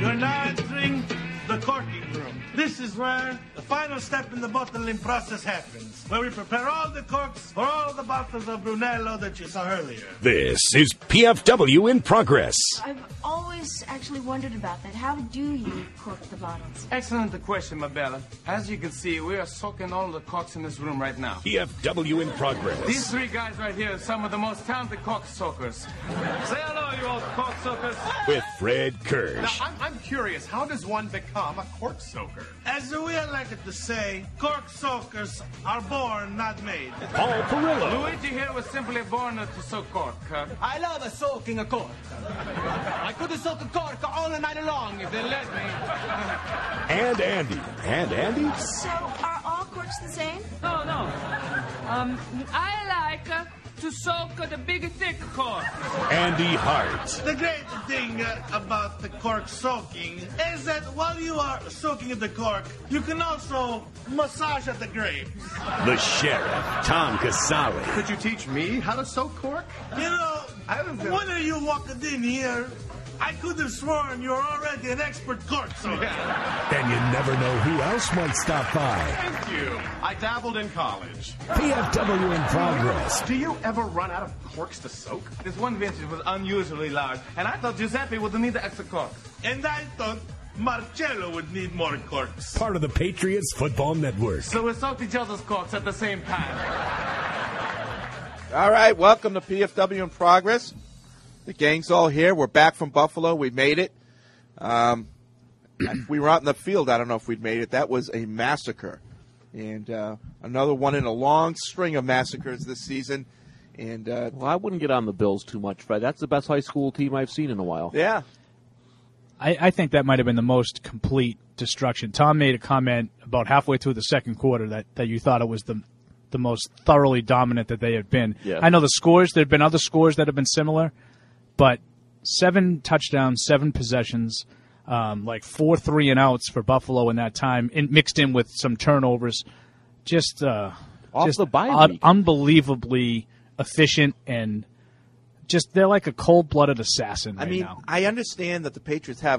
You're now entering the corking room. This is where the final step in the bottling process happens, where we prepare all the corks for all the bottles of Brunello that you saw earlier. This is PFW in progress. I've always actually wondered about that. How do you cork the bottles? Excellent question, Mabella. As you can see, we are soaking all the corks in this room right now. PFW in progress. These three guys right here are some of the most talented cork soakers. Say hello, you old cork soakers. With Fred Kirsch. Now, I'm curious, how does one become a cork soaker? As we like it to say, cork soakers are born, not made. Paul Perillo. Luigi here was simply born to soak cork. I love soaking a cork. I could soak a cork all night long if they let me. And Andy. And Andy? So, are all corks the same? No. I like to soak the big, thick cork. Andy Hart. The great thing about the cork soaking is that while you are soaking the cork, you can also massage at the grapes. The Sheriff, Tom Casale. Could you teach me how to soak cork? You know, when you walked in here, I could have sworn you're already an expert cork soaker. And you never know who else might stop by. Thank you. I dabbled in college. PFW in progress. Do you ever run out of corks to soak? This one vintage was unusually large, and I thought Giuseppe would need the extra cork. And I thought Marcello would need more corks. Part of the Patriots Football Network. So we soaked each other's corks at the same time. All right, welcome to PFW in progress. The gang's all here. We're back from Buffalo. We made it. We were out in the field. I don't know if we'd made it. That was a massacre. And another one in a long string of massacres this season. And well, I wouldn't get on the Bills too much, Fred. That's the best high school team I've seen in a while. Yeah. I think that might have been the most complete destruction. Tom made a comment about halfway through the second quarter that you thought it was the most thoroughly dominant that they had been. Yeah. I know the scores, there have been other scores that have been similar, but 7 touchdowns, 7 possessions, like 4 3-and-outs for Buffalo in that time, mixed in with some turnovers. Just the bye week. Unbelievably efficient, and just they're like a cold-blooded assassin right now. I understand that the Patriots have,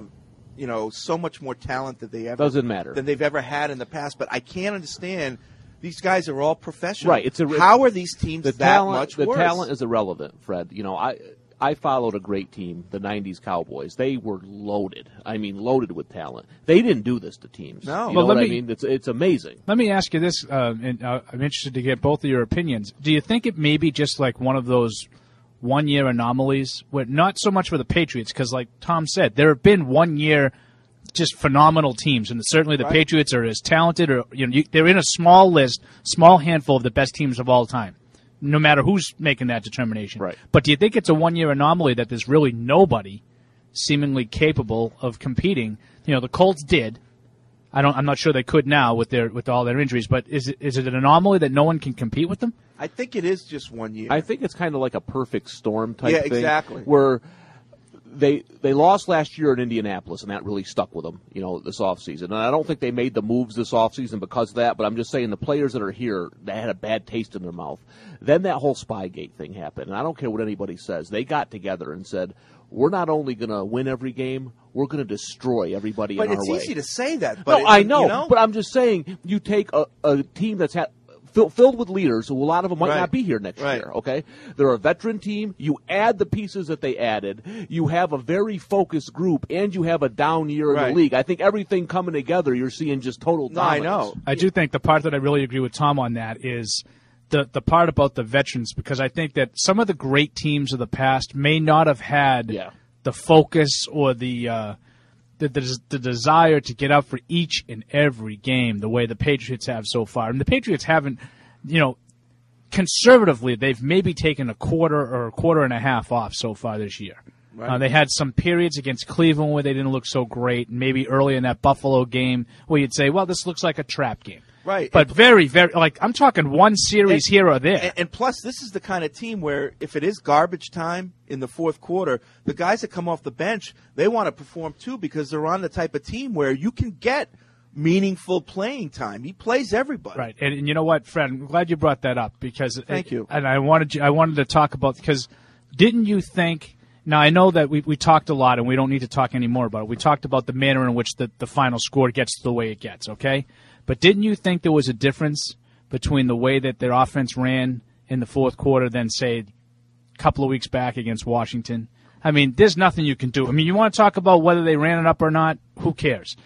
so much more talent than they've ever had in the past, but I can't understand. These guys are all professional. Right. How are these teams much worse? The talent is irrelevant, Fred. I followed a great team, the 90s Cowboys. They were loaded. I mean, loaded with talent. They didn't do this to teams. No. You know what I mean? It's amazing. Let me ask you this, and I'm interested to get both of your opinions. Do you think it may be just like one of those one-year anomalies, where not so much for the Patriots, because like Tom said, there have been one-year just phenomenal teams, and certainly the Patriots are as talented, or they're in a small list, small handful of the best teams of all time, no matter who's making that determination. Right. But do you think it's a one-year anomaly that there's really nobody seemingly capable of competing? The Colts did. I'm not sure they could now with all their injuries, but is it an anomaly that no one can compete with them? I think it is just 1 year. I think it's kind of like a perfect storm type thing. Yeah, exactly. Where they lost last year in Indianapolis, and that really stuck with them, this offseason. And I don't think they made the moves this offseason because of that, but I'm just saying the players that are here, they had a bad taste in their mouth. Then that whole Spygate thing happened, and I don't care what anybody says. They got together and said, we're not only going to win every game, we're going to destroy everybody in our way. But it's easy to say that. But no, I know, but I'm just saying you take a team that's had filled with leaders, who a lot of them might not be here next year, okay? They're a veteran team. You add the pieces that they added. You have a very focused group, and you have a down year in the league. I think everything coming together, you're seeing just total dominance. I know. I do think the part that I really agree with Tom on that is the part about the veterans, because I think that some of the great teams of the past may not have had the focus or the desire to get up for each and every game the way the Patriots have so far. And the Patriots haven't, conservatively, they've maybe taken a quarter or a quarter and a half off so far this year. Right. They had some periods against Cleveland where they didn't look so great, and maybe early in that Buffalo game where you'd say, well, this looks like a trap game. Right. But very, very, I'm talking one series here or there. And plus, this is the kind of team where if it is garbage time in the fourth quarter, the guys that come off the bench, they want to perform too, because they're on the type of team where you can get meaningful playing time. He plays everybody. Right. And you know what, Fred, I'm glad you brought that up, because Thank you. And I wanted to talk about, because didn't you think Now, I know that we talked a lot, and we don't need to talk any more about it. We talked about the manner in which the final score gets the way it gets, okay? But didn't you think there was a difference between the way that their offense ran in the fourth quarter than, say, a couple of weeks back against Washington? I mean, there's nothing you can do. I mean, you want to talk about whether they ran it up or not? Who cares?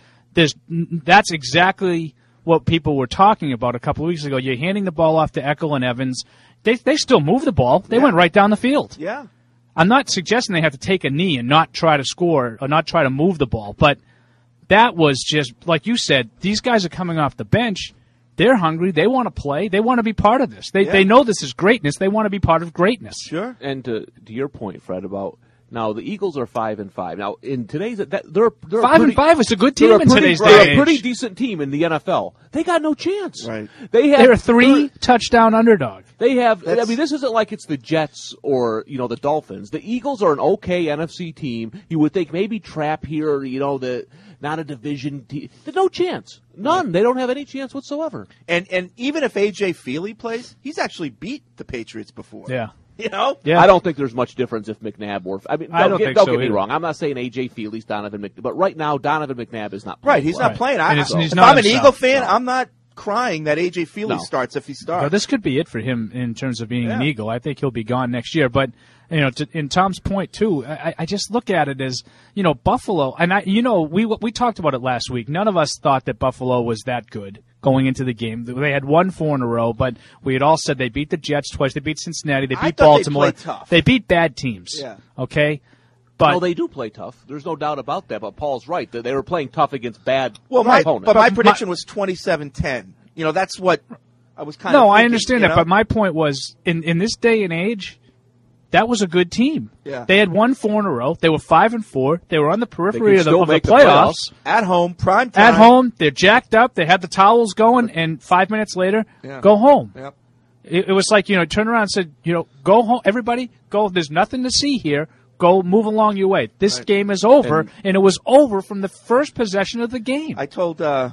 That's exactly what people were talking about a couple of weeks ago. You're handing the ball off to Eckel and Evans. They still moved the ball. They went right down the field. Yeah. I'm not suggesting they have to take a knee and not try to score or not try to move the ball, but that was just, like you said, these guys are coming off the bench. They're hungry. They want to play. They want to be part of this. They know this is greatness. They want to be part of greatness. Sure. And to your point, Fred, about now the Eagles are 5-5. Now in today's they're 5-5 is a good team in today's day. They're a pretty decent team in the NFL. They got no chance. Right. They're a 3-touchdown underdog. They have. I mean, this isn't like it's the Jets or the Dolphins. The Eagles are an okay NFC team. You would think maybe trap here. Not a division team. There's no chance. None. Right. They don't have any chance whatsoever. And even if A.J. Feely plays, he's actually beat the Patriots before. Yeah. Yeah. I don't think there's much difference if McNabb or don't get me wrong. I'm not saying A.J. Feely's Donovan McNabb, but right now Donovan McNabb is not playing. Right, he's not playing. If not I'm an Eagle fan, I'm not crying that A.J. Feely starts if he starts. No, this could be it for him in terms of being an Eagle. I think he'll be gone next year. But in Tom's point too, I just look at it as Buffalo, and we talked about it last week. None of us thought that Buffalo was that good going into the game. They had won 4 in a row, but we had all said they beat the Jets twice. They beat Cincinnati. They beat Baltimore. They beat bad teams. Yeah. Okay. But they do play tough. There's no doubt about that. But Paul's right. They were playing tough against bad opponents. But my prediction was 27-10. That's what I was kind of thinking, I understand that. But my point was, in this day and age, that was a good team. Yeah. They had won 4 in a row. They were 5-4. They were on the periphery of the playoffs. At home, prime time. At home, they're jacked up. They had the towels going, and 5 minutes later, go home. Yep. It was like, turn around and said, go home. Everybody, go. There's nothing to see here. Go move along your way. This game is over, and it was over from the first possession of the game. I told I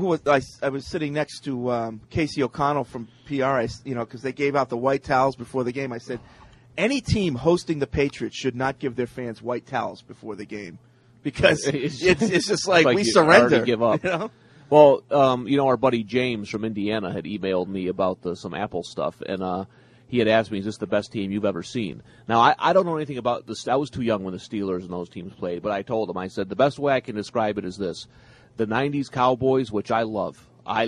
was sitting next to Casey O'Connell from PR, because they gave out the white towels before the game. I said, any team hosting the Patriots should not give their fans white towels before the game because it's just like we surrender. Give up. Well, our buddy James from Indiana had emailed me about some Apple stuff, and he had asked me, is this the best team you've ever seen? Now, I don't know anything about this. I was too young when the Steelers and those teams played, but I told him, I said, the best way I can describe it is this. The 90s Cowboys, which I love,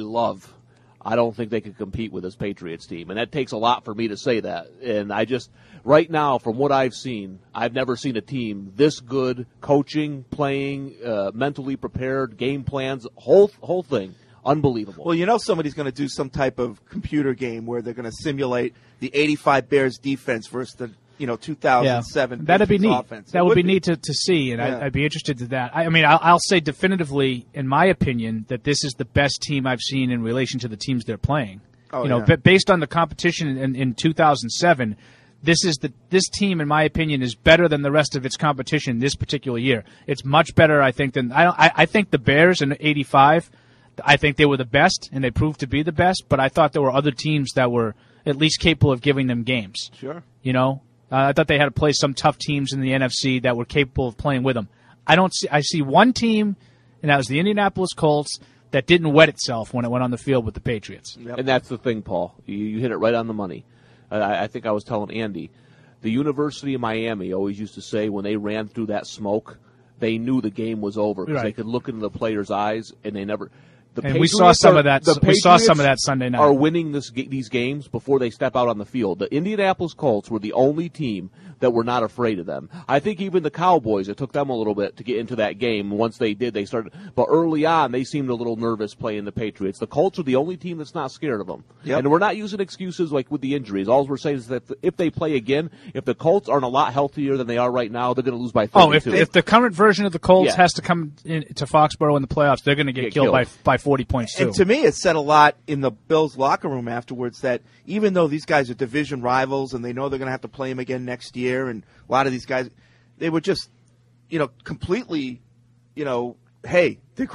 I don't think they could compete with this Patriots team. And that takes a lot for me to say that. And right now, from what I've seen, I've never seen a team this good, coaching, playing, mentally prepared, game plans, whole thing. Unbelievable. Well, somebody's going to do some type of computer game where they're going to simulate the 85 Bears defense versus the 2007 that'd be neat. Offense. That would be neat to see, and I'd be interested in that. I mean, I'll say definitively, in my opinion, that this is the best team I've seen in relation to the teams they're playing. But based on the competition in 2007, this team, in my opinion, is better than the rest of its competition this particular year. It's much better, I think, than I think the Bears in '85. I think they were the best, and they proved to be the best, but I thought there were other teams that were at least capable of giving them games. Sure. I thought they had to play some tough teams in the NFC that were capable of playing with them. I see one team, and that was the Indianapolis Colts, that didn't wet itself when it went on the field with the Patriots. Yep. And that's the thing, Paul. You hit it right on the money. I think I was telling Andy, the University of Miami always used to say when they ran through that smoke, they knew the game was over because they could look into the players' eyes, and they never... And we saw some of that. We saw some of that Sunday night. Are winning these games before they step out on the field. The Indianapolis Colts were the only team that were not afraid of them. I think even the Cowboys, it took them a little bit to get into that game. Once they did, they started. But early on, they seemed a little nervous playing the Patriots. The Colts are the only team that's not scared of them. Yep. And we're not using excuses like with the injuries. All we're saying is that if they play again, if the Colts aren't a lot healthier than they are right now, they're going to lose by 32. If the current version of the Colts has to come to Foxborough in the playoffs, they're going to get killed by 40 points too. And to me, it said a lot in the Bills' locker room afterwards that even though these guys are division rivals and they know they're going to have to play them again next year, and a lot of these guys, they were just, completely, hey, they're great.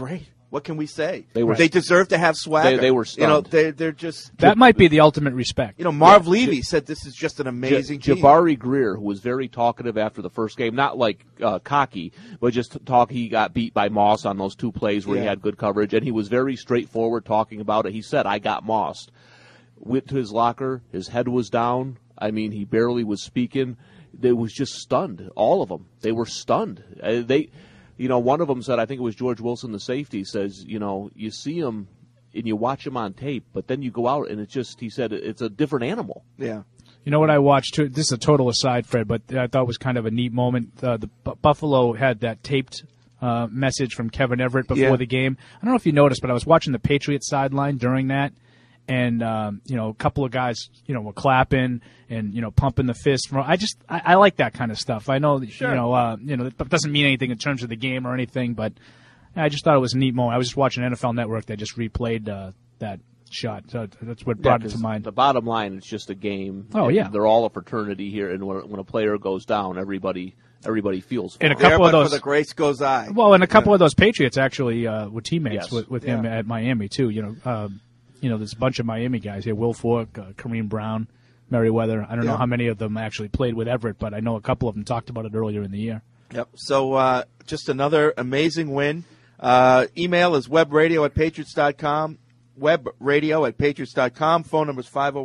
What can we say? They deserve to have swagger. They were stunned. They're just that might be the ultimate respect. Marv Levy said this is just an amazing team. Jabari Greer, who was very talkative after the first game, not like cocky, but just talk. He got beat by Moss on those 2 plays where he had good coverage, and he was very straightforward talking about it. He said, "I got mossed." Went to his locker. His head was down. I mean, he barely was speaking. They was just stunned. All of them. They were stunned. One of them said, I think it was George Wilson, the safety, says, you see him and you watch him on tape, but then you go out and he said, it's a different animal. Yeah. You know what I watched, too? This is a total aside, Fred, but I thought it was kind of a neat moment. The Buffalo had that taped message from Kevin Everett before the game. I don't know if you noticed, but I was watching the Patriots sideline during that. And, a couple of guys, were clapping and, pumping the fist. I like that kind of stuff. I know, sure. It doesn't mean anything in terms of the game or anything, but I just thought it was a neat moment. I was just watching NFL Network that just replayed that shot. So that's what brought it to mind. The bottom line, it's just a game. Oh, yeah. They're all a fraternity here, and when a player goes down, everybody feels for and him. a couple of those, for the grace goes I. Well, and a couple of those Patriots actually were teammates with him at Miami, too, there's a bunch of Miami guys here, Will Fork, Kareem Brown, Merriweather. I don't know how many of them actually played with Everett, but I know a couple of them talked about it earlier in the year. Yep. So just another amazing win. Email is webradio@patriots.com, webradio@patriots.com. Phone number is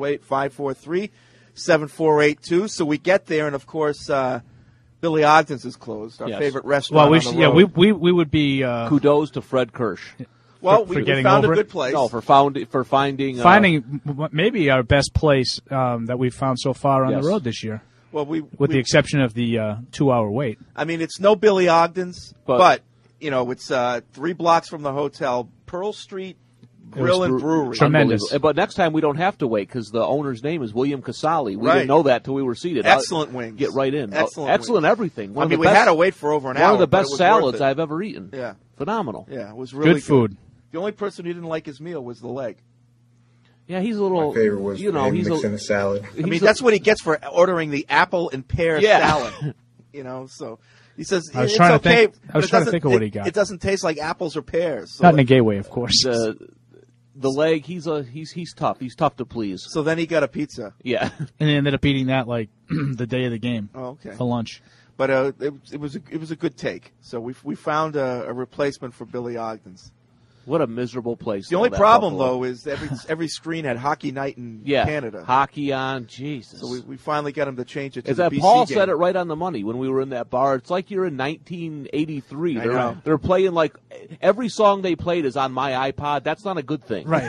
508-543-7482. So we get there, and, of course, Billy Ogden's is closed, our favorite restaurant on the road. we would be... Kudos to Fred Kirsch. Well, we found a good place. No, for finding maybe our best place that we've found so far on the road this year. Well, with the exception of the 2-hour wait. I mean, it's no Billy Ogden's, but it's 3 blocks from the hotel, Pearl Street Grill and Brewery. Tremendous. But next time we don't have to wait because the owner's name is William Casali. We didn't know that till we were seated. Excellent wings. Get right in. Excellent everything. We had to wait for over an hour. One of the best salads I've ever eaten. Yeah. Phenomenal. Yeah, it was really good food. The only person who didn't like his meal was the leg. Yeah, he's a little. My favorite was he's mixing a salad. I mean, that's what he gets for ordering the apple and pear salad. So he says I was trying to think of what he got. It doesn't taste like apples or pears. So not in a gay way, of course. The leg, he's tough. He's tough to please. So then he got a pizza. Yeah, and he ended up eating that like the day of the game. Oh, okay. For lunch. But it was a good take. So we found a replacement for Billy Ogden's. What a miserable place. The only problem, though, is every screen had Hockey Night in Canada. Hockey on, Jesus. So we finally got him to change it to Is the that BC Paul game. said it right on the money when we were in that bar. It's like you're in 1983. I know. They're playing like every song they played is on my iPod. That's not a good thing. Right.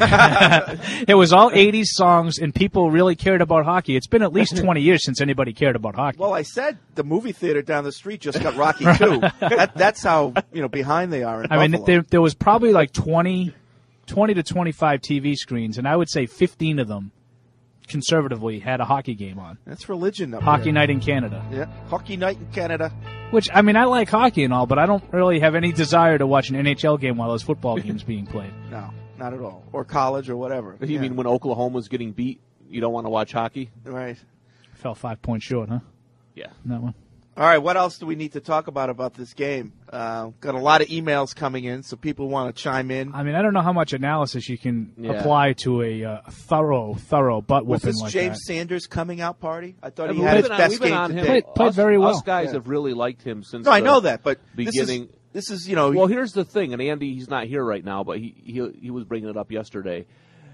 It was all 80s songs, and people really cared about hockey. It's been at least 20 years since anybody cared about hockey. Well, I said the movie theater down the street just got Rocky 2. That's how behind they are in Buffalo. mean, there was probably like 20 to 25 TV screens, and I would say 15 of them, conservatively, had a hockey game on. That's religion. Hockey Night in Canada. Yeah, Hockey Night in Canada. Which, I mean, I like hockey and all, but I don't really have any desire to watch an NHL game while there's football games being played. No, not at all. Or college or whatever. You mean when Oklahoma's getting beat, you don't want to watch hockey? Right. Fell 5 points short, huh? Yeah. That one. All right, what else do we need to talk about this game? Got a lot of emails coming in, so people want to chime in. I mean, I don't know how much analysis you can apply to a thorough butt whooping like that. Was this James Sanders coming out party? I thought he had his best game today. Played very well. Us guys have really liked him since. No, I know that, but beginning. This is Well, here's the thing, and Andy, he's not here right now, but he was bringing it up yesterday.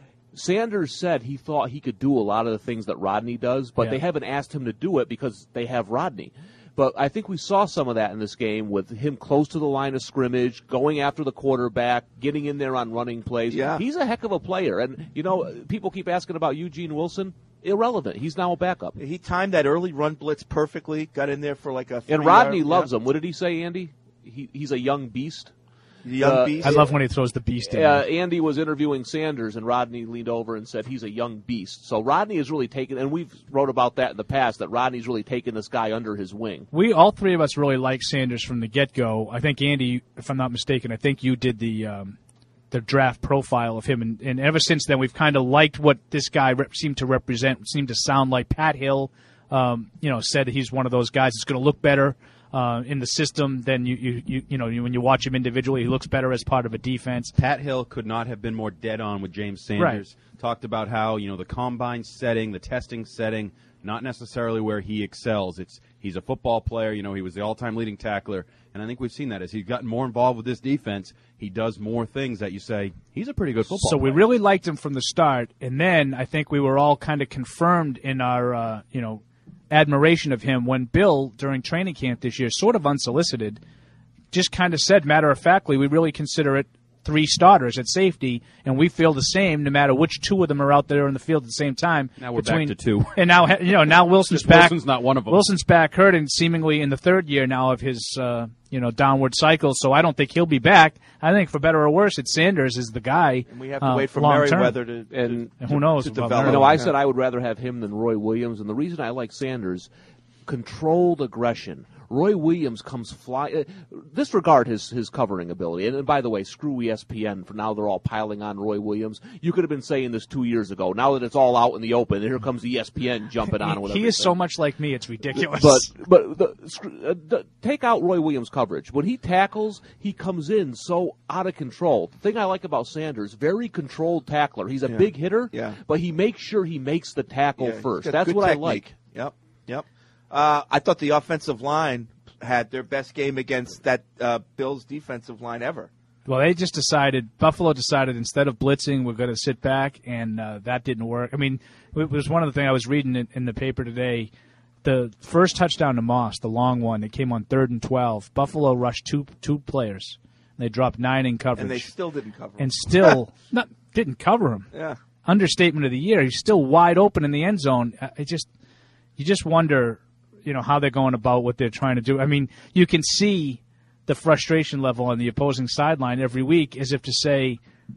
Sanders said he thought he could do a lot of the things that Rodney does, but they haven't asked him to do it because they have Rodney. But I think we saw some of that in this game with him close to the line of scrimmage, going after the quarterback, getting in there on running plays. Yeah. He's a heck of a player. And, people keep asking about Eugene Wilson. Irrelevant. He's now a backup. He timed that early run blitz perfectly, got in there for like a 3-yard. And Rodney loves him. What did he say, Andy? He's a young beast. Young beast. I love when he throws the beast in. Andy was interviewing Sanders, and Rodney leaned over and said he's a young beast. So Rodney is really taken, and we've wrote about that in the past, that Rodney's really taken this guy under his wing. All three of us really like Sanders from the get-go. I think, Andy, if I'm not mistaken, I think you did the draft profile of him, and ever since then we've kind of liked what this guy seemed to represent, seemed to sound like. Pat Hill, said he's one of those guys that's going to look better in the system, then when you watch him individually, he looks better as part of a defense. Pat Hill could not have been more dead on with James Sanders. Right. Talked about how the combine setting, the testing setting, not necessarily where he excels. He's a football player. He was the all-time leading tackler, and I think we've seen that as he's gotten more involved with this defense. He does more things that you say he's a pretty good football player. So we really liked him from the start, and then I think we were all kind of confirmed in our admiration of him when Bill, during training camp this year, sort of unsolicited, just kind of said, matter-of-factly, we really consider it 3 starters at safety, and we feel the same no matter which 2 of them are out there in the field at the same time. Now we're back to 2. And now Wilson's back. Wilson's not one of them. Wilson's back hurt and seemingly in the 3rd year now of his downward cycle, so I don't think he'll be back. I think for better or worse, Sanders is the guy. And we have to wait for Merriweather to who knows to about develop. I said I would rather have him than Roy Williams, and the reason I like Sanders, controlled aggression. Roy Williams comes fly. Disregard his covering ability. And by the way, screw ESPN for now. They're all piling on Roy Williams. You could have been saying this 2 years ago. Now that it's all out in the open, here comes ESPN jumping on with He is so much like me, it's ridiculous. But take out Roy Williams' coverage. When he tackles, he comes in so out of control. The thing I like about Sanders, very controlled tackler. He's a big hitter, but he makes sure he makes the tackle first. That's what technique. I like. Yep. I thought the offensive line had their best game against that Bills defensive line ever. Well, Buffalo decided instead of blitzing, we're going to sit back, and that didn't work. I mean, it was one of the things I was reading in the paper today. The first touchdown to Moss, the long one, it came on 3rd and 12. Buffalo rushed two players. They dropped 9 in coverage. And they still didn't cover him. And still didn't cover him. Yeah. Understatement of the year. He's still wide open in the end zone. You just wonder, how they're going about what they're trying to do. I mean, you can see the frustration level on the opposing sideline every week, as if to say,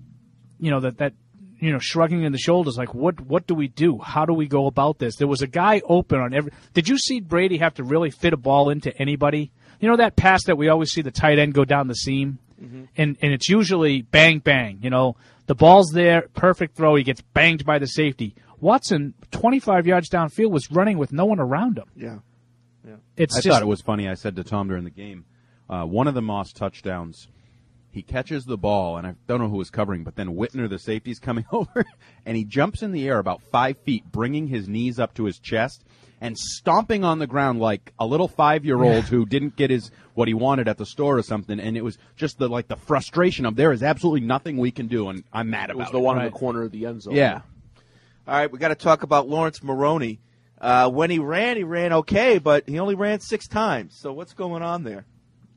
shrugging in the shoulders, like, what do we do? How do we go about this? There was a guy open on every. Did you see Brady have to really fit a ball into anybody? That pass that we always see the tight end go down the seam, and it's usually bang bang. The ball's there, perfect throw. He gets banged by the safety. Watson, 25 yards downfield, was running with no one around him. Yeah. I thought it was funny. I said to Tom during the game, one of the Moss touchdowns, he catches the ball, and I don't know who was covering, but then Whitner, the safety's coming over, and he jumps in the air about 5 feet, bringing his knees up to his chest and stomping on the ground like a little 5-year-old who didn't get what he wanted at the store or something. And it was just the frustration of there is absolutely nothing we can do, and I'm mad about it. It was the one in the corner of the end zone. Yeah. All right, we got to talk about Lawrence Maroney. When he ran okay, but he only ran 6 times. So what's going on there?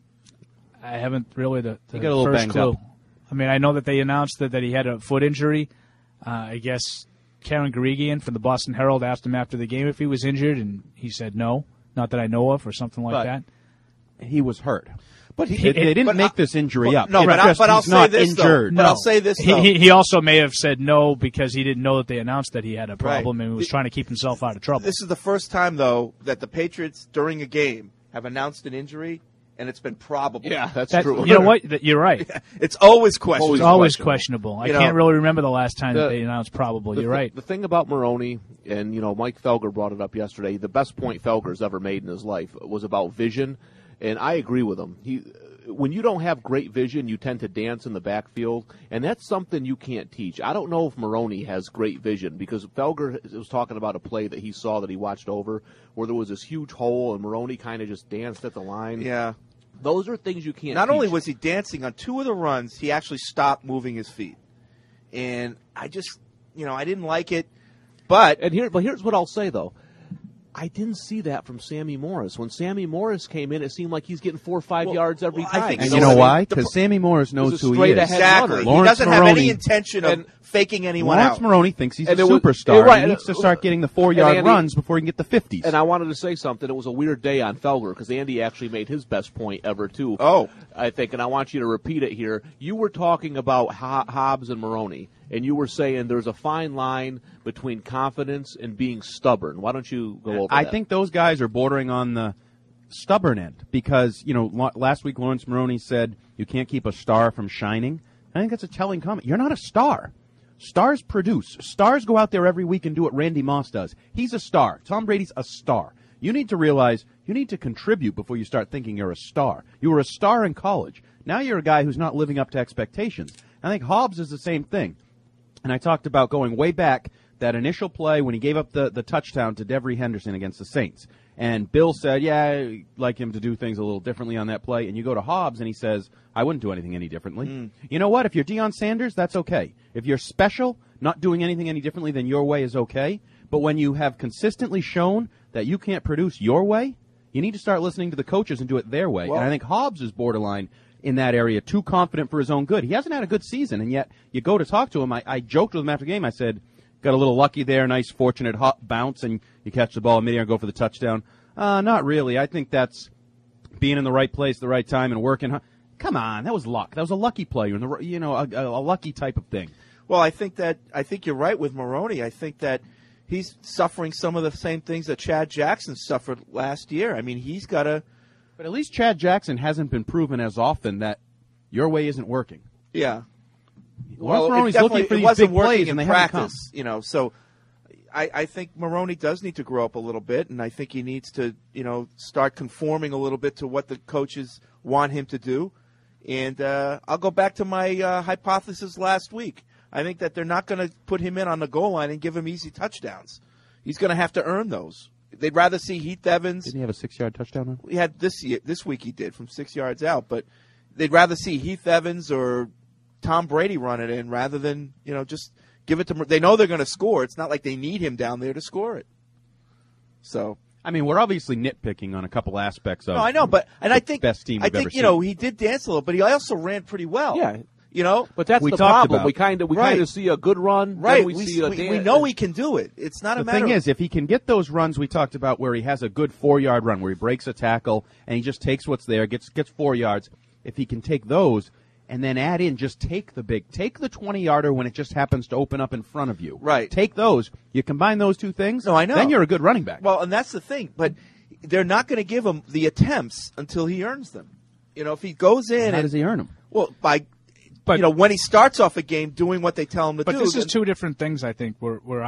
I haven't really the he got a little first banged clue. up. I mean, I know that they announced that he had a foot injury. I guess Karen Guregian from the Boston Herald asked him after the game if he was injured, and he said no, not that I know of, or something like that. He was hurt. But they didn't make this injury up. No, but I'll say this, injured. But I'll say this, though. He also may have said no because he didn't know that they announced that he had a problem and was trying to keep himself out of trouble. This is the first time, though, that the Patriots, during a game, have announced an injury, and it's been probable. Yeah, that's true. You know what? You're right. It's always questionable. It's always questionable. I can't really remember the last time that they announced probable. You're right. The thing about Maroney, and Mike Felger brought it up yesterday, the best point Felger's ever made in his life was about vision, and I agree with him. When you don't have great vision, you tend to dance in the backfield, and that's something you can't teach. I don't know if Maroney has great vision, because Felger was talking about a play that he saw that he watched over where there was this huge hole, and Maroney kind of just danced at the line. Yeah. Those are things you can't Not teach. only was he dancing, on 2 of the runs, he actually stopped moving his feet. And I just, I didn't like it. But here's what I'll say, though. I didn't see that from Sammy Morris. When Sammy Morris came in, it seemed like he's getting 4 or 5 yards every time. And you know why? Because Sammy Morris knows who he is. Exactly. He doesn't have any intention of faking anyone Lawrence out. Maroney thinks he's a superstar. Right. He needs to start getting the 4-yard runs before he can get the 50s. And I wanted to say something. It was a weird day on Felger because Andy actually made his best point ever, too. Oh. I think, and I want you to repeat it here. You were talking about Hobbs and Maroney, and you were saying there's a fine line between confidence and being stubborn. Why don't you go over that? I think those guys are bordering on the stubborn end because, last week Lawrence Maroney said you can't keep a star from shining. I think that's a telling comment. You're not a star. Stars produce. Stars go out there every week and do what Randy Moss does. He's a star. Tom Brady's a star. You need to realize you need to contribute before you start thinking you're a star. You were a star in college. Now you're a guy who's not living up to expectations. I think Hobbs is the same thing. And I talked about going way back, that initial play when he gave up the touchdown to Devery Henderson against the Saints. And Bill said, yeah, I'd like him to do things a little differently on that play. And you go to Hobbs, and he says, I wouldn't do anything any differently. You know what? If you're Deion Sanders, that's okay. If you're special, not doing anything any differently than your way is okay. But when you have consistently shown that you can't produce your way, you need to start listening to the coaches and do it their way. Well, and I think Hobbs is borderline in that area, too confident for his own good. He hasn't had a good season, and yet you go to talk to him. I joked with him after the game. I said, got a little lucky there, nice fortunate hot bounce, and you catch the ball in midair and go for the touchdown. Not really. I think that's being in the right place, the right time, and working. Come on, that was luck. That was a lucky play, a lucky type of thing. Well, I think you're right with Maroney. I think that he's suffering some of the same things that Chad Jackson suffered last year. I mean, he's got to. But at least Chad Jackson hasn't been proven as often that your way isn't working. Yeah. Well, Maroney's looking for these big plays and they practice, So I think Maroney does need to grow up a little bit, and I think he needs to, start conforming a little bit to what the coaches want him to do. And I'll go back to my hypothesis last week. I think that they're not going to put him in on the goal line and give him easy touchdowns. He's going to have to earn those. They'd rather see Heath Evans. Didn't he have a 6-yard touchdown run? He had this week he did from 6 yards out, but they'd rather see Heath Evans or Tom Brady run it in rather than, just give it to them. They know they're going to score. It's not like they need him down there to score it. So, I mean, we're obviously nitpicking on a couple aspects of. No, I know, but I think best team we've ever seen. He did dance a little, but he also ran pretty well. Yeah. But that's the problem. We kind of see a good run. Right. We know he can do it. It's not a matter. The thing is, if he can get those runs we talked about, where he has a good 4-yard run, where he breaks a tackle and he just takes what's there, gets 4 yards. If he can take those and then add in, just take the 20-yarder when it just happens to open up in front of you. Right. Take those. You combine those two things. No, I know. Then you're a good running back. Well, and that's the thing. But they're not going to give him the attempts until he earns them. If he goes in, how does he earn them? Well, when he starts off a game doing what they tell him to do. But this is two different things, I think.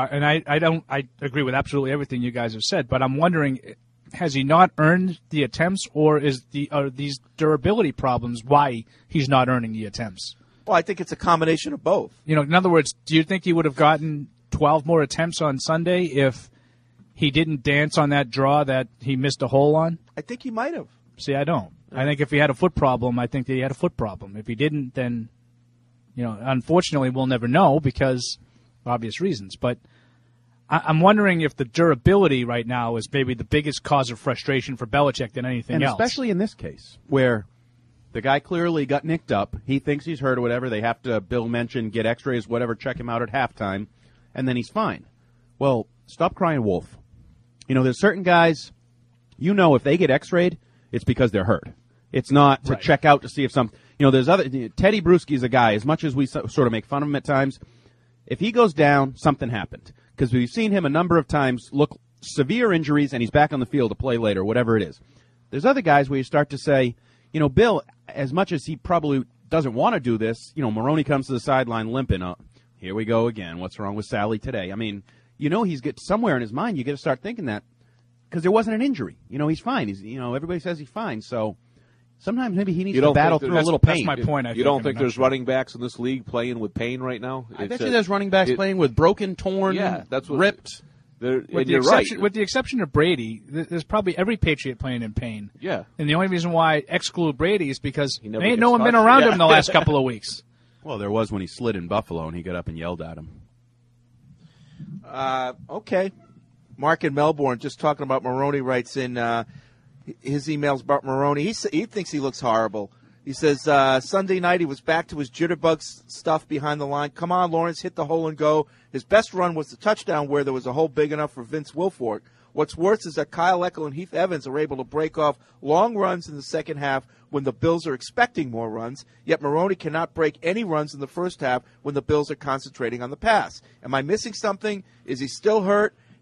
I agree with absolutely everything you guys have said, but I'm wondering, has he not earned the attempts, or are these durability problems why he's not earning the attempts? Well, I think it's a combination of both. In other words, do you think he would have gotten 12 more attempts on Sunday if he didn't dance on that draw that he missed a hole on? I think he might have. See, I don't. I think if he had a foot problem, I think that he had a foot problem. If he didn't, then, unfortunately we'll never know because of obvious reasons. But I'm wondering if the durability right now is maybe the biggest cause of frustration for Belichick than anything else. And especially in this case, where the guy clearly got nicked up. He thinks he's hurt or whatever. They have to, Bill mentioned, get x-rays, whatever, check him out at halftime, and then he's fine. Well, stop crying wolf. There's certain guys, if they get x-rayed, it's because they're hurt. It's not to check out to see if some, there's Teddy Bruschi's a guy, as much as we sort of make fun of him at times, if he goes down, something happened. Because we've seen him a number of times look severe injuries and he's back on the field to play later, whatever it is. There's other guys where you start to say, Bill, as much as he probably doesn't want to do this, Maroney comes to the sideline limping. Oh, here we go again. What's wrong with Sally today? I mean, he's get somewhere in his mind, you got to start thinking that because there wasn't an injury. He's fine. He's, everybody says he's fine. So sometimes maybe he needs to battle through a little pain. That's my point. You don't think there's running backs in this league playing with pain right now? I bet you there's running backs playing with broken, torn, ripped. With the exception of Brady, there's probably every Patriot playing in pain. Yeah. And the only reason why I exclude Brady is because there ain't no one been around him the last couple of weeks. Well, there was when he slid in Buffalo and he got up and yelled at him. Okay. Mark in Melbourne, just talking about Maroney, writes in his emails about Maroney. He thinks he looks horrible. He says, Sunday night he was back to his jitterbug stuff behind the line. Come on, Lawrence, hit the hole and go. His best run was the touchdown where there was a hole big enough for Vince Wilfork. What's worse is that Kyle Eckel and Heath Evans are able to break off long runs in the second half when the Bills are expecting more runs, yet Maroney cannot break any runs in the first half when the Bills are concentrating on the pass. Am I missing something? Is he still hurt?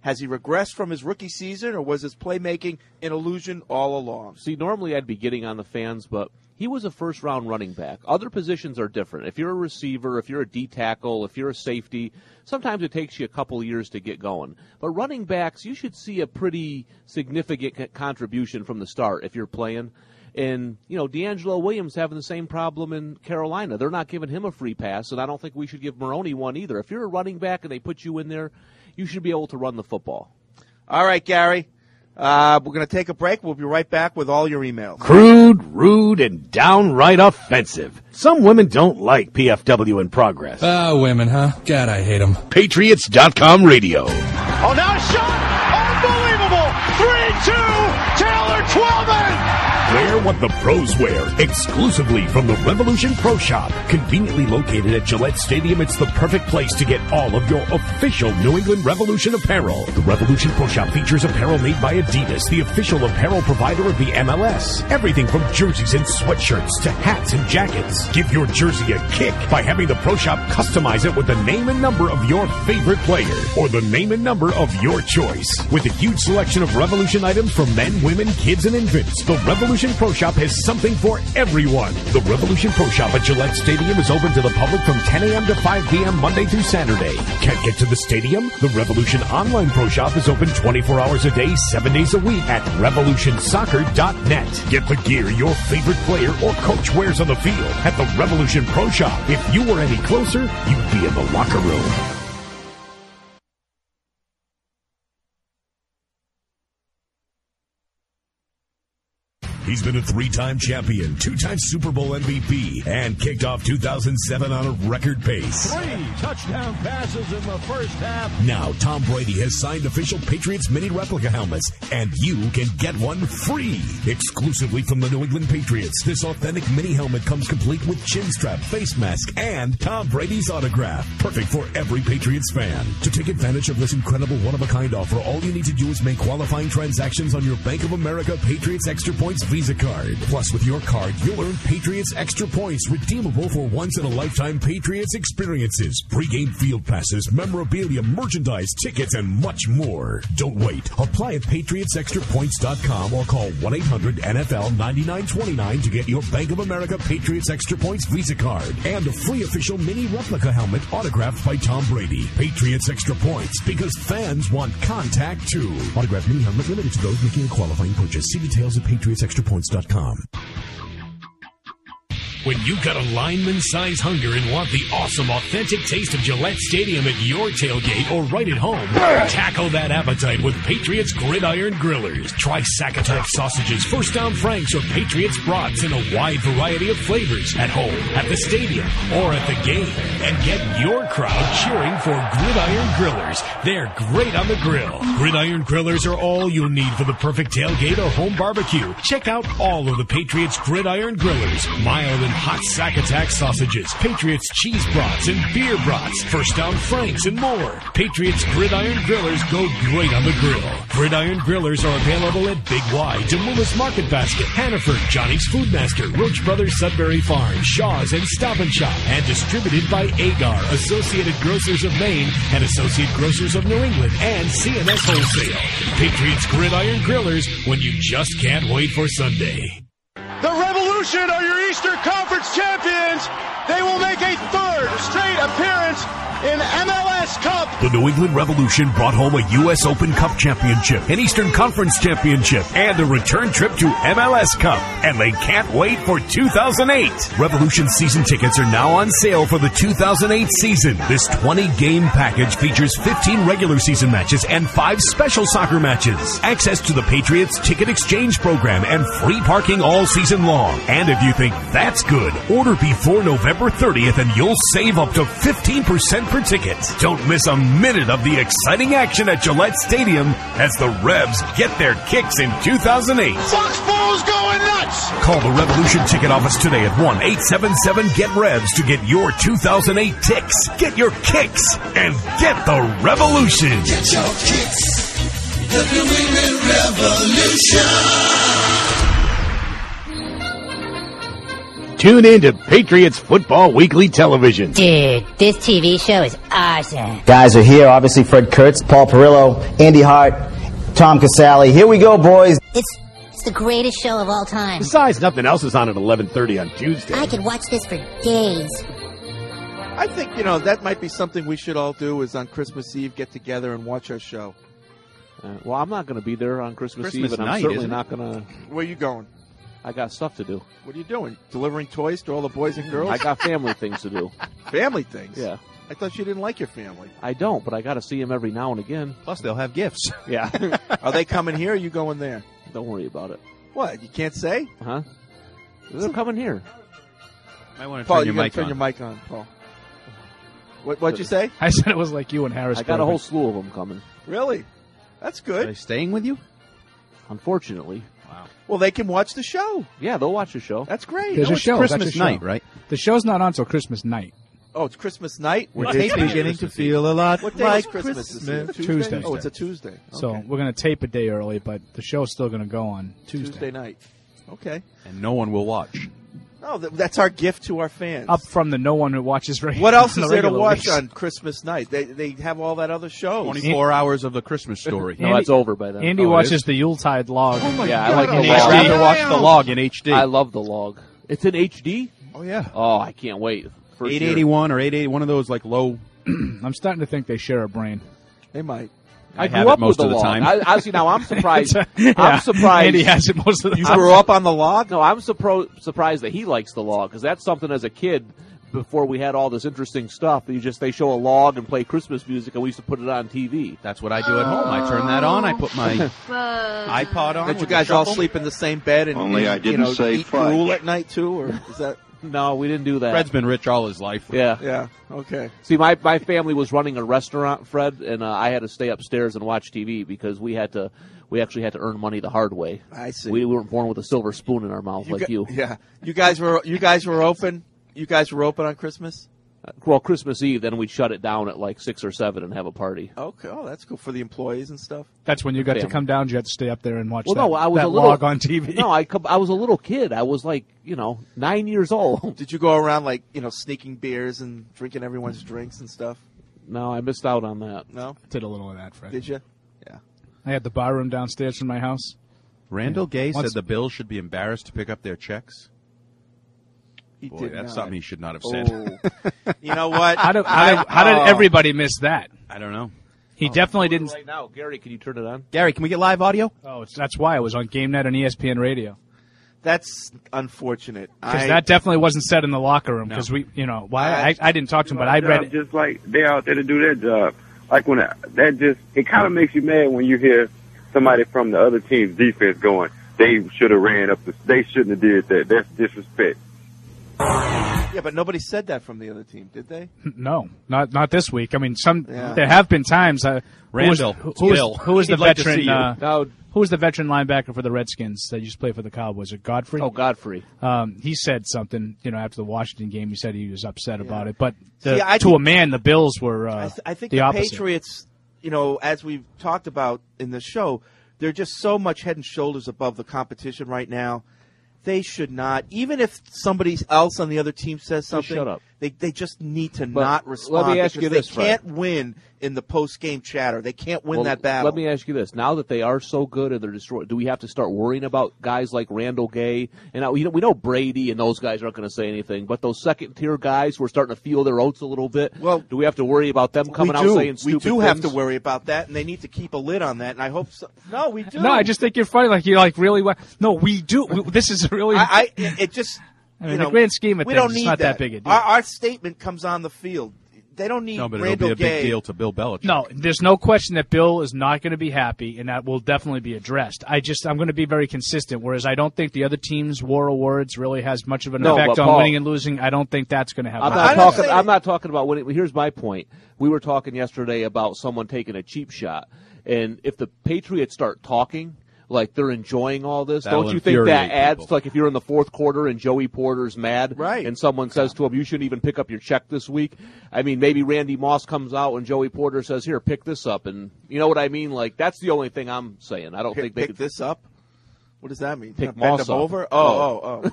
Has he regressed from his rookie season, or was his playmaking an illusion all along? See, normally I'd be getting on the fans, but he was a first-round running back. Other positions are different. If you're a receiver, if you're a D-tackle, if you're a safety, sometimes it takes you a couple years to get going. But running backs, you should see a pretty significant contribution from the start if you're playing. And, D'Angelo Williams having the same problem in Carolina. They're not giving him a free pass, and I don't think we should give Maroney one either. If you're a running back and they put you in there, you should be able to run the football. All right, Gary. We're going to take a break. We'll be right back with all your emails. Crude, rude, and downright offensive. Some women don't like PFW in progress. Women, huh? God, I hate them. Patriots.com radio. Oh, now a shot! Unbelievable! 3-2! Taylor Twellman! Wear what the pros wear, exclusively from the Revolution Pro Shop. Conveniently located at Gillette Stadium, it's the perfect place to get all of your official New England Revolution apparel. The Revolution Pro Shop features apparel made by Adidas, the official apparel provider of the MLS. Everything from jerseys and sweatshirts to hats and jackets. Give your jersey a kick by having the Pro Shop customize it with the name and number of your favorite player or the name and number of your choice. With a huge selection of Revolution items for men, women, kids, and infants, the Revolution Pro Shop has something for everyone. The Revolution Pro Shop at Gillette Stadium is open to the public from 10 a.m. to 5 p.m. Monday through Saturday. Can't get to the stadium? The Revolution Online Pro Shop is open 24 hours a day, 7 days a week at revolutionsoccer.net. Get the gear your favorite player or coach wears on the field at the Revolution Pro Shop. If you were any closer, you'd be in the locker room. He's been a 3-time champion, 2-time Super Bowl MVP, and kicked off 2007 on a record pace. 3 touchdown passes in the first half. Now, Tom Brady has signed official Patriots mini replica helmets, and you can get one free. Exclusively from the New England Patriots, this authentic mini helmet comes complete with chin strap, face mask, and Tom Brady's autograph. Perfect for every Patriots fan. To take advantage of this incredible one-of-a-kind offer, all you need to do is make qualifying transactions on your Bank of America Patriots Extra Points Visa card. Plus, with your card, you'll earn Patriots Extra Points redeemable for once-in-a-lifetime Patriots experiences, pregame field passes, memorabilia, merchandise, tickets, and much more. Don't wait. Apply at PatriotsExtraPoints.com or call 1-800-NFL-9929 to get your Bank of America Patriots Extra Points Visa card and a free official mini replica helmet autographed by Tom Brady. Patriots Extra Points, because fans want contact too. Autographed mini helmet limited to those making a qualifying purchase. See details at PatriotsExtraPoints.com. When you've got a lineman-size hunger and want the awesome, authentic taste of Gillette Stadium at your tailgate or right at home, tackle that appetite with Patriots Gridiron Grillers. Try Sack-Attack sausages, First Down Franks, or Patriots brats in a wide variety of flavors at home, at the stadium, or at the game. And get your crowd cheering for Gridiron Grillers. They're great on the grill. Gridiron Grillers are all you'll need for the perfect tailgate or home barbecue. Check out all of the Patriots Gridiron Grillers. Mild and hot Sack-Attack sausages, Patriots cheese brats and beer brats, First Down Franks, and more. Patriots Gridiron Grillers go great on the grill. Gridiron Grillers are available at Big Y, Demoulas Market Basket, Hannaford, Johnny's Food Master, Roach Brothers Sudbury Farm, Shaw's, and Stop and Shop, and distributed by Agar, Associated Grocers of Maine, and Associate Grocers of New England, and CNS Wholesale. Patriots Gridiron Grillers, when you just can't wait for Sunday. The Revolution are your Eastern Conference champions. They will make a third straight appearance in MLS Cup. The New England Revolution brought home a U.S. Open Cup championship, an Eastern Conference championship, and a return trip to MLS Cup. And they can't wait for 2008. Revolution season tickets are now on sale for the 2008 season. This 20-game package features 15 regular season matches and 5 special soccer matches. Access to the Patriots Ticket Exchange program and free parking all season long. And if you think that's good, order before November 30th and you'll save up to 15% per ticket. Don't miss a minute of the exciting action at Gillette Stadium as the Revs get their kicks in 2008. Foxboro's going nuts! Call the Revolution Ticket Office today at 1-877-GET-REVS to get your 2008 ticks. Get your kicks and get the Revolution. Get your kicks. The New England Revolution. Tune in to Patriots Football Weekly Television. Dude, this TV show is awesome. Guys are here. Obviously, Fred Kurtz, Paul Perillo, Andy Hart, Tom Casale. Here we go, boys. It's the greatest show of all time. Besides, nothing else is on at 11:30 on Tuesday. I could watch this for days. I think, that might be something we should all do is on Christmas Eve get together and watch our show. Well, I'm not going to be there on Christmas Eve, and I'm night, certainly not going to. Where are you going? I got stuff to do. What are you doing? Delivering toys to all the boys and girls? I got family things to do. Family things? Yeah. I thought you didn't like your family. I don't, but I got to see them every now and again. Plus, they'll have gifts. Yeah. Are they coming here or are you going there? Don't worry about it. What? You can't say? Huh? They're coming here. I want to Paul, turn your mic turn on. your mic on, Paul. What'd you say? I said it was like you and Harris. I got a whole slew of them coming. Really? That's good. Are they staying with you? Unfortunately. Wow. Well, they can watch the show. Yeah, they'll watch the show. That's great. There's a show. Christmas That's a night, show. right? The show's not on until Christmas night. Oh, it's Christmas night? We're It's beginning to feel a lot What day like is Christmas? Is it Christmas. Tuesday. Oh, it's a Tuesday. Okay. So we're going to tape a day early, but the show's still going to go on Tuesday night. Okay. And no one will watch. Oh, that's our gift to our fans. Up from the no one who watches regular. What else is the there to regular watch weeks. on Christmas night? They have all that other shows. 24 hours of the Christmas story. No, that's over by then. Andy Oh, it watches is? the Yuletide log. Oh, my Yeah, God. I like the I'd log. rather watch the log in HD. I love the log. It's in HD? Oh, yeah. Oh, I can't wait. First year. 881 or 880, one of those like low. I'm starting to think they share a brain. They might. I have grew it up most with the of the log. time. Honestly, now I'm surprised. Yeah. I'm surprised. Andy has it most of the You time. grew up on the log? No, I'm surprised that he likes the log, because that's something as a kid, before we had all this interesting stuff, they show a log and play Christmas music, and we used to put it on TV. That's what I do at home. I turn that on. I put my iPod on. Did you with guys the all shuffle. sleep in the same bed and Only I didn't say eat fudge. gruel at night too, or is that? No, we didn't do that. Fred's been rich all his life. Yeah. Yeah. Okay. See, my family was running a restaurant, Fred, and I had to stay upstairs and watch TV because we actually had to earn money the hard way. I see. We weren't born with a silver spoon in our mouth like you. Yeah. You guys were open. You guys were open on Christmas. Well, Christmas Eve, then we'd shut it down at like 6 or 7 and have a party. Okay. Oh, that's cool for the employees and stuff. That's when you got to Family. come down. You had to stay up there and watch Well, that, no, I was that a little log on TV. No, I was a little kid. I was like, 9 years old. Did you go around sneaking beers and drinking everyone's drinks and stuff? No, I missed out on that. No. I did a little of that, Fred. Did you? Yeah. I had the bar room downstairs from my house. Randall Gay Once- said the Bills should be embarrassed to pick up their checks. He Boy, did that's not. something he should not have said. Oh. You know what? How did everybody miss that? I don't know. He definitely didn't. Right now, Gary, can you turn it on? Gary, can we get live audio? Oh, that's why it was on GameNet and ESPN Radio. That's unfortunate. Because that definitely wasn't said in the locker room. Because I didn't talk to him, but I read it. Just like they're out there to do their job. Like when it kind of makes you mad when you hear somebody from the other team's defense going, they should have ran up. They shouldn't have did that. That's disrespect. Yeah, but nobody said that from the other team, did they? No, not this week. I mean, Yeah. there have been times. Randall, who was the he'd like to veteran? see you. Who was the veteran linebacker for the Redskins that used to play for the Cowboys? It Godfrey. Oh, Godfrey. He said something. After the Washington game, he said he was upset about it. But See, I to think- a man, the Bills were. I think the the opposite. Patriots, as we've talked about in the show, they're just so much head and shoulders above the competition right now. They should not, even if somebody else on the other team says something, shut up. They just need to But not respond. let me ask you because this, they can't win in the post-game chatter. They can't win that battle. Let me ask you this. Now that they are so good and they're destroyed, do we have to start worrying about guys like Randall Gay? And we know Brady and those guys aren't going to say anything, but those second-tier guys who are starting to feel their oats a little bit, do we have to worry about them coming out saying stupid We do have things? to worry about that, and they need to keep a lid on that, and I hope so. No, we do. No, I just think you're funny. Really? No, we do. This is really. It just. In the grand scheme of we things, don't it's need not that big a deal. Our statement comes on the field. They don't need No, but Randall it'll be a Gay. big deal to Bill Belichick. No, there's no question that Bill is not going to be happy, and that will definitely be addressed. I'm going to be very consistent, whereas I don't think the other team's war of words really has much of an effect but on Paul, winning and losing. I don't think that's going to happen. I'm not talking about winning. Here's my point. We were talking yesterday about someone taking a cheap shot, and if the Patriots start talking like they're enjoying all this, That'll don't you think that infuriate adds people. to, like, if you're in the fourth quarter and Joey Porter's mad, right, and someone says to him, you shouldn't even pick up your check this week? I mean, maybe Randy Moss comes out and Joey Porter says, here, pick this up, and you know what I mean? Like, that's the only thing I'm saying. I don't think they pick could this up. What does that mean? Pick Bend Moss him up. over? Oh.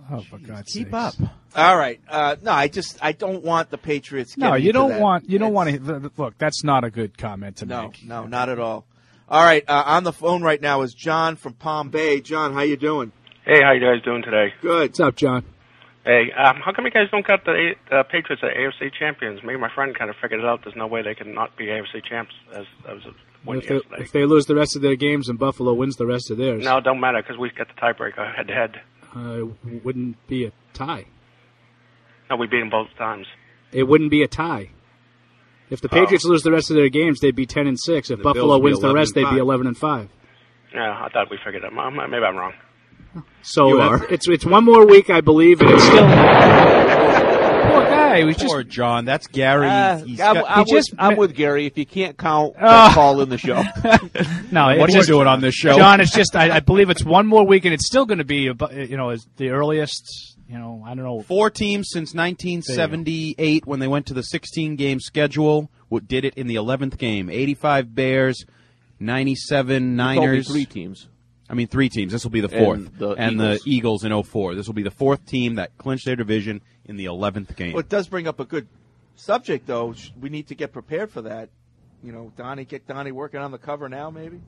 Oh, for God's Keep sakes. up. All right. No, I don't want the Patriots. No, you don't want to. Look, that's not a good comment to make. No, not at all. All right. On the phone right now is John from Palm Bay. John, how you doing? Hey, how you guys doing today? Good. What's up, John? Hey, how come you guys don't got the Patriots as AFC champions? Me and my friend kind of figured it out. There's no way they can not be AFC champs as a win yesterday. If they lose the rest of their games and Buffalo wins the rest of theirs. No, it don't matter because we got the tiebreaker head-to-head. Wouldn't be a tie. No, we beat them both times. It wouldn't be a tie. If the Patriots lose the rest of their games, they'd be 10-6. If Buffalo wins the rest, they'd be 11-5. Yeah, I thought we figured it out. Maybe I'm wrong. So it's one more week, I believe, and it's still. Poor guy. Poor John. That's Gary. I'm with Gary. If you can't count, call in the show. No, what are you doing on this show, John? It's just I believe it's one more week, and it's still going to be is the earliest. I don't know. 4 teams since 1978 when they went to the 16-game schedule. Did it in the 11th game. 85 Bears, 97 Niners. 3 teams. I mean, 3 teams. This will be the 4th. And the Eagles in 04. This will be the 4th team that clinched their division in the 11th game. Well, it does bring up a good subject, though. We need to get prepared for that. Get Donnie working on the cover now, maybe?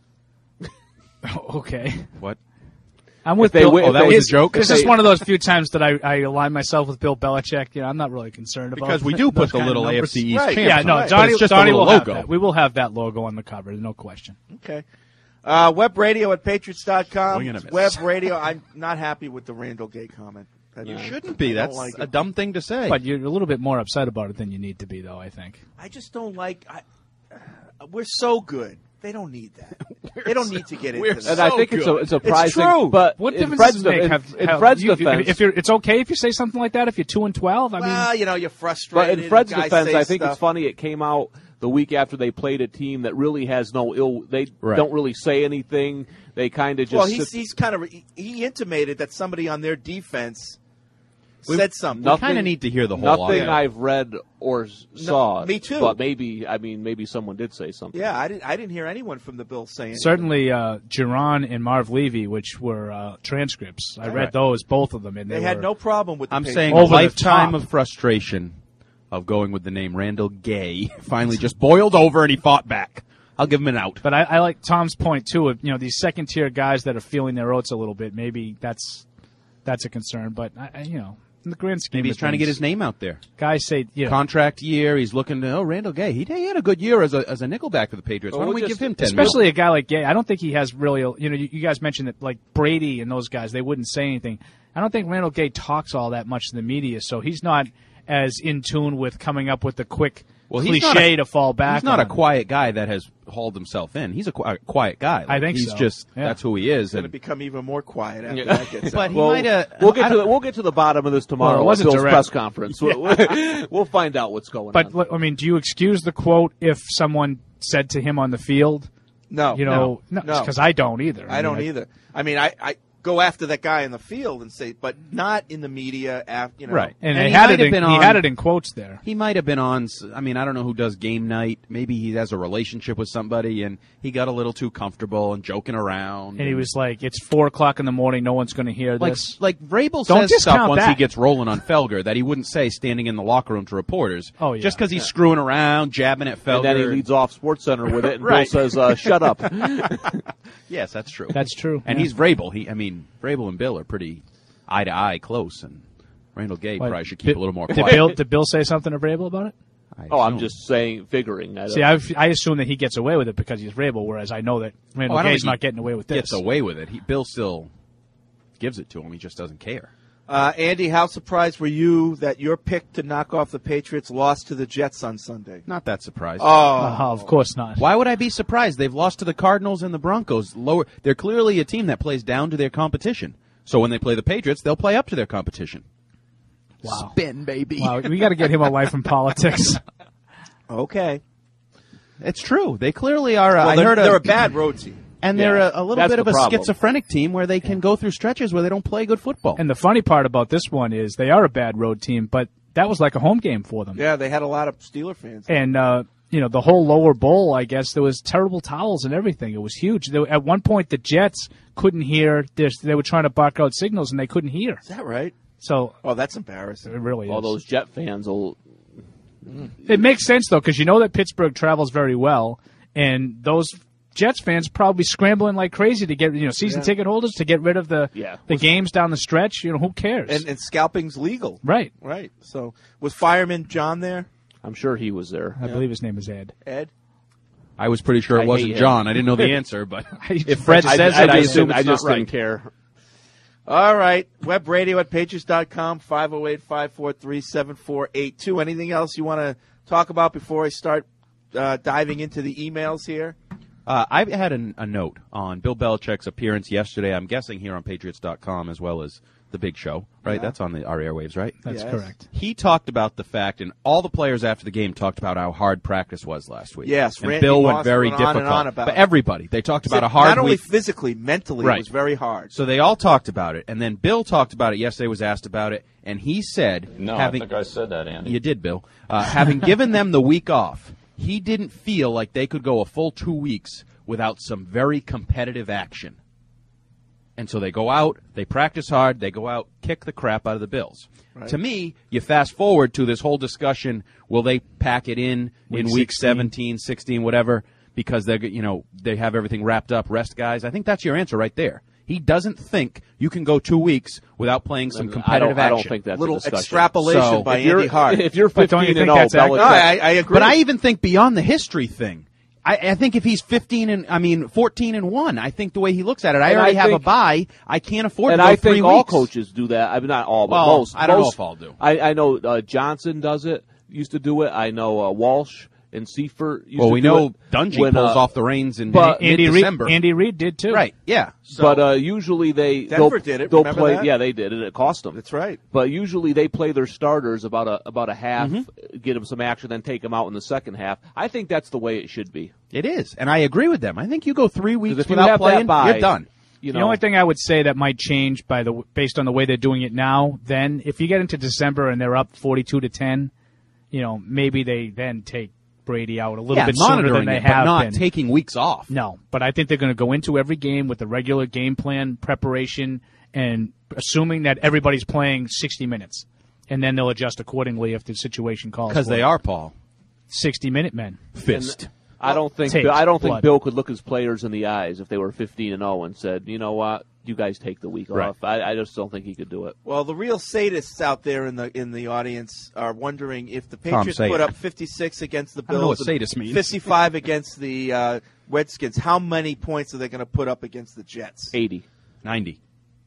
Okay. What? I'm with Bill. That was a joke? This is one of those few times that I align myself with Bill Belichick. I'm not really concerned about because we do put the little AFC East champs. Yeah, no, Donnie will have that. We will have that logo on the cover, no question. Okay. Web radio at Patriots.com. Web radio. I'm not happy with the Randall Gay comment. You shouldn't be. That's a dumb thing to say. But you're a little bit more upset about it than you need to be, though, I think. I just don't like we're so good. They don't need that. They don't need to get into that. And I think it's a surprising. It's true. But what difference does it make? In Fred's defense, it's okay if you say something like that if you're 2-12. I mean, you're frustrated. But in Fred's defense, I think it's funny. It came out the week after they played a team that really has no ill. They don't really say anything. They kind of just. Well, he intimated that somebody on their defense said something. We kind of need to hear the whole. Nothing I've read or saw. Me too. But maybe someone did say something. Yeah, I didn't hear anyone from the Bills saying anything. Certainly, Geron and Marv Levy, which were transcripts. I read those, both of them, and they had no problem with. I'm saying a lifetime of frustration of going with the name Randall Gay finally just boiled over, and he fought back. I'll give him an out. But I like Tom's point too. Of these second-tier guys that are feeling their oats a little bit. Maybe that's a concern. But in the grand scheme, maybe he's trying to get his name out there. Guys say, contract year. He's looking to Randall Gay. He had a good year as a nickelback for the Patriots. Why don't we give him 10? Especially a guy like Gay. I don't think he has really. You guys mentioned that like Brady and those guys, they wouldn't say anything. I don't think Randall Gay talks all that much to the media, so he's not as in tune with coming up with the quick cliche to fall back. He's not a quiet guy that has hauled himself in. He's a quiet guy. I think he's just that's who he is. He's going to become even more quiet after that gets but out. We'll get to the bottom of this tomorrow at Bill's press conference. We'll find out what's going on. But I mean, do you excuse the quote if someone said to him on the field? No, no, because I don't either. I don't either. I mean, I go after that guy in the field and say, but not in the media. Right, and he had it in quotes there. He might have been on. I mean, I don't know who does game night. Maybe he has a relationship with somebody, and he got a little too comfortable and joking around. And he was like, "It's 4:00 in the morning. No one's going to hear this." Like Vrabel says stuff once he gets rolling on Felger that he wouldn't say standing in the locker room to reporters. Oh yeah, just because he's screwing around, jabbing at Felger, and then he leads off SportsCenter with it, and Bill says, "Shut up." Yes, that's true. That's true. And he's Vrabel. Vrabel and Bill are pretty eye to eye close, and Randall Gay probably should keep a little more quiet. Did Bill say something to Vrabel about it? I'm just figuring. See, I assume that he gets away with it because he's Vrabel, whereas I know that Randall Gay's not getting away with this. Gets away with it. Bill still gives it to him. He just doesn't care. Andy, how surprised were you that your pick to knock off the Patriots lost to the Jets on Sunday? Not that surprised. Of course not. Why would I be surprised? They've lost to the Cardinals and the Broncos. They're clearly a team that plays down to their competition. So when they play the Patriots, they'll play up to their competition. Wow. Spin, baby. Wow, we got to get him a life in politics. Okay. It's true. They clearly are. They're a bad road team. And they're a little bit of a schizophrenic team where they can go through stretches where they don't play good football. And the funny part about this one is they are a bad road team, but that was like a home game for them. Yeah, they had a lot of Steeler fans. And the whole lower bowl, I guess, there was terrible towels and everything. It was huge. At one point, the Jets couldn't hear this. They were trying to bark out signals, and they couldn't hear. Is that right? So, that's embarrassing. It really is. All those Jet fans will... It makes sense, though, because you know that Pittsburgh travels very well, and those Jets fans probably scrambling like crazy to get season ticket holders to get rid of the games down the stretch. Who cares? And scalping's legal. Right. So was Fireman John there? I'm sure he was there. I believe his name is Ed. Ed? I was pretty sure it wasn't John. I didn't know the answer, but if Fred says it, I assume it's I just not right. didn't care. All right. Web radio at Patriots.com, 508-543-7482. Anything else you want to talk about before I start diving into the emails here? I had a note on Bill Belichick's appearance yesterday, I'm guessing here on Patriots.com as well as the Big Show, right? Yeah. That's on our airwaves, right? That's correct. He talked about the fact, and all the players after the game talked about how hard practice was last week. Yes, and Randy Bill Moss went very went on difficult. and on about but it. everybody, they talked about a hard not only week. physically, mentally, Right. it was very hard. So they all talked about it, and then Bill talked about it yesterday, was asked about it, and he said... No, I think I said that, Andy. You did, Bill. Having given them the week off, he didn't feel like they could go a full 2 weeks without some very competitive action. And so they go out, they practice hard, they go out, kick the crap out of the Bills. Right. To me, you fast forward to this whole discussion, will they pack it in week 17, 16, whatever, because they have everything wrapped up, rest guys? I think that's your answer right there. He doesn't think you can go 2 weeks without playing some competitive action. I don't think that's little a discussion. extrapolation by Andy Hart. If you're But don't you 15 think and 0, that's Belichick. No, I agree. But I even think beyond the history thing. I think if he's 14 and 1, I think the way he looks at it, I already have a bye. I can't afford to go 3 weeks. And I think all coaches do that. I mean, not all, but most. I don't know if all do. I know Johnson does it, used to do it. I know Walsh and Seifert used to do it. Well, we know Dungy pulls off the reins in mid-December. Andy Reid did, too. Right, yeah. But usually Denver did it, they'll remember play. that? Yeah, they did, and it cost them. That's right. But usually they play their starters about a half, get them some action, then take them out in the second half. I think that's the way it should be. It is, and I agree with them. I think you go 3 weeks if you without have that playing, bye, you're done. The only thing I would say that might change based on the way they're doing it now, then if you get into December and they're up 42-10, maybe they then take Brady out a little bit sooner than they have but not been. taking weeks off. No, but I think they're going to go into every game with the regular game plan preparation and assuming that everybody's playing 60 minutes, and then they'll adjust accordingly if the situation calls. Because they are, Paul. 60-minute men. Fist. I don't think Bill could look his players in the eyes if they were 15 and 0 and said, you know what, you guys take the week off. I just don't think he could do it. Well, the real sadists out there in the audience are wondering if the Patriots put up 56 against the Bills, I don't know what sadist means. 55 against the Redskins. How many points are they going to put up against the Jets? 80, 90.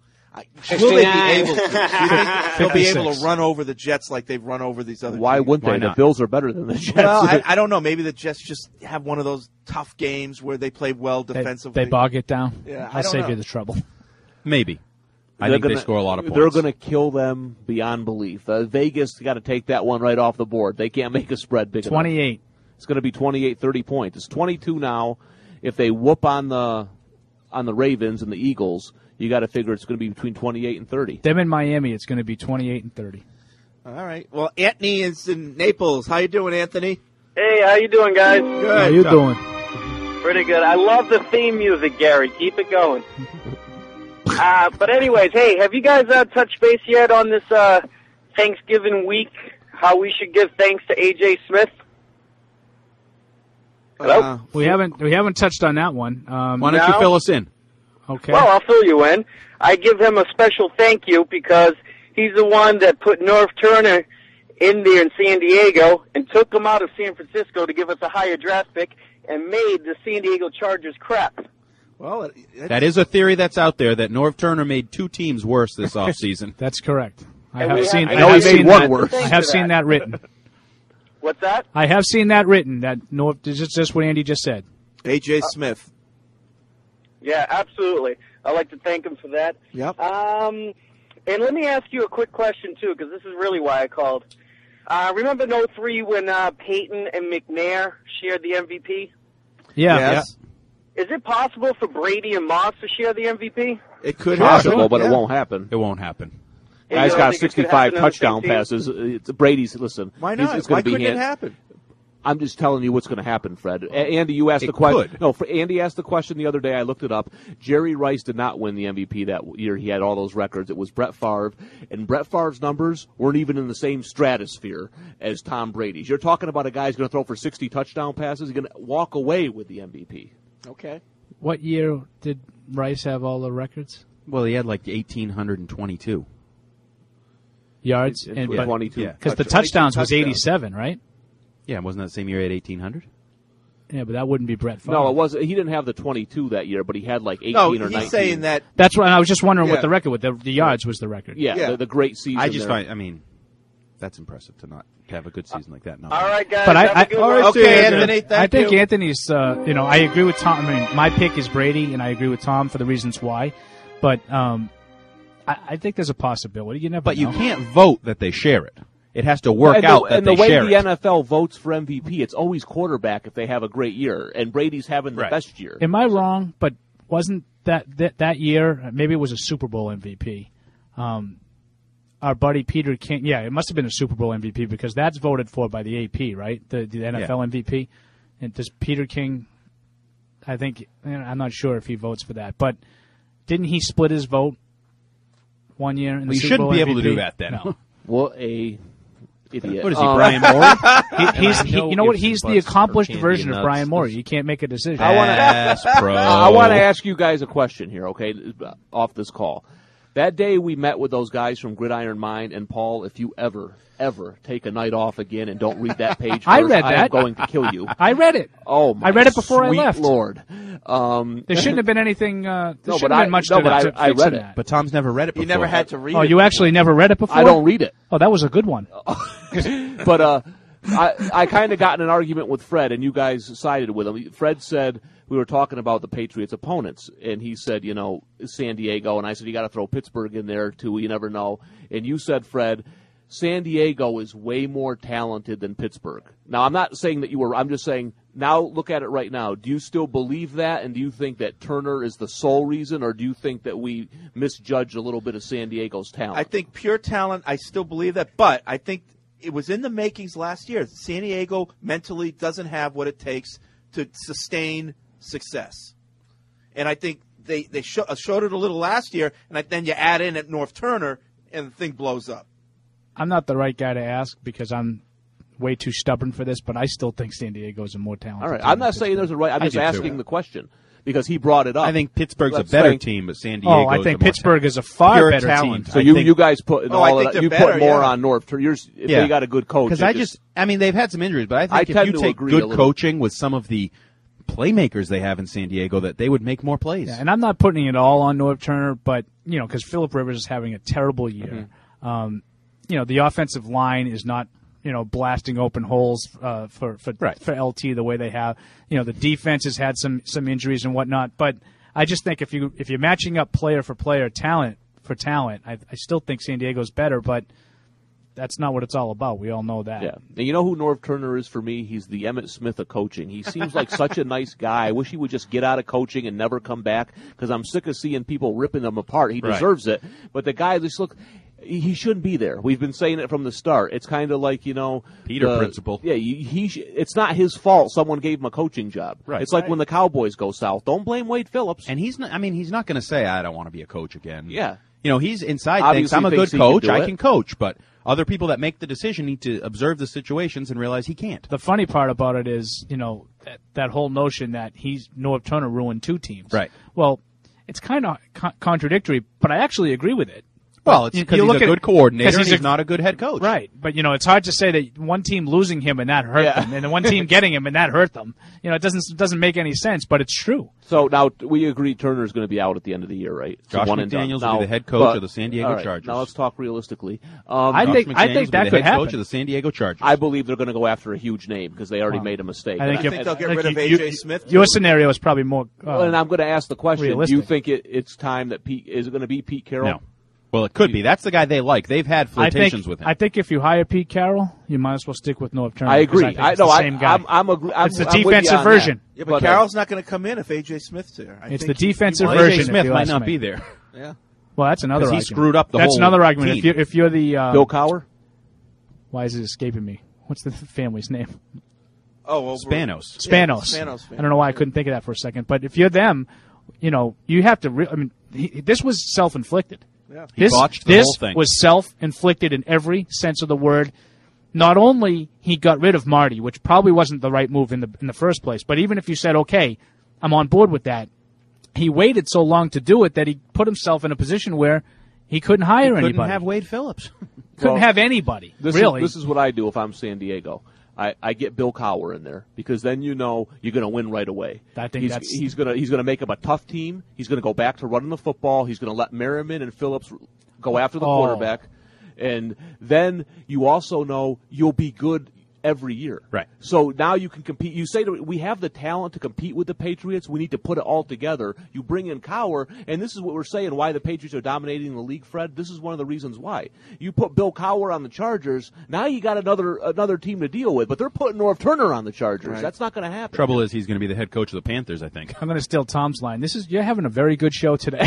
Will they be able to? Do you think they'll be able to run over the Jets like they've run over these other Why teams? wouldn't they? The Bills are better than the Jets. Well, I don't know. Maybe the Jets just have one of those tough games where they play well defensively. They bog it down. Yeah, I'll save you the trouble. Maybe. I think they score a lot of points. They're going to kill them beyond belief. Vegas got to take that one right off the board. They can't make a spread big 28. enough. It's going to be 28-30 points. It's 22 now. If they whoop on the Ravens and the Eagles, you got to figure it's going to be between 28 and 30. Them in Miami, it's going to be 28 and 30. All right. Well, Anthony is in Naples. How you doing, Anthony? Hey, how you doing, guys? Good. How you doing? Pretty good. I love the theme music, Gary. Keep it going. But anyways, hey, have you guys touched base yet on this Thanksgiving week? How we should give thanks to A.J. Smith? Hello? We haven't touched on that one. Why don't you fill us in? Okay. Well, I'll fill you in. I give him a special thank you because he's the one that put Norv Turner in there in San Diego and took him out of San Francisco to give us a higher draft pick and made the San Diego Chargers crap. Well, that is a theory that's out there that Norv Turner made 2 teams worse this offseason. That's correct. I And have we seen. have- I have he made seen one that. worse. I have seen that written. What's that? I have seen that written. That this is just what Andy just said. A.J. Smith. Yeah, absolutely. I'd like to thank him for that. Yep. And let me ask you a quick question, too, because this is really why I called. Remember in 03 when Peyton and McNair shared the MVP? Yeah. Yes. Is it possible for Brady and Moss to share the MVP? It could Possible, happen. but Yeah. it won't happen. It won't happen. And Guy's you don't got think it could 65 happen on the touchdown 16? passes. It's Brady's. Listen, Why not? It's Why going to be couldn't it happen? I'm just telling you what's going to happen, Fred. Andy, you asked the question. No, Andy asked the question the other day. I looked it up. Jerry Rice did not win the MVP that year. He had all those records. It was Brett Favre, and Brett Favre's numbers weren't even in the same stratosphere as Tom Brady's. You're talking about a guy who's going to throw for 60 touchdown passes. He's going to walk away with the MVP. Okay. What year did Rice have all the records? Well, he had like 1,822 yards and 22. Because the touchdowns was 87, right? Yeah, wasn't that the same year he had 1,800? Yeah, but that wouldn't be Brett Favre. No, it wasn't. He didn't have the 22 that year, but he had like 18 or 19. He's saying that. That's what I was just wondering what the record with the yards was. The record. Yeah. The great season. I just find. I mean, that's impressive to not have a good season like that. No. All right, guys. But okay, Anthony. I think Anthony's. I agree with Tom. I mean, my pick is Brady, and I agree with Tom for the reasons why. But I think there's a possibility. You never. But know. you can't vote that they share it. It has to work out that they share it. And the way the NFL votes for MVP, it's always quarterback if they have a great year, and Brady's having the best year. Am I wrong? But wasn't that year? Maybe it was a Super Bowl MVP. Our buddy Peter King. Yeah, it must have been a Super Bowl MVP because that's voted for by the AP, right? The NFL MVP. And does Peter King? I think I'm not sure if he votes for that, but didn't he split his vote one year in the Super Bowl MVP? You shouldn't be able to do that then. No. What a idiot. What is he, Brian Morey? You know what? He's the accomplished version of Brian Morey. You can't make a decision. I want to ask you guys a question here, okay, off this call. That day we met with those guys from Gridiron Mind, and Paul, if you ever take a night off again and don't read that page first, I read that. I'm going to kill you. I read it. Oh, my I read it before I sweet left. Lord. There shouldn't have been anything. There shouldn't have been much to I read it. that. But Tom's never read it before. You never had to read it. Oh, you actually never read it before? I don't read it. Oh, that was a good one. But I kind of got in an argument with Fred, and you guys sided with him. Fred said we were talking about the Patriots' opponents, and he said, San Diego, and I said you got to throw Pittsburgh in there too. You never know. And you said, Fred, San Diego is way more talented than Pittsburgh. Now, I'm not saying that you were. I'm just saying now look at it right now. Do you still believe that, and do you think that Turner is the sole reason, or do you think that we misjudged a little bit of San Diego's talent? I think pure talent, I still believe that, but I think it was in the makings last year. San Diego mentally doesn't have what it takes to sustain success. And I think they showed it a little last year, and then you add in at North Turner, and the thing blows up. I'm not the right guy to ask because I'm way too stubborn for this, but I still think San Diego is a more talented team. All right, team. I'm not saying there's a right. I'm just asking the question because he brought it up. I think Pittsburgh's a better team, but San Diego. Oh, I think Pittsburgh is a far better team. So you guys put you put more on North. If they got a good coach. Because they've had some injuries, but I think if you take good coaching with some of the playmakers they have in San Diego, that they would make more plays. Yeah, and I'm not putting it all on North Turner, but because Phillip Rivers is having a terrible year. Mm-hmm. The offensive line is not, blasting open holes for LT the way they have. The defense has had some injuries and whatnot. But I just think if you're matching up player for player, talent for talent, I still think San Diego's better. But that's not what it's all about. We all know that. Yeah. And you know who North Turner is for me? He's the Emmitt Smith of coaching. He seems like such a nice guy. I wish he would just get out of coaching and never come back because I'm sick of seeing people ripping him apart. He deserves it. But the guy just he shouldn't be there. We've been saying it from the start. It's kind of like, Peter principle. Yeah, it's not his fault someone gave him a coaching job. Right. It's like when the Cowboys go south. Don't blame Wade Phillips. And he's not going to say, I don't want to be a coach again. Yeah. He's inside thinks, I'm a good coach, I can coach, but other people that make the decision need to observe the situations and realize he can't. The funny part about it is, that whole notion that North Turner ruined two teams. Right. Well, it's kind of contradictory, but I actually agree with it. Well, it's because he's a good coordinator and he's not a good head coach. Right. But, it's hard to say that one team losing him and that hurt them, and the one team getting him and that hurt them. It doesn't make any sense, but it's true. So now we agree Turner's going to be out at the end of the year, right? Josh McDaniels will be the head coach of the San Diego Chargers. Now let's talk realistically. I think that could happen. Coach of the San Diego Chargers. I believe they're going to go after a huge name because they already made a mistake. I think they'll get rid of A.J. Smith. Your scenario is probably more and I'm going to ask the question, realistic. do you think it's time that is it going to be Pete Carroll? No. Well, it could be. That's the guy they like. They've had flirtations with him. I think if you hire Pete Carroll, you might as well stick with North Turner. I agree. It's the same guy. It's the defensive version. Yeah, but Carroll's not going to come in if A.J. Smith's there. It's the defensive version. A.J. Smith might not be there. Yeah. Well, that's another argument. He screwed up the whole That's another argument. team. If you're the Bill Cowher? Why is it escaping me? What's the family's name? Spanos. Spanos. Yeah, Spanos. I don't know why I couldn't think of that for a second. But if you're them, you have to. This was self-inflicted. Yeah. He botched the whole thing. This was self-inflicted in every sense of the word. Not only he got rid of Marty, which probably wasn't the right move in the first place, but even if you said, okay, I'm on board with that, he waited so long to do it that he put himself in a position where he couldn't hire anybody. Couldn't have Wade Phillips. Couldn't have anybody, really. This is what I do if I'm San Diego. I get Bill Cowher in there because then you're going to win right away. I think he's going to make him a tough team. He's going to go back to running the football. He's going to let Merriman and Phillips go after the quarterback. And then you also know you'll be good every year. Right. So now you can compete. You say we have the talent to compete with the Patriots. We need to put it all together. You bring in Cowher, and this is what we're saying, why the Patriots are dominating the league, Fred. This is one of the reasons why. You put Bill Cowher on the Chargers, now you got another team to deal with, but they're putting Norv Turner on the Chargers. Right. That's not going to happen. Trouble is he's going to be the head coach of the Panthers, I think. I'm going to steal Tom's line. You're having a very good show today.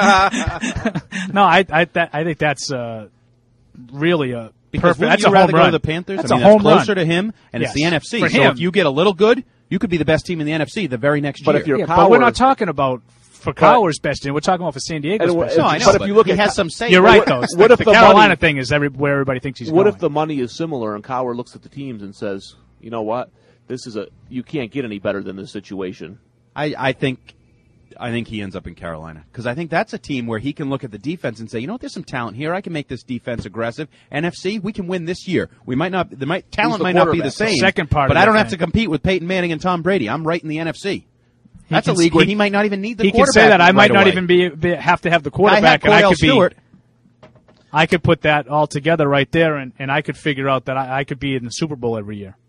No, I think that's really a because perfect. That's you a rather home run. go to the Panthers? That's that's a home closer run. to him, and Yes. it's the NFC. For so him. if you get a little good, you could be the best team in the NFC the very next year. But if you're but we're not talking about for Cowher's best team. We're talking about for San Diego's best team. No, I know, but if you look he at has some say. You're right, though. What if the the Carolina money, thing is where everybody thinks he's What going. if the money is similar and Cowher looks at the teams and says, you know what, you can't get any better than this situation. I think he ends up in Carolina because I think that's a team where he can look at the defense and say, you know what, there's some talent here. I can make this defense aggressive. NFC, we can win this year. We might not. Talent might not be the same. Second part, but of I don't that have to thing. compete with Peyton Manning and Tom Brady. I'm right in the NFC. That's a can- league where he might not even need the He can quarterback. say that. I might right not away. even have to have the quarterback, and I Cordell could Stewart. I could put that all together right there, and I could figure out that I could be in the Super Bowl every year.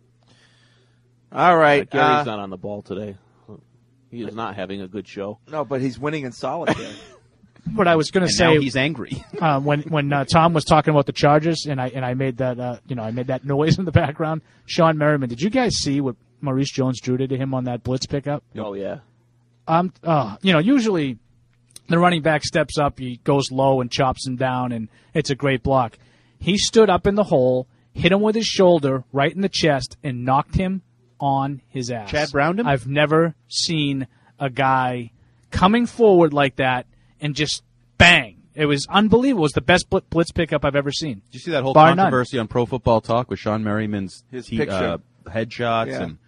All right. Gary's not on the ball today. He is not having a good show. No, but he's winning in solitaire. But I was going to And say now he's angry. when Tom was talking about the Chargers, and I made that I made that noise in the background. Sean Merriman, did you guys see what Maurice Jones-Drew did to him on that blitz pickup? Oh yeah. Usually the running back steps up, he goes low and chops him down, and it's a great block. He stood up in the hole, hit him with his shoulder right in the chest, and knocked him on his ass. Chad Browned him? I've never seen a guy coming forward like that and just bang. It was unbelievable. It was the best blitz pickup I've ever seen. Did you see that whole Bar controversy on Pro Football Talk with Sean Merriman's picture. headshots Yeah. and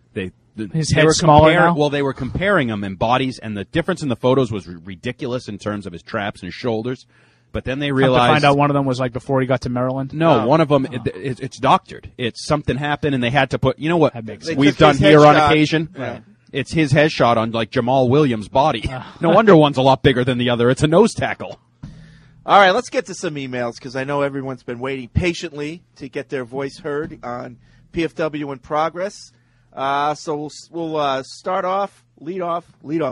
His they head's were smaller now? Well, they were comparing him in bodies, and the difference in the photos was ridiculous in terms of his traps and his shoulders. But then they Come realized to find out one of them was like before he got to Maryland. no, one of them it's doctored. It's something happened, and they had to put. You know what That makes sense. we've They took done his here on headshot. occasion. Right. It's his headshot on like Jamal Williams' body. No wonder one's a lot bigger than the other. It's a nose tackle. All right, let's get to some emails because I know everyone's been waiting patiently to get their voice heard on PFW in Progress. So we'll start off, lead off.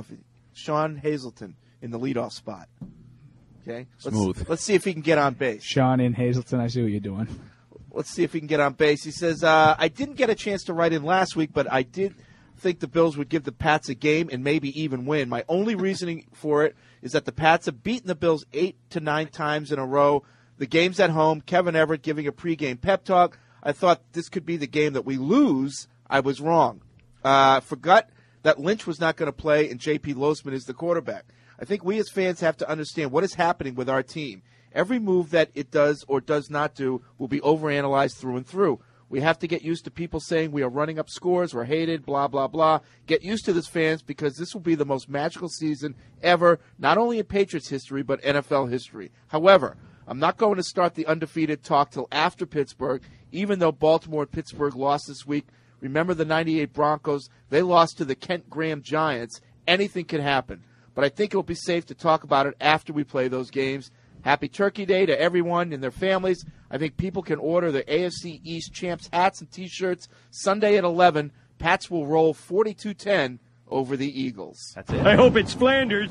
Sean Hazelton in the leadoff spot. Okay, Smooth. Let's see if he can get on base. Sean in Hazleton, I see what you're doing. Let's see if he can get on base. He says, I didn't get a chance to write in last week, but I did think the Bills would give the Pats a game and maybe even win. My only reasoning for it is that the Pats have beaten the Bills 8 to 9 times in a row. The game's at home. Kevin Everett giving a pregame pep talk. I thought this could be the game that we lose. I was wrong. Forgot that Lynch was not going to play and J.P. Losman is the quarterback. I think we as fans have to understand what is happening with our team. Every move that it does or does not do will be overanalyzed through and through. We have to get used to people saying we are running up scores, we're hated, blah, blah, blah. Get used to this, fans, because this will be the most magical season ever, not only in Patriots history, but NFL history. However, I'm not going to start the undefeated talk till after Pittsburgh, even though Baltimore and Pittsburgh lost this week. Remember the 98 Broncos? They lost to the Kent Graham Giants. Anything can happen. But I think it will be safe to talk about it after we play those games. Happy Turkey Day to everyone and their families. I think people can order the AFC East Champs hats and T-shirts Sunday at 11. Pats will roll 42-10 over the Eagles. That's it. I hope it's Flanders.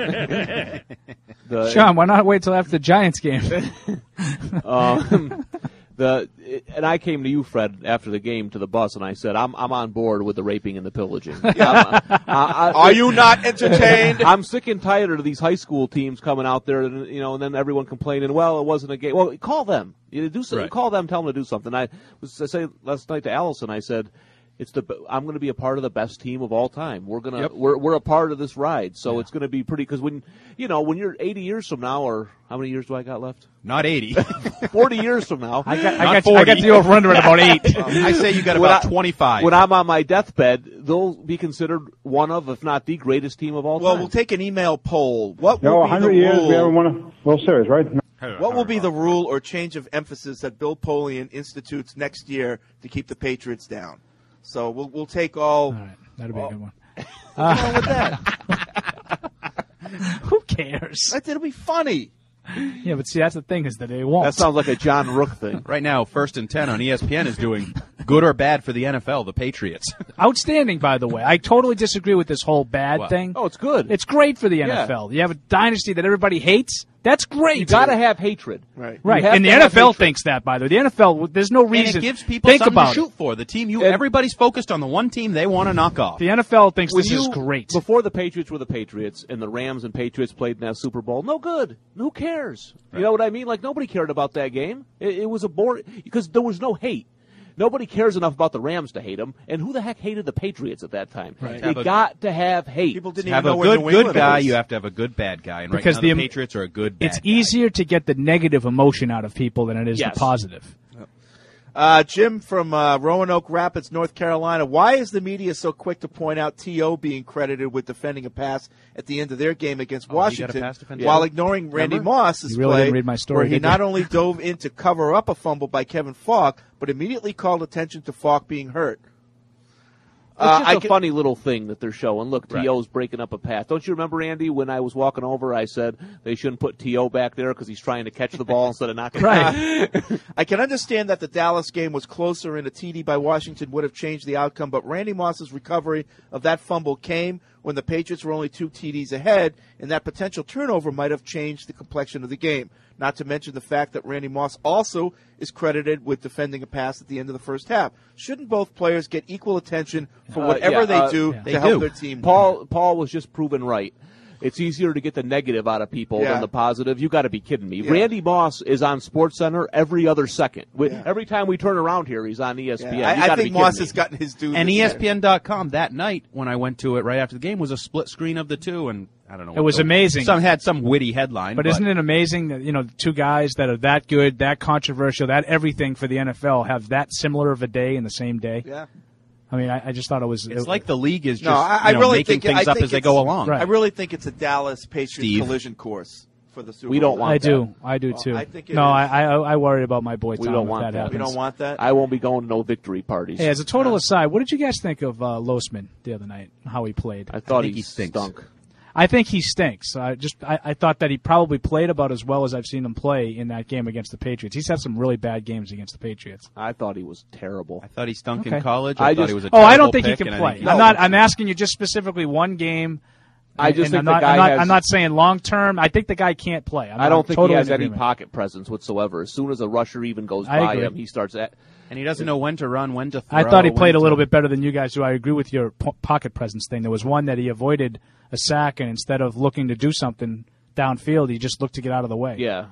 Sean, why not wait till after the Giants game? And I came to you, Fred, after the game to the bus, and I said, I'm on board with the raping and the pillaging. Are you not entertained? I'm sick and tired of these high school teams coming out there, and then everyone complaining, well, it wasn't a game. Well, call them. You do something. Right. Call them, tell them to do something. I say last night to Allison, I said, I'm going to be a part of the best team of all time. We're a part of this ride, so it's going to be pretty. Because when you're 80 years from now, or how many years do I got left? Not 80. 40 years from now. I got the over-under at about 8. I say you got about 25. When I'm on my deathbed, they'll be considered one of, if not the greatest team of all time. Well, we'll take an email poll. What will be 100 the years rule? we haven't won a World Series, right? What will be the rule or change of emphasis that Bill Polian institutes next year to keep the Patriots down? So we'll take all. All right, that'll be a good one. What's wrong with that? Who cares? It'll be funny. Yeah, but see, that's the thing is that they won't. That sounds like a John Rook thing. Right now, First and 10 on ESPN is doing good or bad for the NFL, the Patriots. Outstanding, by the way. I totally disagree with this whole bad thing. Oh, it's good. It's great for the NFL. You have a dynasty that everybody hates. That's great. You got to have hatred. Right. And the NFL thinks that, by the way. The NFL, there's no reason. And it gives people think something about to shoot for. The team everybody's focused on the one team they want to knock off. The NFL thinks this is great. Before the Patriots were the Patriots and the Rams and Patriots played in that Super Bowl, no good. Who cares? Right. You know what I mean? Like, nobody cared about that game. It was a boring, because there was no hate. Nobody cares enough about the Rams to hate them, and who the heck hated the Patriots at that time? Right. You got to have hate. People didn't have even know a where good guy. You have to have a good bad guy, and because right now the Patriots are a good bad It's guy. easier to get the negative emotion out of people than it is the positive. Jim from Roanoke Rapids, North Carolina. Why is the media so quick to point out T.O. being credited with defending a pass at the end of their game against Washington while ignoring Randy Moss's really play didn't read my story, where he did not you? only dove in to cover up a fumble by Kevin Falk, but immediately called attention to Falk being hurt? It's just a funny little thing that they're showing. Look, T.O.'s breaking up a pass. Don't you remember, Andy, when I was walking over, I said they shouldn't put T.O. back there because he's trying to catch the ball instead of knocking it out. I can understand that the Dallas game was closer and a TD by Washington would have changed the outcome, but Randy Moss's recovery of that fumble came when the Patriots were only 2 TDs ahead, and that potential turnover might have changed the complexion of the game. Not to mention the fact that Randy Moss also is credited with defending a pass at the end of the first half. Shouldn't both players get equal attention for whatever they do to help their team? Paul was just proven right. It's easier to get the negative out of people than the positive. You got to be kidding me. Randy Moss is on SportsCenter every other second. Every time we turn around here, he's on ESPN. I think Moss has gotten his due. And ESPN.com that night when I went to it right after the game was a split screen of the two, and I don't know. It was amazing. Some had some witty headline, but isn't it amazing that the two guys that are that good, that controversial, that everything for the NFL have that similar of a day in the same day? Yeah. I mean, I just thought it was. It's like the league is just making things up as they go along. Right. I really think it's a Dallas Patriots collision course for the Super Bowl. We don't want that. I do too. I think I worry about my boy Tom. We don't want that. We don't want that. I won't be going to no victory parties. Hey, as a total aside, what did you guys think of Losman the other night? How he played? I thought he stunk. I think he stinks. I thought that he probably played about as well as I've seen him play in that game against the Patriots. He's had some really bad games against the Patriots. I thought he was terrible. I thought he stunk in college. I thought he was a I don't think he can pick, play. I'm asking you just specifically one game. I'm not saying long term. I think the guy can't play. I don't think he has any pocket presence whatsoever. As soon as a rusher even goes by him, he starts at. And he doesn't know when to run, when to throw. I thought he played a little bit better than you guys do. I agree with your pocket presence thing. There was one that he avoided a sack, and instead of looking to do something downfield, he just looked to get out of the way. Yeah.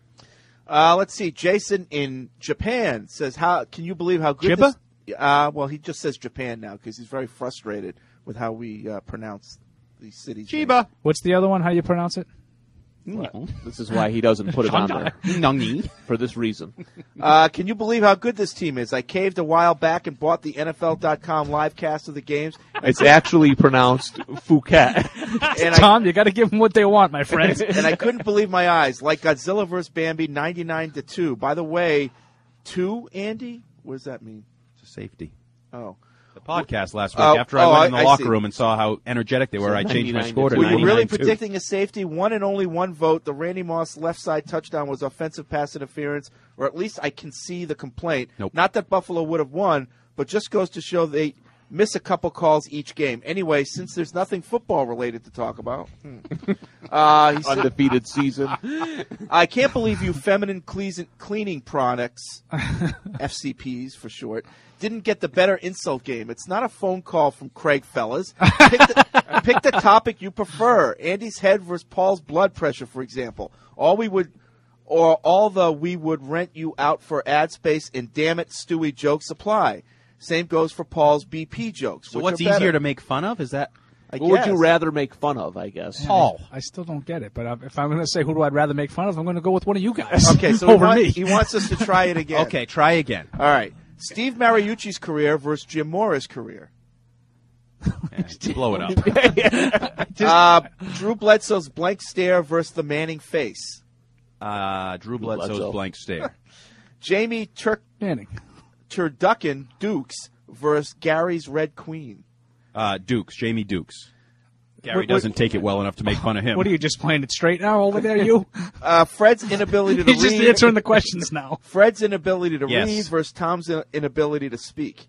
Let's see. Jason in Japan says, "How can you believe how good Chiba? Well, he just says Japan now because he's very frustrated with how we pronounce these cities. Chiba. What's the other one? How do you pronounce it? Well, this is why he doesn't put it on there. For this reason. Can you believe how good this team is? I caved a while back and bought the NFL.com live cast of the games. It's actually pronounced Phuket. Tom, you got to give them what they want, my friend. And I couldn't believe my eyes. Like Godzilla vs. Bambi, 99-2. By the way, 2, Andy? What does that mean? It's a safety. Oh. The podcast last week after I went in the locker room and saw how energetic they were, I changed my score to 99-2. We were really predicting a safety. One and only one vote. The Randy Moss left side touchdown was offensive pass interference, or at least I can see the complaint. Nope. Not that Buffalo would have won, but just goes to show they miss a couple calls each game. Anyway, since there's nothing football related to talk about, undefeated season. I can't believe you feminine cleaning products, FCPs for short, didn't get the better insult game. It's not a phone call from Craig, fellas. Pick the topic you prefer. Andy's head versus Paul's blood pressure, for example. We would rent you out for ad space and damn it, Stewie jokes apply. Same goes for Paul's BP jokes. So which what's are better. easier to make fun of? Is that? I What would guess. you rather make fun of, I guess? Paul. I still don't get it, but if I'm going to say who do I'd rather make fun of, I'm going to go with one of you guys. Okay, so over me. he wants us to try it again. Okay, try again. All right. Steve Mariucci's career versus Jim Mora's career. Blow it up. Drew Bledsoe's blank stare versus the Manning face. Drew Bledsoe's blank stare. Jamie Turducken Dukes versus Gary's Red Queen. Dukes, Jamie Dukes. Gary doesn't take it well enough to make fun of him. What are you, just playing it straight now over there, you? Fred's inability to read. He's just answering the questions now. Fred's inability to Yes. read versus Tom's inability to speak.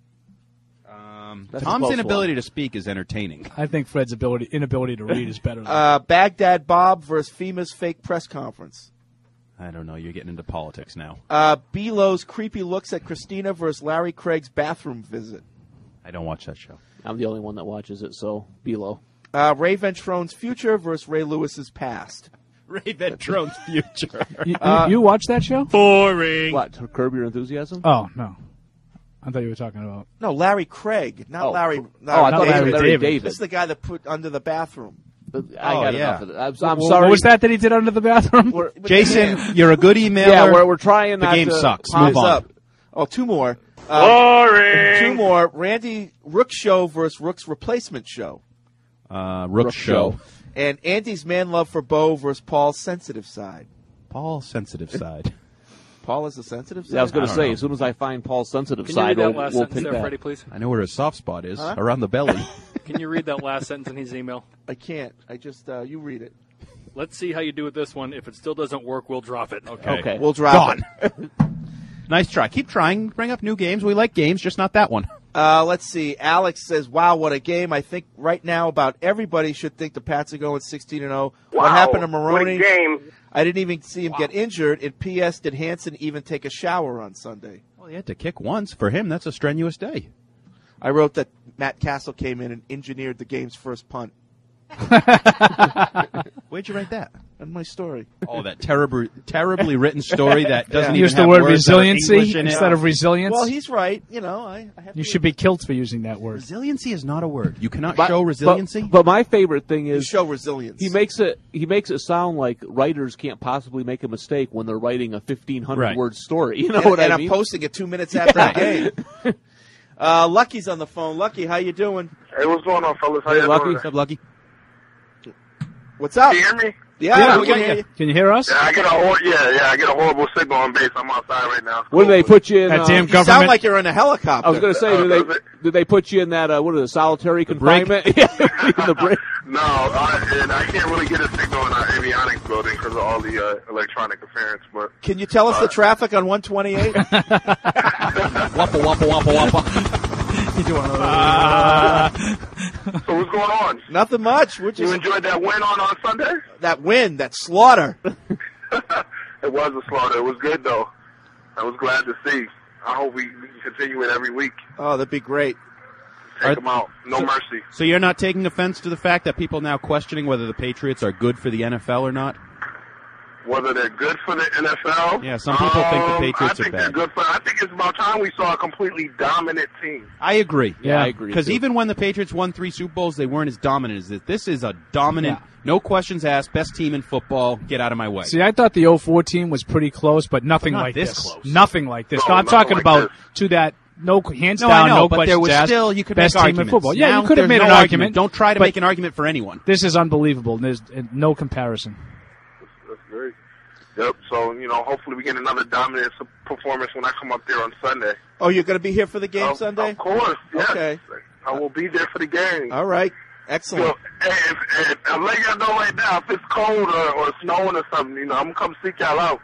Tom's inability to speak is entertaining. I think Fred's inability to read is better. Than Baghdad Bob versus FEMA's fake press conference. I don't know. You're getting into politics now. Belo's creepy looks at Christina versus Larry Craig's bathroom visit. I don't watch that show. I'm the only one that watches it, so Below. Ray Ventrone's future versus Ray Lewis's past. Ray Ventrone's future. You watch that show? Boring. What, Curb Your Enthusiasm? Oh, no. I thought you were talking about... No, Larry Craig, not Larry. I thought David. Larry David. This is the guy that put under the bathroom. I got enough of it. I'm sorry. What was that he did under the bathroom? Jason, you're a good emailer. Yeah, we're trying the not game to... sucks. Time's Move on. up. Oh, two more. Boring. Two more. Randy Rook Show versus Rook's replacement show. Rook Show. And Andy's man love for Bo versus Paul's sensitive side. Paul's sensitive side. Paul is the sensitive side? Yeah, I was going to say, know. as soon as I find Paul's sensitive Can side, you read that we'll last pick sentence there, that. Freddie, please? I know where his soft spot is, around the belly. Can you read that last sentence in his email? I can't. I just, you read it. Let's see how you do with this one. If it still doesn't work, we'll drop it. Okay. We'll drop it. Nice try. Keep trying. Bring up new games. We like games, just not that one. Let's see. Alex says, wow, what a game. I think right now about everybody should think the Pats are going 16-0. What happened to Maroney? What a game. I didn't even see him get injured. And P.S. Did Hansen even take a shower on Sunday? Well, he had to kick once. For him, that's a strenuous day. I wrote that Matt Castle came in and engineered the game's first punt. Where'd you write that? In my story. Oh, that terribly written story that doesn't even Use the have word words that are English resiliency in it. instead of resilience. Well, he's right. You know, I have You should be killed for using that word. Resiliency is not a word. You cannot But- show resiliency. But my favorite thing to is show resilience. he makes it sound like writers can't possibly make a mistake when they're writing a 1,500-word story. You know what and I I'm mean? posting it 2 minutes after the game. Lucky's on the phone. Lucky, how you doing? Hey, what's going on, fellas? How Hey, you Lucky. doing? What's up, Lucky? What's up? Can you hear me? Yeah, we can hear you. Can you hear us? Yeah, I get a horrible signal on base. I'm outside right now. What do they put you in? That damn You government. sound like you're in a helicopter. I was going to say, did they put you in that solitary confinement? Yeah, the break. No, I can't really get a signal in our avionics building because of all the electronic interference. But Can you tell us the traffic on 128? Wappa, wappa, wappa, wappa. so what's going on? Nothing much. We're You just enjoyed that win on Sunday? that win, that slaughter. It was a slaughter. It was good though. I was glad to see. I hope we can continue it every week. Oh, that'd be great. Take them out. No mercy. So you're not taking offense to the fact that people now questioning whether the Patriots are good for the NFL or not? Whether they're good for the NFL? Yeah, some people think the Patriots I are think bad. they're good for. I think it's about time we saw a completely dominant team. I agree. Yeah, I agree, Because too. even when the Patriots won 3 Super Bowls, they weren't as dominant as this. This is a dominant, no questions asked, best team in football. Get out of my way. See, I thought the 04 team was pretty close, but nothing But not like this this. close. Nothing like this. No, I'm nothing talking like about this. to that no hands No, down, I know, no but questions there was asked, still, you could best make team arguments. in football. Yeah, Now you could have there's made no an argument. Don't try to but make an argument for anyone. This is unbelievable. There's no comparison. That's great. Yep. So hopefully we get another dominant performance when I come up there on Sunday. Oh, you're going to be here for the game Sunday? Of course. Yes. Okay. I will be there for the game. All right. Excellent. So, if I'm letting y'all know right now, if it's cold or snowing or something, I'm gonna come seek y'all out.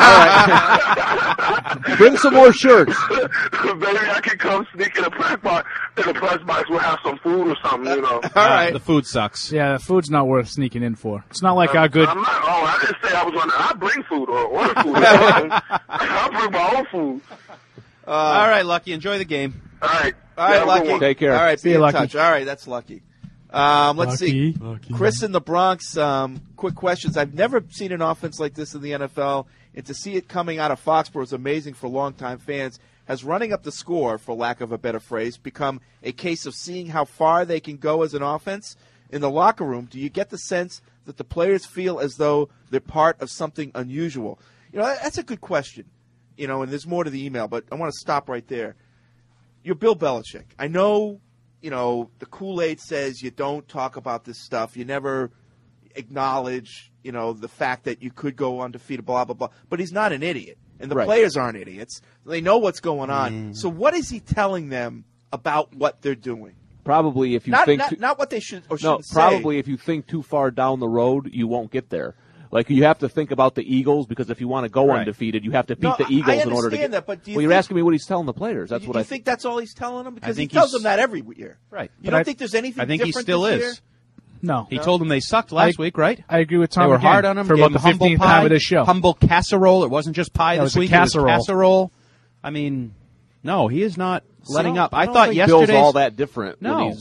Bring some more shirts. Maybe I can come sneak in the press box. In the press box, we'll have some food or something. All right. The food sucks. Yeah, the food's not worth sneaking in for. It's not like our good. I'm not. Oh, I didn't say I was gonna. I bring food or order food. I'll bring my own food. All right, Lucky. Enjoy the game. All right. All right, Lucky. Take care. All right, See be you, in Lucky. touch. All right, that's Lucky. Let's see. Chris in the Bronx, quick questions. I've never seen an offense like this in the NFL. and to see it coming out of Foxborough is amazing for longtime fans. Has running up the score, for lack of a better phrase, become a case of seeing how far they can go as an offense? In the locker room, do you get the sense that the players feel as though they're part of something unusual? That's a good question. And there's more to the email, but I want to stop right there. You're Bill Belichick. I know, the Kool-Aid says you don't talk about this stuff. You never acknowledge, the fact that you could go undefeated, blah, blah, blah. But he's not an idiot. And the players aren't idiots. They know what's going on. So what is he telling them about what they're doing? Probably if you not what they should or shouldn't say. Probably if you think too far down the road, you won't get there. Like, you have to think about the Eagles, because if you want to go undefeated, you have to beat the Eagles in order to get. That, but you're asking me what he's telling the players. That's what I think. That's all he's telling them, because he tells them that every year. Right. You don't think there's anything? I think different he still this is. Year? No. He told them they sucked last week, right? I agree with Tom. They were again, hard on him for about the 15th time of this show. Humble casserole. It wasn't just pie this week. It was casserole. I mean, no, he is not letting up. I thought Bill's all that different. No.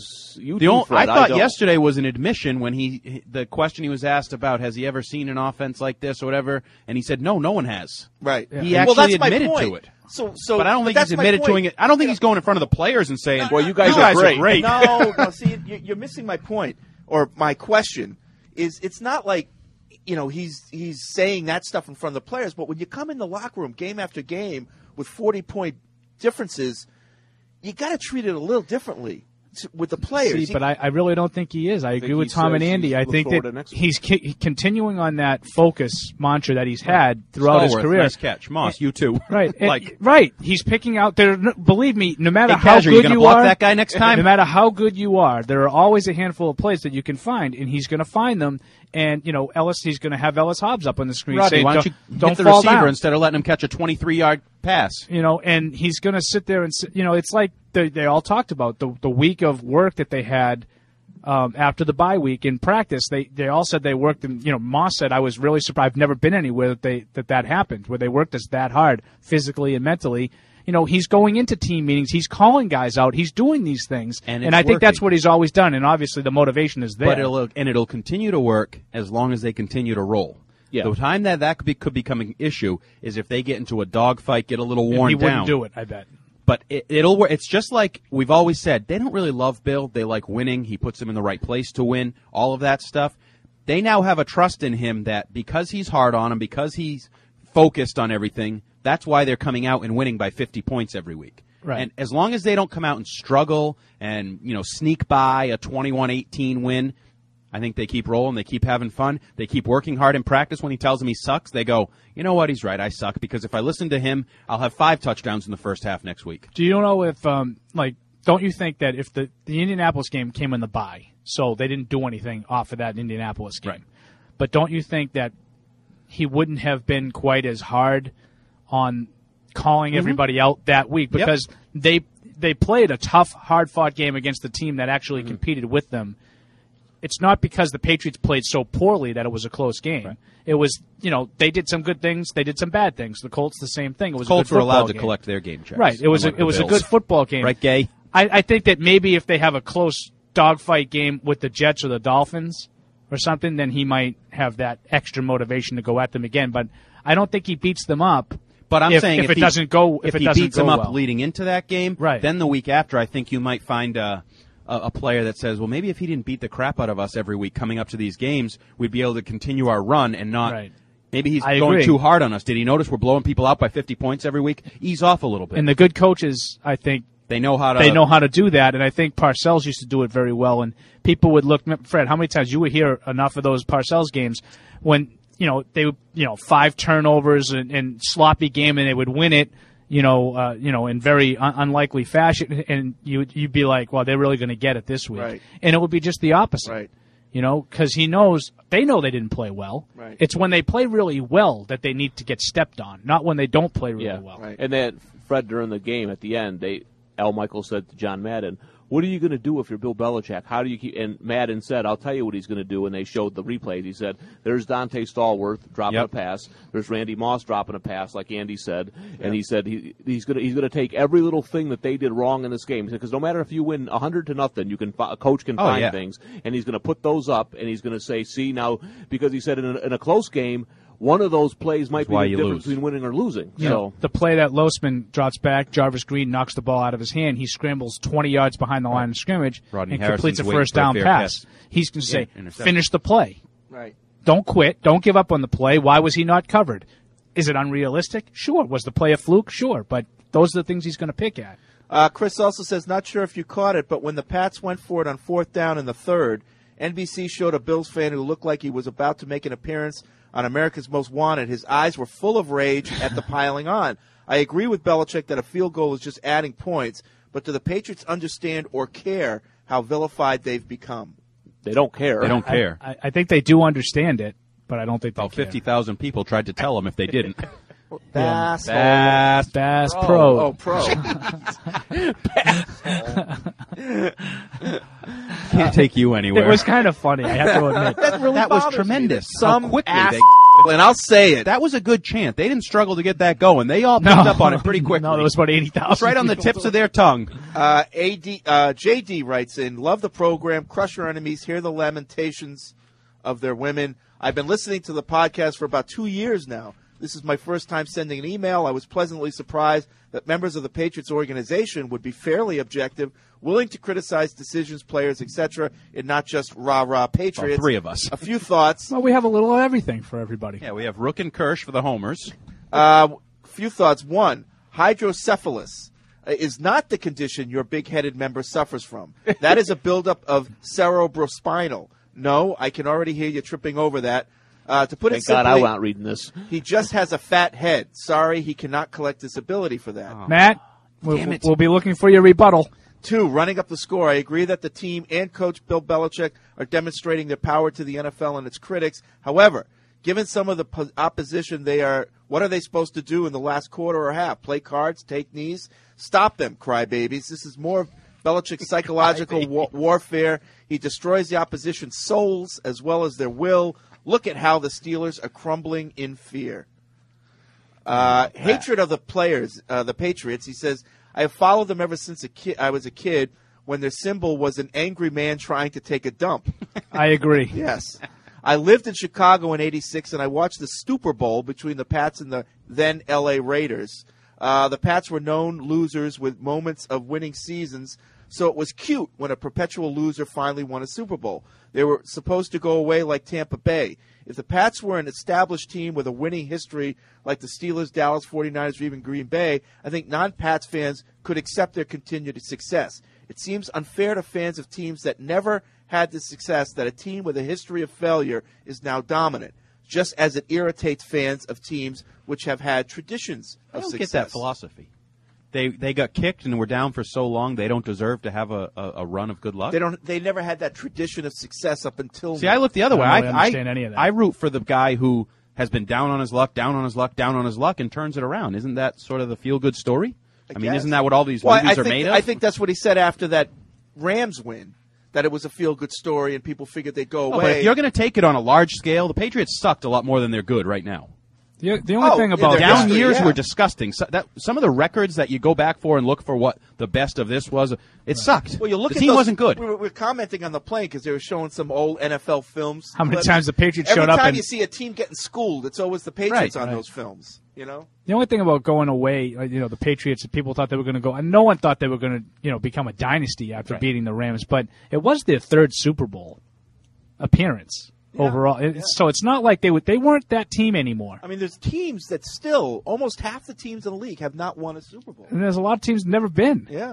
I thought yesterday was an admission when the question he was asked about, has he ever seen an offense like this or whatever, and he said, no one has. Right. Yeah. He actually admitted to it. So, but I don't think he's admitted to it. I don't think he's going in front of the players and saying, well, you guys are great. No, see, you're missing my point, or my question is, it's not like, he's saying that stuff in front of the players, but when you come in the locker room game after game with 40-point differences, you got to treat it a little differently with the players. See, but I really don't think he is. I agree with Tom and Andy. I think that he's continuing on that focus mantra that he's had throughout his career. Nice catch. Moss, you too. Right. Right. He's picking out there. Believe me, no matter how Kaz, good you block are, that guy next time? No matter how good you are, there are always a handful of plays that you can find, and he's going to find them. And, he's going to have Ellis Hobbs up on the screen saying, why don't you don't hit the fall receiver down. instead of letting him catch a 23-yard pass? And he's going to sit there and, it's like they all talked about the week of work that they had after the bye week in practice. They all said they worked, and, Moss said, I was really surprised. I've never been anywhere that happened, where they worked us that hard physically and mentally. He's going into team meetings. He's calling guys out. He's doing these things. And I think that's what he's always done. And obviously the motivation is there. But it'll continue to work as long as they continue to roll. Yeah. The time that could become an issue is if they get into a dogfight, get a little worn down. He wouldn't do it, I bet. But it'll work. It's just like we've always said. They don't really love Bill. They like winning. He puts them in the right place to win. All of that stuff. They now have a trust in him that because he's hard on them, because he's focused on everything, that's why they're coming out and winning by 50 points every week. Right. And as long as they don't come out and struggle and, sneak by a 21-18 win, I think they keep rolling. They keep having fun. They keep working hard in practice. When he tells them he sucks, they go, you know what, he's right, I suck. Because if I listen to him, I'll have 5 touchdowns in the first half next week. Do you know if, don't you think that if the Indianapolis game came in the bye, so they didn't do anything off of that Indianapolis game, right. But don't you think that he wouldn't have been quite as hard on calling everybody out that week, because they played a tough, hard-fought game against the team that actually competed with them. It's not because the Patriots played so poorly that it was a close game. Right. It was, they did some good things, they did some bad things. The Colts, the same thing. It was Colts a good were allowed to game. collect their game checks. Right. It was a good football game. Right, Gay? I think that maybe if they have a close dogfight game with the Jets or the Dolphins or something, then he might have that extra motivation to go at them again. But I don't think he beats them up. But I'm saying if it doesn't go, if it he doesn't beats go them up well. leading into that game, right. Then the week after, I think you might find a player that says, well, maybe if he didn't beat the crap out of us every week coming up to these games, we'd be able to continue our run and not. Right. Maybe he's going too hard on us. Did he notice we're blowing people out by 50 points every week? Ease off a little bit. And the good coaches, I think, they know how to do that. And I think Parcells used to do it very well. And people would look, Fred, how many times you would hear enough of those Parcells games when they 5 turnovers and sloppy game, and they would win it, in very unlikely fashion, and you'd be like, well, they're really going to get it this week, right. And it would be just the opposite, right. Because they know they didn't play well. Right. It's when they play really well that they need to get stepped on, not when they don't play really well. Right. And then Fred, during the game at the end, Al Michaels said to John Madden, what are you going to do if you're Bill Belichick? How do you keep? And Madden said, I'll tell you what he's going to do. And they showed the replays. He said, there's Dante Stallworth dropping a pass. There's Randy Moss dropping a pass, like Andy said. And he said he's going to take every little thing that they did wrong in this game. Because no matter if you win 100-0, a coach can find things. And he's going to put those up, and he's going to say, see, now, because he said in a close game, one of those plays might be why the you difference lose. between winning or losing. You So know, the play that Losman drops back, Jarvis Green knocks the ball out of his hand. He scrambles 20 yards behind the line of scrimmage Rodney and Harrison's completes a waiting first for a down fair pass. catch. He's going to say, interception. finish the play. Right. Don't quit. Don't give up on the play. Why was he not covered? Is it unrealistic? Sure. Was the play a fluke? Sure. But those are the things he's going to pick at. Chris also says, not sure if you caught it, but when the Pats went for it on 4th down in the 3rd, NBC showed a Bills fan who looked like he was about to make an appearance on America's Most Wanted. His eyes were full of rage at the piling on. I agree with Belichick that a field goal is just adding points, but do the Patriots understand or care how vilified they've become? they don't care. They don't care. I think they do understand it, but I don't think they About care. 50,000 people tried to tell them if they didn't. Bass Pro. Oh, Pro. Can't take you anywhere. It was kind of funny, I have to admit. that was tremendous. Some How quickly ass they, and I'll say it. That was a good chant. They didn't struggle to get that going. They all picked up on it pretty quickly. No, there was about 80,000. It's right on the tips of their tongue. JD writes in, love the program, crush your enemies, hear the lamentations of their women. I've been listening to the podcast for about 2 years now. This is my first time sending an email. I was pleasantly surprised that members of the Patriots organization would be fairly objective, willing to criticize decisions, players, etc., and not just rah-rah Patriots. Well, three of us. A few thoughts. Well, we have a little of everything for everybody. Yeah, we have Rook and Kirsch for the homers. Few thoughts. One, hydrocephalus is not the condition your big-headed member suffers from. That is a buildup of cerebrospinal. No, I can already hear you tripping over that. To put Thank it simply, God I'm not reading this. He just has a fat head. Sorry, he cannot collect disability for that. Matt, we'll be looking for your rebuttal. 2, running up the score. I agree that the team and coach Bill Belichick are demonstrating their power to the NFL and its critics. However, given some of the opposition, what are they supposed to do in the last quarter or half? Play cards, take knees? Stop them, crybabies. This is more of Belichick's psychological warfare. He destroys the opposition's souls as well as their will. Look at how the Steelers are crumbling in fear. Hatred of the players, the Patriots. He says, I have followed them ever since I was a kid when their symbol was an angry man trying to take a dump. I agree. Yes. I lived in Chicago in '86, and I watched the Super Bowl between the Pats and the then L.A. Raiders. The Pats were known losers with moments of winning seasons, so it was cute when a perpetual loser finally won a Super Bowl. They were supposed to go away like Tampa Bay. If the Pats were an established team with a winning history like the Steelers, Dallas, 49ers, or even Green Bay, I think non-Pats fans could accept their continued success. It seems unfair to fans of teams that never had the success that a team with a history of failure is now dominant, just as it irritates fans of teams which have had traditions of success. I don't get that philosophy. They got kicked and were down for so long they don't deserve to have a run of good luck. They never had that tradition of success up until See, I look the other way. I don't really understand any of that. I root for the guy who has been down on his luck, and turns it around. Isn't that sort of the feel-good story? I mean, isn't that what all these movies are made of? I think that's what he said after that Rams win, that it was a feel-good story and people figured they'd go away. But if you're going to take it on a large scale, the Patriots sucked a lot more than they're good right now. The only thing about down years were disgusting. Some of the records that you go back for and look for what the best of this was, it sucked. Well, you look the at team wasn't good. We're commenting on the plane because they were showing some old NFL films. How many times the Patriots showed up? Every time and you see a team getting schooled, it's always the Patriots on those films. You know. The only thing about going away, the Patriots, people thought they were going to go, and no one thought they were going to, become a dynasty after beating the Rams. But it was their third Super Bowl appearance. Yeah. Overall, so it's not like they weren't that team anymore. I mean, there's teams that still, almost half the teams in the league have not won a Super Bowl. And there's a lot of teams that never been. Yeah.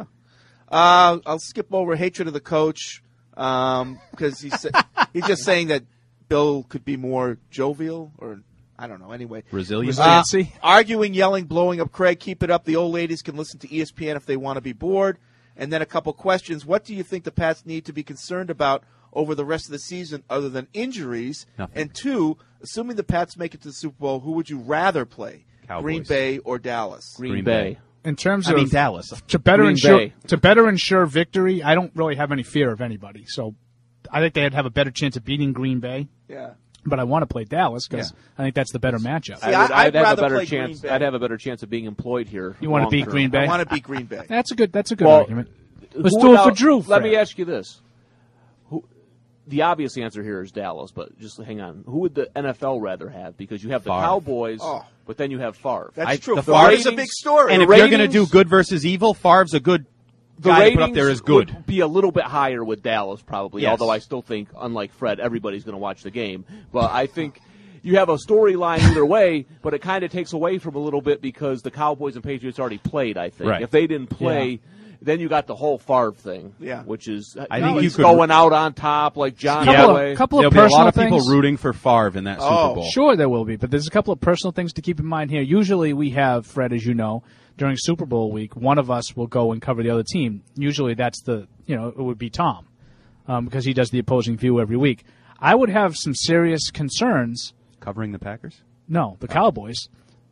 I'll skip over hatred of the coach because he's just saying that Bill could be more jovial, or I don't know. Anyway, resiliency. Arguing, yelling, blowing up Craig. Keep it up. The old ladies can listen to ESPN if they want to be bored. And then a couple questions. What do you think the Pats need to be concerned about over the rest of the season other than injuries? Nothing. And 2, assuming the Pats make it to the Super Bowl, who would you rather play? Cowboys. Green Bay or Dallas? Green Bay. In terms of Dallas. To better ensure victory, I don't really have any fear of anybody. So I think they'd have a better chance of beating Green Bay. Yeah. But I want to play Dallas because I think that's the better matchup. See, I'd have a better play chance. Green Bay. I'd have a better chance of being employed here. You want to beat Green Bay? I want to beat Green Bay. That's a good argument. Let's do it for Drew. Let me ask you this: the obvious answer here is Dallas, but just hang on. Who would the NFL rather have? Because you have the Favre. Cowboys, but then you have Favre. That's true. Favre's a big story. And if you're going to do good versus evil, Favre's a good guy to put up there as good. Would be a little bit higher with Dallas, probably, Yes. although I still think, unlike Fred, everybody's going to watch the game. But I think you have a storyline either way, but it kind of takes away from a little bit because the Cowboys and Patriots already played, I think. Right. If they didn't play, then you got the whole Favre thing, which is I think he's going out on top like John Elway. Couple of There'll be a lot of personal people things. rooting for Favre in that Super Bowl. Sure there will be, but there's a couple of personal things to keep in mind here. Usually we have, Fred, as you know, during Super Bowl week, one of us will go and cover the other team. Usually that's it would be Tom, because he does the opposing view every week. I would have some serious concerns. Covering the Packers? No, the Cowboys.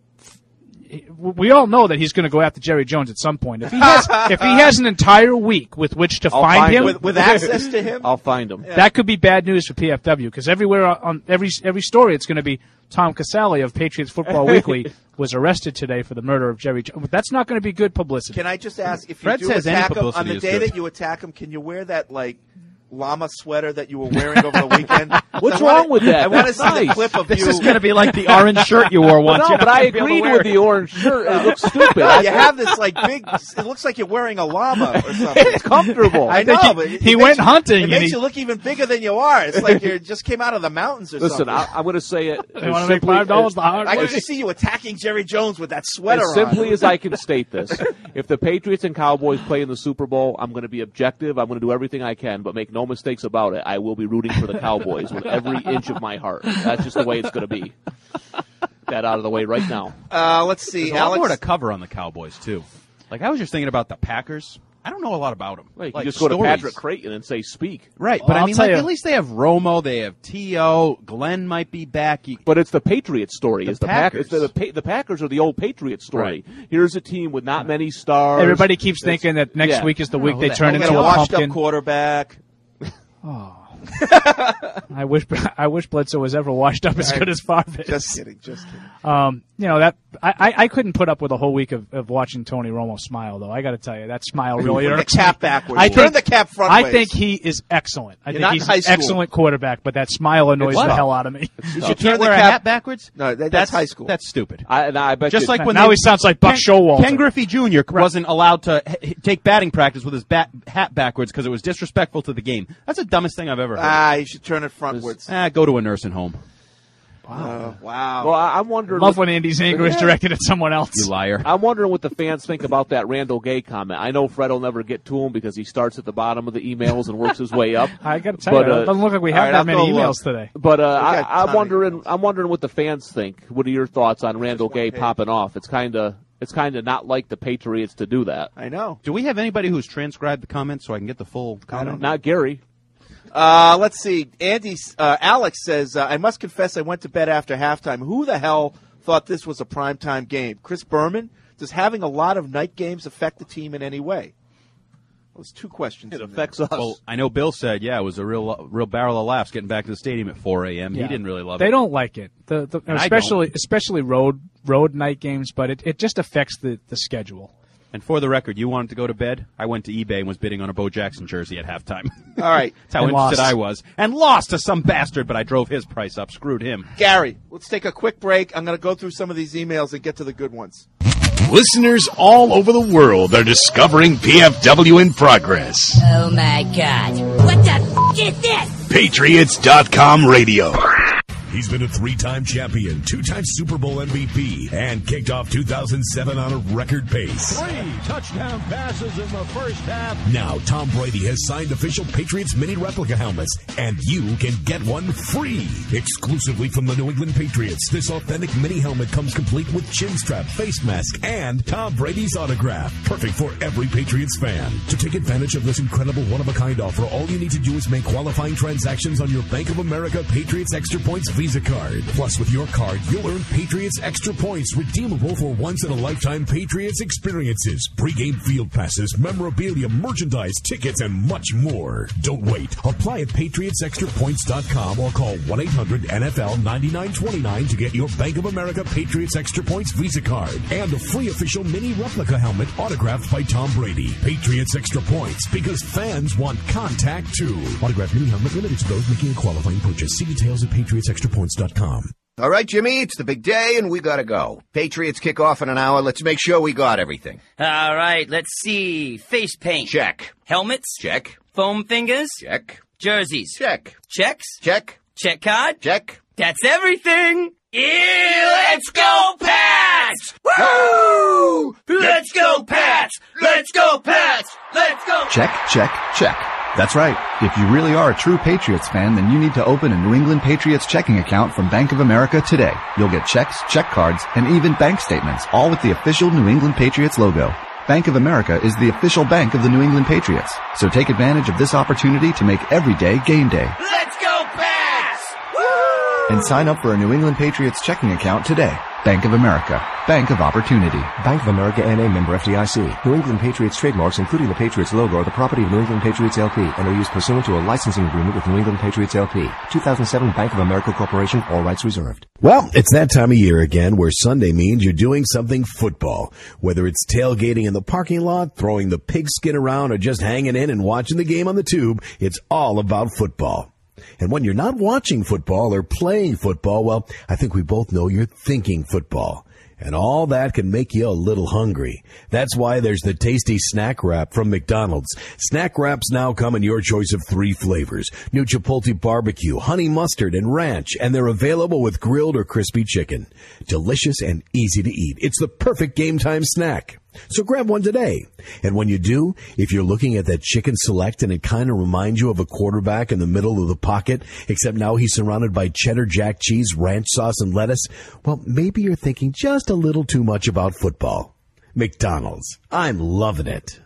We all know that he's going to go after Jerry Jones at some point. If he has an entire week with which to find him, with access to him, I'll find him. That could be bad news for PFW because everywhere on every story it's going to be Tom Casale of Patriots Football Weekly was arrested today for the murder of Jerry Jones. That's not going to be good publicity. Can I just ask if Fred you do says any attack him on publicity the is day good. that you attack him? Can you wear that llama sweater that you were wearing over the weekend? What's wrong with that? I want to That's see the nice. clip of This you. is going to be like the orange shirt you wore once. No, You're but not I gonna be able to agreed wear with it. the orange shirt. It looks stupid. You have this big. It looks like you're wearing a llama or something. It's comfortable. I know, but he went hunting. It makes you look even bigger than you are. It's like you just came out of the mountains or Listen, something. I'm going to say it. You want to make $5 the hard I way? can just see you attacking Jerry Jones with that sweater As on. simply as I can state this, if the Patriots and Cowboys play in the Super Bowl, I'm going to be objective. I'm going to do everything I can, but make no mistakes about it. I will be rooting for the Cowboys with every inch of my heart. That's just the way it's going to be. That out of the way right now. Let's see. There's a lot Alex, more to cover on the Cowboys, too. Like, I was just thinking about the Packers. I don't know a lot about them. Right, you like just go to stories. Patrick Creighton and say, speak. Right, Well, but I I'll mean, tell you- at least they have Romo, they have T.O., Glenn might be back. But it's the Patriots story. It's the Packers. The Packers are the old Patriots story. Here's a team with not many stars. Everybody keeps thinking that next week is the week they turn we got into a a washed-up pumpkin. quarterback. I wish Bledsoe was ever washed up as good as Favre is. Just kidding. That I couldn't put up with a whole week of watching Tony Romo smile, though. I got to tell you, that smile really Turn the irks me. cap backwards. I Turn think the cap front I ways. think he is excellent. I You're think not he's in high an school. excellent quarterback, but that smile annoys What? the hell out of me. You can't turn the wear a cap hat- backwards? No, that's high school. That's stupid. I bet Just you, like when Now he sounds like Buck Showalter. Ken Griffey Jr. wasn't allowed to take batting practice with his hat backwards because it was disrespectful to the game. That's the dumbest thing I've ever heard. You should turn it frontwards. Go to a nursing home. Wow. Well, I'm wondering. Love when Andy's anger is directed at someone else. You liar. I'm wondering what the fans think about that Randall Gay comment. I know Fred will never get to him because he starts at the bottom of the emails and works his way up. I got to tell you, it doesn't look like we have that many emails today. But got I'm time. wondering what the fans think. What are your thoughts on Randall Gay popping off? It's kind of not like the Patriots to do that. I know. Do we have anybody who's transcribed the comments so I can get the full comment? Not Gary. Let's see. Alex says, I must confess I went to bed after halftime. Who the hell thought this was a primetime game? Chris Berman? Does having a lot of night games affect the team in any way? Well, there's two questions. It in affects there. us. Well, I know Bill said, it was a real barrel of laughs getting back to the stadium at 4 a.m. Yeah. He didn't really love it. They don't like it, And I especially road night games. But it just affects the schedule. And for the record, you wanted to go to bed? I went to eBay and was bidding on a Bo Jackson jersey at halftime. All right. That's how And interested lost. I was. And lost to some bastard, but I drove his price up. Screwed him. Gary, let's take a quick break. I'm going to go through some of these emails and get to the good ones. Listeners all over the world are discovering PFW in progress. Oh my god. What the f*** is this? Patriots.com radio. He's been a 3-time champion, 2-time Super Bowl MVP, and kicked off 2007 on a record pace. 3 touchdown passes in the first half. Now, Tom Brady has signed official Patriots mini replica helmets, and you can get one free. Exclusively from the New England Patriots, this authentic mini helmet comes complete with chin strap, face mask, and Tom Brady's autograph. Perfect for every Patriots fan. To take advantage of this incredible one-of-a-kind offer, all you need to do is make qualifying transactions on your Bank of America Patriots Extra Points Visa Visa card. Plus, with your card, you'll earn Patriots Extra Points, redeemable for once-in-a-lifetime Patriots experiences, pregame field passes, memorabilia, merchandise, tickets, and much more. Don't wait. Apply at PatriotsExtraPoints.com or call 1-800-NFL-9929 to get your Bank of America Patriots Extra Points Visa card and a free official mini replica helmet autographed by Tom Brady. Patriots Extra Points, because fans want contact too. Autographed mini helmet limited to those making a qualifying purchase. See details at PatriotsExtraPoints.com. All right, Jimmy, it's the big day, and we gotta go. Patriots kick off in an hour. Let's make sure we got everything. All right, let's see. Face paint. Check. Helmets. Check. Foam fingers. Check. Jerseys. Check. Checks. Check. Check card. Check. That's everything. Let's go, Pats! Woo! Let's go, Pats! Let's go, Pats! Let's go! Check, check, check. That's right. If you really are a true Patriots fan, then you need to open a New England Patriots checking account from Bank of America today. You'll get checks, check cards, and even bank statements, all with the official New England Patriots logo. Bank of America is the official bank of the New England Patriots. So take advantage of this opportunity to make every day game day. Let's go, Pats! And sign up for a New England Patriots checking account today. Bank of America. Bank of Opportunity. Bank of America N.A. member FDIC. New England Patriots trademarks, including the Patriots logo, are the property of New England Patriots LP and are used pursuant to a licensing agreement with New England Patriots LP. 2007 Bank of America Corporation. All rights reserved. Well, it's that time of year again where Sunday means you're doing something football. Whether it's tailgating in the parking lot, throwing the pigskin around, or just hanging in and watching the game on the tube, it's all about football. And when you're not watching football or playing football, well, I think we both know you're thinking football. And all that can make you a little hungry. That's why there's the tasty snack wrap from McDonald's. Snack wraps now come in your choice of 3 flavors. New Chipotle barbecue, honey mustard, and ranch. And they're available with grilled or crispy chicken. Delicious and easy to eat. It's the perfect game time snack. So grab one today. And when you do, if you're looking at that chicken select and it kind of reminds you of a quarterback in the middle of the pocket, except now he's surrounded by cheddar jack cheese, ranch sauce, and lettuce, well, maybe you're thinking just a little too much about football. McDonald's. I'm loving it.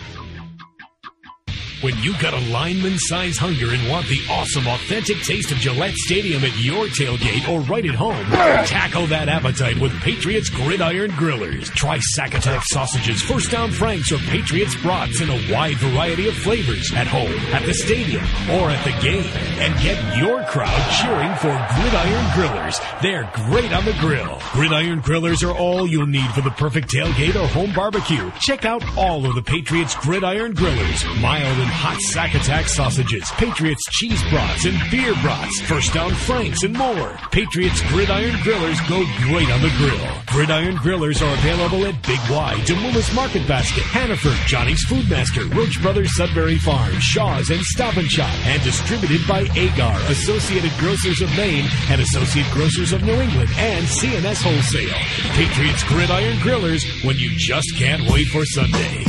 When you got a lineman-size hunger and want the awesome, authentic taste of Gillette Stadium at your tailgate or right at home, tackle that appetite with Patriots Gridiron Grillers. Try Sack Attack sausages, First Down Franks, or Patriots brats in a wide variety of flavors at home, at the stadium, or at the game. And get your crowd cheering for Gridiron Grillers. They're great on the grill. Gridiron Grillers are all you'll need for the perfect tailgate or home barbecue. Check out all of the Patriots Gridiron Grillers. Mild and hot Sack Attack sausages, Patriots cheese brats and beer brats, First Down Franks, and more. Patriots Gridiron Grillers go great on the grill. Gridiron Grillers are available at Big Y, Demoulas Market Basket, Hannaford, Johnny's Foodmaster, Roach Brothers Sudbury Farm, Shaw's, and Stop and Shop, and distributed by Agar, Associated Grocers of Maine, and Associate Grocers of New England, and CNS Wholesale. Patriots Gridiron Grillers, when you just can't wait for Sunday.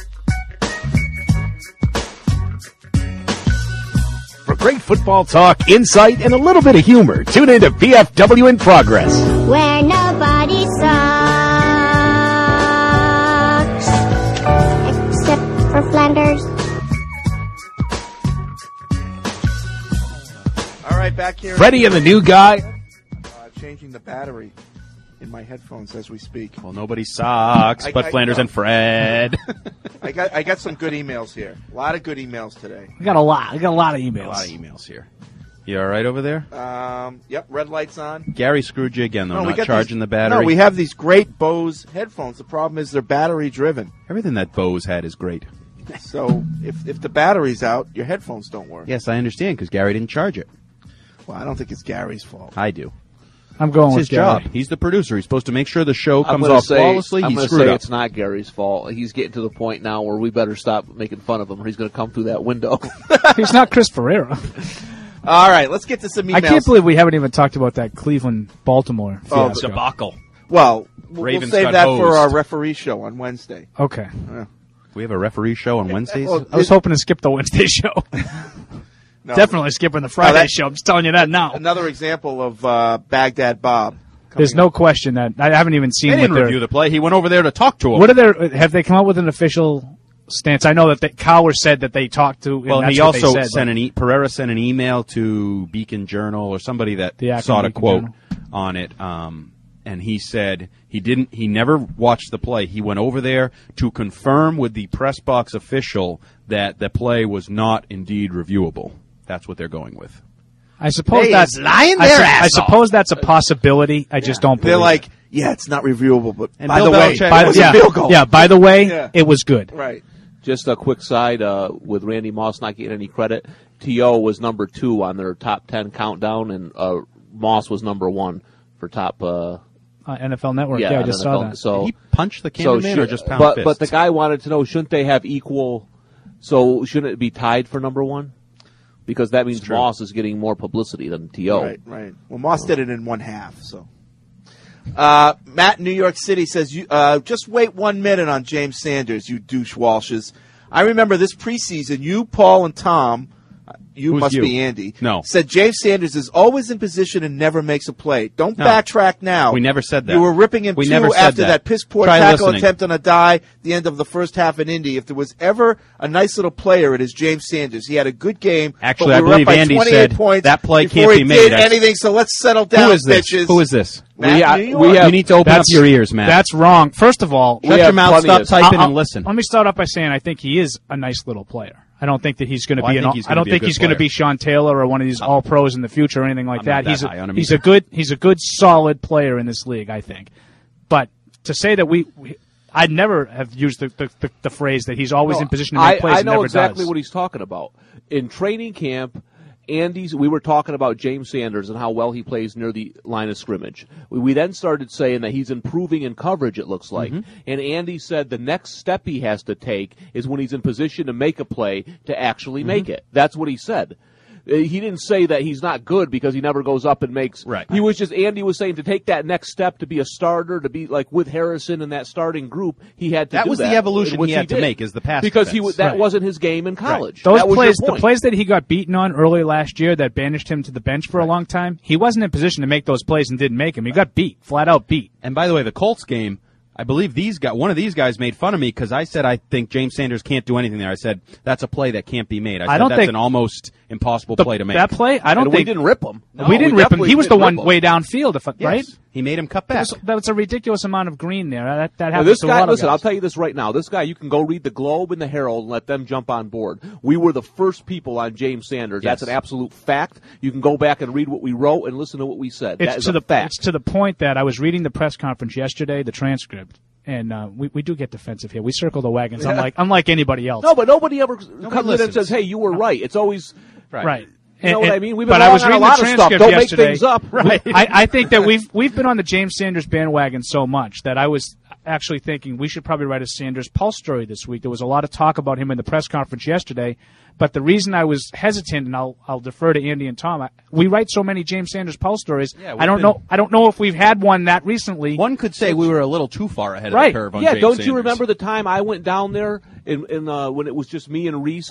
For great football talk, insight, and a little bit of humor, tune in to PFW in Progress. Where nobody sucks, except for Flanders. All right, back here. Freddie and the new guy. Changing the battery in my headphones as we speak. Well, nobody sucks but Flanders and Fred. I got some good emails here. A lot of good emails today. I got a lot of emails. A lot of emails here. You all right over there? Yep, red light's on. Gary screwed you again, though, no, not charging the battery. No, we have these great Bose headphones. The problem is they're battery-driven. Everything that Bose had is great. So if the battery's out, your headphones don't work. Yes, I understand, because Gary didn't charge it. Well, I don't think it's Gary's fault. I do. I'm going it's with his Gary. job. He's the producer. He's supposed to make sure the show comes off flawlessly. I'm He's going to screwed say up. it's not Gary's fault. He's getting to the point now where we better stop making fun of him, or he's going to come through that window. He's not Chris Ferreira. All right, let's get to some emails. I can't believe we haven't even talked about that Cleveland-Baltimore fiasco. Debacle. Well, we'll Ravens save got that hosed. for our referee show on Wednesday. Okay. We have a referee show on Wednesdays? I was hoping to skip the Wednesday show. No. Definitely skipping the Friday show. I'm just telling you that now. Another example of Baghdad Bob. There's no question that I haven't even seen. They didn't review the play. He went over there to talk to him. Have they come up with an official Stance. I know that Cowher said that they talked to. Well, and he that's what also they said, Pereira sent an email to Beacon Journal or somebody that sought a quote on it. And he said he never watched the play. He went over there to confirm with the press box official that the play was not indeed reviewable. That's what they're going with. I suppose that's lying their ass I suppose that's a possibility. I just don't believe They're like, it. yeah, it's not reviewable, but and by Bill the way, Belichick- it was a field goal. Yeah, by the way, it was good. Right. Just a quick side, with Randy Moss not getting any credit, T.O. was number 2 on their top 10 countdown, and Moss was number 1 for top... NFL Network, I just NFL. saw that. So, Did he punch the cameraman or just pound fists? But the guy wanted to know, shouldn't they have equal... So shouldn't it be tied for number 1? Because that means Moss is getting more publicity than T.O. Right. Well, Moss did it in one half, so... Matt in New York City says, just wait 1 minute on James Sanders, you douche Walshes. I remember this preseason, you, Paul, and Tom, Who's must you? be Andy, No. said James Sanders is always in position and never makes a play. Don't backtrack now. We never said that. You were ripping him We too never said after that piss-poor Try tackle listening. attempt on a die the end of the first half in Indy. If there was ever a nice little player, it is James Sanders. He had a good game. Actually, but we I were believe up by Andy 28 said points that play before can't he be made. did anything, so let's settle down, Who is this? bitches. Who is this? Matt in New York. You need to open up your ears, Matt. That's wrong. First of all, Shut your mouth, stop typing, and listen. Let me start off by saying I think he is a nice little player. I don't think that he's going to be. I don't think he's going to be Sean Taylor or one of these all pros in the future or anything like I'm that. not that high on him He's either. a good solid player in this league, I think. But to say that I'd never have used the phrase that he's always in position to make plays. I and know never exactly does. what he's talking about. In training camp, we were talking about James Sanders and how well he plays near the line of scrimmage. We then started saying that he's improving in coverage, it looks like. Mm-hmm. And Andy said the next step he has to take is when he's in position to make a play to actually make it. That's what he said. He didn't say that he's not good because he never goes up and makes. Right. Andy was saying to take that next step to be a starter, to be like with Harrison in that starting group, he had to That do was that. the evolution which he had to did. make is the pass because defense. that wasn't his game in college. Those That was plays, your the point. plays that he got beaten on early last year that banished him to the bench for a long time, he wasn't in position to make those plays and didn't make them. He got beat, flat out beat. And by the way, the Colts game, I believe one of these guys made fun of me because I said I think James Sanders can't do anything there. I said that's a play that can't be made. I said that's an almost impossible play to make. That play, I don't think we didn't rip him. we didn't rip him. He was the one way downfield, right? He made him cut back. That's a ridiculous amount of green there. That happens This to guy, a lot of listen, guys. I'll tell you this right now. This guy, you can go read the Globe and the Herald and let them jump on board. We were the first people on James Sanders. Yes. That's an absolute fact. You can go back and read what we wrote and listen to what we said. That is a fact. It's to the point that I was reading the press conference yesterday, the transcript, and we do get defensive here. We circle the wagons, unlike anybody else. No, but nobody ever comes in and listens. says, hey, you were right. It's always Right. You know what I mean? We've been but wrong I was on a reading lot the of stuff. transcript Don't yesterday. make things up. Right. I think that we've been on the James Sanders bandwagon so much that I was actually thinking we should probably write a Sanders Pulse story this week. There was a lot of talk about him in the press conference yesterday, but the reason I was hesitant, and I'll defer to Andy and Tom, we write so many James Sanders Pulse stories. Yeah, I don't know if we've had one that recently. One could say we were a little too far ahead of the curve on Yeah, James don't Sanders. you remember the time I went down there when it was just me and Reese,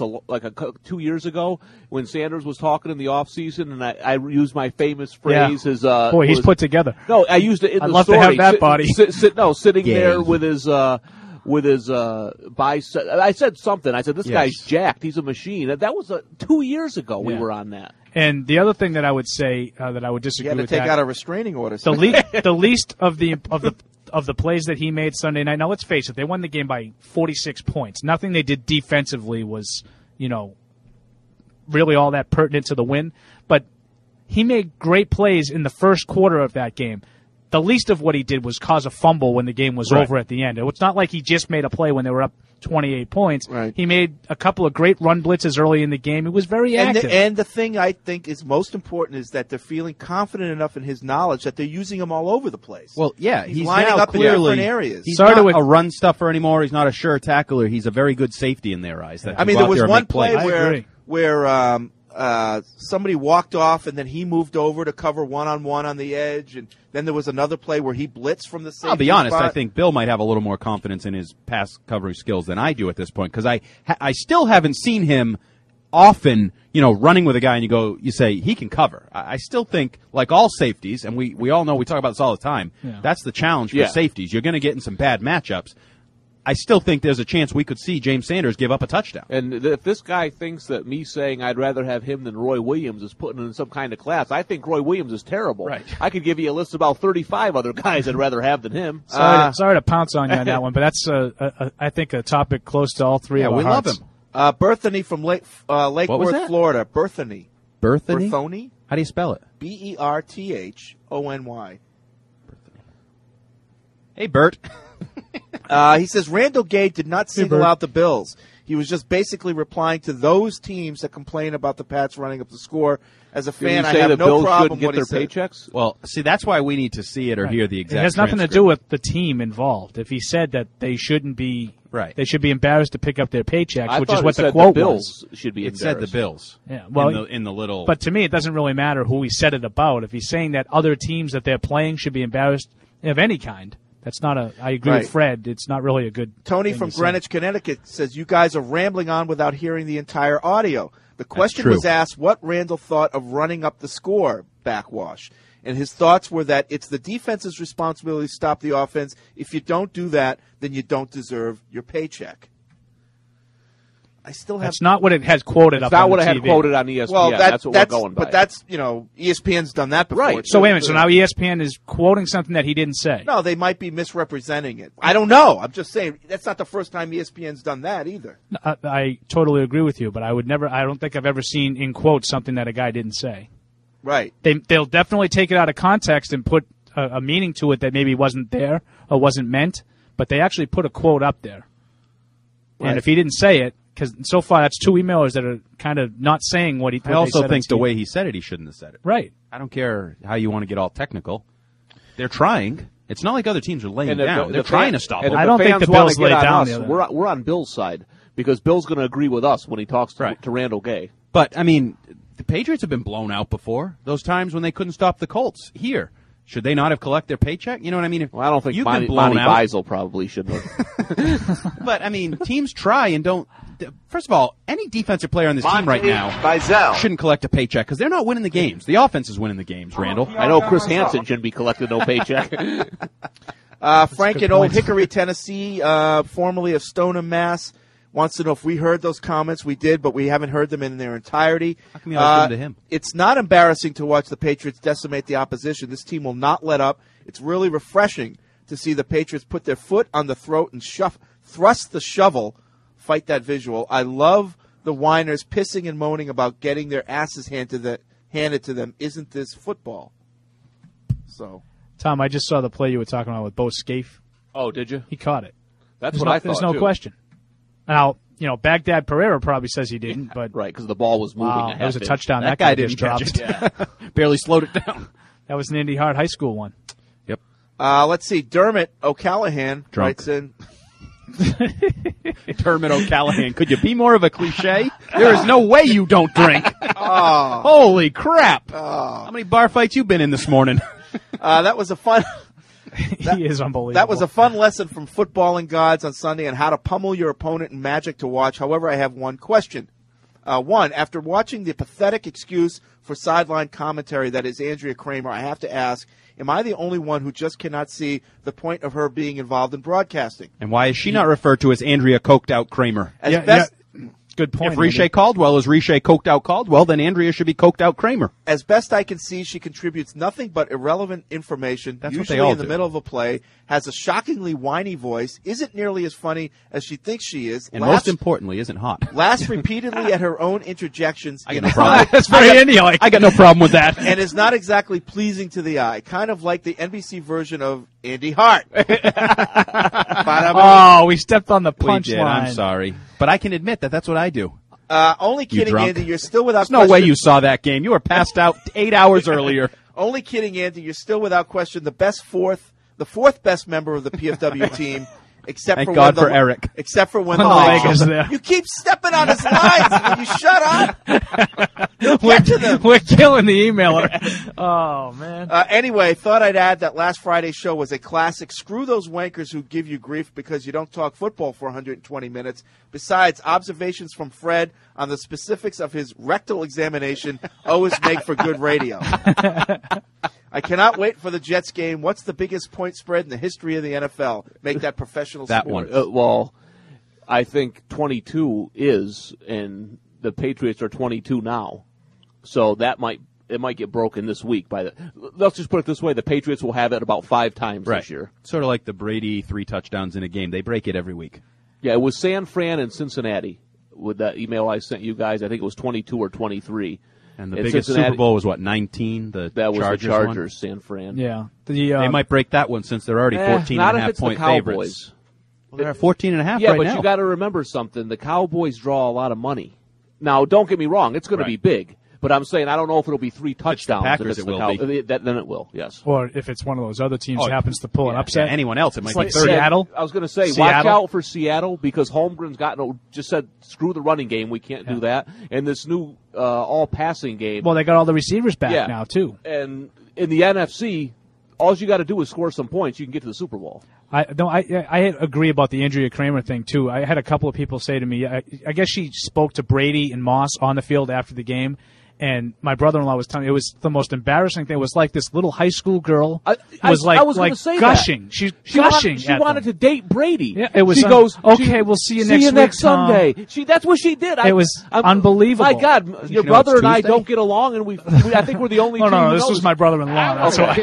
2 years ago, when Sanders was talking in the off season, and I used my famous phrase. His boy, he's put together. No, I used it in I'd the love story. to have that body. Sitting Gay. there with his bicep. I said something. I said, this guy's jacked. He's a machine. That was 2 years ago. We were on that. And the other thing that I would say that I would disagree You had to with take that, out a restraining order. the least of the plays that he made Sunday night. Now let's face it, they won the game by 46 points. Nothing they did defensively was, really all that pertinent to the win. But he made great plays in the first quarter of that game. The least of what he did was cause a fumble when the game was over at the end. It's not like he just made a play when they were up 28 points. Right. He made a couple of great run blitzes early in the game. He was very active. And the thing I think is most important is that they're feeling confident enough in his knowledge that they're using him all over the place. Well, yeah, he's lining now up in clearly, different areas. He's not a run stuffer anymore. He's not a sure tackler. He's a very good safety in their eyes. That I mean, can there go out was there and one make plays. play where somebody walked off and then he moved over to cover one-on-one on the edge, and then there was another play where he blitzed from the safety I'll be honest, spot. I think Bill might have a little more confidence in his pass coverage skills than I do at this point, because I still haven't seen him often, running with a guy and you say he can cover. I still think, like all safeties, and we all know, we talk about this all the time, that's the challenge for safeties. You're going to get in some bad matchups. I still think there's a chance we could see James Sanders give up a touchdown. And if this guy thinks that me saying I'd rather have him than Roy Williams is putting him in some kind of class, I think Roy Williams is terrible. Right. I could give you a list of about 35 other guys I'd rather have than him. Sorry to pounce on you on that one, but that's, I think, a topic close to all three of our hearts. Yeah, we love him. Berthony from Lake Worth, Florida. Berthony. Berthony? Berthony? How do you spell it? Berthony. Hey, Bert. He says Randall Gay did not single out the Bills. He was just basically replying to those teams that complain about the Pats running up the score. As a fan, I have no problem with what their he said. paychecks. Well, see, that's why we need to see it or hear the exact. It has nothing to transcript. do with the team involved. If he said that they shouldn't be, they should be embarrassed to pick up their paychecks, which is what the quote was. Should be it said the Bills. Yeah, well, in the little. But to me, it doesn't really matter who he said it about. If he's saying that other teams that they're playing should be embarrassed of any kind. That's not a. I agree with Fred. It's not really a good. Tony thing from to Greenwich, say. Connecticut says you guys are rambling on without hearing the entire audio. The question was asked what Randall thought of running up the score backwash, and his thoughts were that it's the defense's responsibility to stop the offense. If you don't do that, then you don't deserve your paycheck. I still have. That's not what it has quoted. It's up not on what the it had TV. quoted on ESPN. Well, that's what we're going by. But that's ESPN's done that before. Right. So wait a minute. So now ESPN is quoting something that he didn't say. No, they might be misrepresenting it. I don't know. I'm just saying that's not the first time ESPN's done that either. I totally agree with you, but I would never. I don't think I've ever seen in quotes something that a guy didn't say. Right. They'll definitely take it out of context and put a meaning to it that maybe wasn't there or wasn't meant, but they actually put a quote up there. Right. And if he didn't say it, because so far that's two emailers that are kind of not saying what he. I also think the way he said it, he shouldn't have said it. Right. I don't care how you want to get all technical. They're trying. It's not like other teams are laying down. They're trying to stop them. I don't think the Bills lay down. We're on Bill's side because Bill's going to agree with us when he talks to Randall Gay. But, I mean, the Patriots have been blown out before. Those times when they couldn't stop the Colts. Here. Should they not have collected their paycheck? You know what I mean? Well, I don't think Monty Beisel probably should have. But, I mean, teams try and don't. First of all, any defensive player on this team right now shouldn't collect a paycheck because they're not winning the games. The offense is winning the games, Randall. I know Chris Hansen shouldn't be collecting no paycheck. Frank in Old Hickory, Tennessee, formerly of Stoneham, Mass., wants to know if we heard those comments. We did, but we haven't heard them in their entirety. How come you always give them to him? It's not embarrassing to watch the Patriots decimate the opposition. This team will not let up. It's really refreshing to see the Patriots put their foot on the throat and thrust the shovel. Fight that visual. I love the whiners pissing and moaning about getting their asses handed to them. Isn't this football? So, Tom, I just saw the play you were talking about with Bo Scaife. Oh, did you? He caught it. That's what I thought, There's no too. question. Now, Baghdad Pereira probably says he didn't, but right, because the ball was moving. Wow, that was a touchdown. That guy just didn't dropped. catch it. Barely slowed it down. That was an Indy Hard High School one. Yep. Let's see. Dermot O'Callahan writes in. Dermot O'Callahan. Could you be more of a cliche? There is no way you don't drink. Holy crap. How many bar fights you been in this morning? That was a fun... He is unbelievable. That was a fun lesson from Footballing Gods on Sunday on how to pummel your opponent in Magic to watch. However, I have one question. One, after watching the pathetic excuse for sideline commentary that is Andrea Kramer, I have to ask, am I the only one who just cannot see the point of her being involved in broadcasting? And why is she not referred to as Andrea Coked Out Kramer? Good point. If Riche Caldwell is Riche Coked Out Caldwell, then Andrea should be Coked Out Kramer. As best I can see, she contributes nothing but irrelevant information, That's what usually they all in the do. middle of a play, has a shockingly whiny voice, isn't nearly as funny as she thinks she is, And most importantly, isn't hot. laughs repeatedly at her own interjections. I got no problem. That's very Indy-like. I got no problem with that. And is not exactly pleasing to the eye, kind of like the NBC version of Andy Hart. Oh, we stepped on the We did. punchline. I'm sorry. But I can admit that that's what I do. Only kidding, drunk? Andy. You're still without There's no question. way you saw that game. You were passed out 8 hours earlier. Only kidding, Andy. You're still without question the fourth best member of the PFW team, except Thank for God when for Eric. Except for when When the the legs leg is are- there. You keep stepping on his lines. Will you shut up? You'll get to them. We're killing the emailer. Oh, man. Anyway, thought I'd add that last Friday's show was a classic. Screw those wankers who give you grief because you don't talk football for 120 minutes. Besides, observations from Fred on the specifics of his rectal examination always make for good radio. I cannot wait for the Jets game. What's the biggest point spread in the history of the NFL? Make that professional That sport. one. Well, I think 22 is, and the Patriots are 22 now. So it might get broken this week. Let's just put it this way: the Patriots will have it about 5 times this year. Sort of like the Brady 3 touchdowns in a game. They break it every week. Yeah, it was San Fran and Cincinnati. With that email I sent you guys, I think it was 22 or 23. And the biggest Super Bowl was, 19? That was Chargers the Chargers, one? San Fran. Yeah. They might break that one since they're already 14.5-point favorites. Well, they're at 14.5 right now. Yeah, but you got to remember something. The Cowboys draw a lot of money. Now, don't get me wrong. It's going to be big. But I'm saying I don't know if it'll be 3 touchdowns. Packers, if it will be. Then it will, yes. Or if it's one of those other teams that happens to pull an upset. Yeah, anyone else, it might be like Seattle. I was going to say, watch out for Seattle because Holmgren's just said, screw the running game. We can't do that. And this new all-passing game. Well, they got all the receivers back now, too. And in the NFC, all you got to do is score some points. You can get to the Super Bowl. I agree about the injury of Kramer thing, too. I had a couple of people say to me, I guess she spoke to Brady and Moss on the field after the game. And my brother-in-law was telling me it was the most embarrassing thing. It was like this little high school girl was gushing. She's gushing. She wanted to date Brady. Yeah, it was. She goes, okay, we'll see you next Sunday. That's what she did. It was unbelievable. My God, your brother and I don't get along, and I think we're the only. No, this was my brother-in-law. That's why.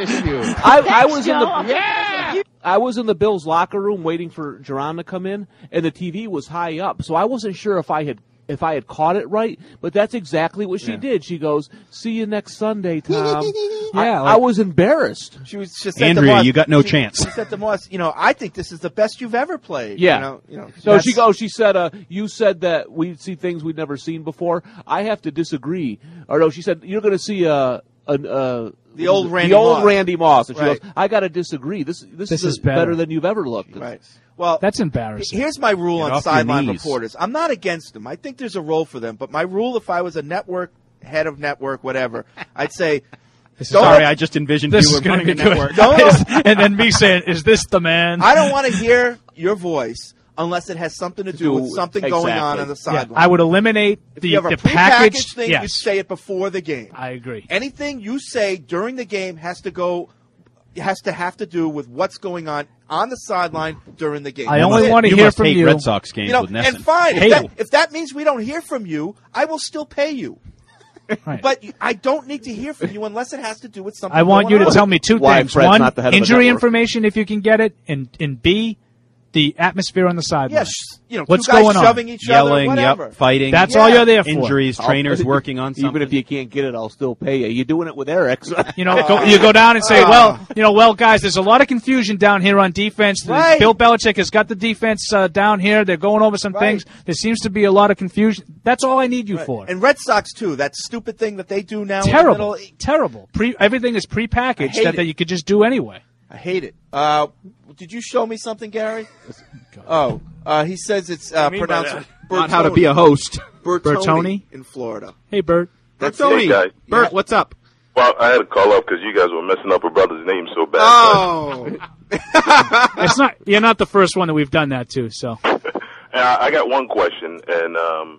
I was in the Bills locker room waiting for Jerron to come in, and the TV was high up, so I wasn't sure if I had caught it right, but that's exactly what she did. She goes, "See you next Sunday, Tom." I was embarrassed. She said Andrea, to Moss, you got no chance. She said to Moss, I think this is the best you've ever played. Yeah. So she goes. She said, "You said that we'd see things we'd never seen before. I have to disagree." Or no, she said, "You're going to see the old Randy Moss." And she goes, "I got to disagree. This is better than you've ever looked." Right. Well, that's embarrassing. Here's my rule on sideline reporters. I'm not against them. I think there's a role for them. But my rule, if I was a network, head of network, whatever, I'd say, sorry, I just envisioned you were running a network. And then me saying, is this the man? I don't want to hear your voice unless it has something to do with something going on the sideline. I would eliminate the packaged thing. You say it before the game. I agree. Anything you say during the game has to have to do with what's going on the sideline during the game. I only want to hear from you. Red Sox games with Nesson. And fine, if that means we don't hear from you, I will still pay you. Right. But I don't need to hear from you unless it has to do with something. I want you to tell me 2 things. One, injury information if you can get it, and B, the atmosphere on the sideline. Yes, what's 2 guys going on? Shoving each Yelling, other, whatever. Fighting. That's all you're there for. Injuries, trainers working on something. Even if you can't get it, I'll still pay you. You're doing it with Eric. You go down and say, well, guys, there's a lot of confusion down here on defense. Right. Bill Belichick has got the defense down here. They're going over some things. There seems to be a lot of confusion. That's all I need you for. And Red Sox, too. That stupid thing that they do now. Terrible. Terrible. Everything is prepackaged that you could just do anyway. I hate it. Did you show me something, Gary? He says it's pronounced not how to be a host. Bertoni in Florida. Hey, Bert. Bertoni. Bert, what's up? Well, I had to call up because you guys were messing up a brother's name so bad. Oh. It's not. You're not the first one that we've done that to. So. I got one question, and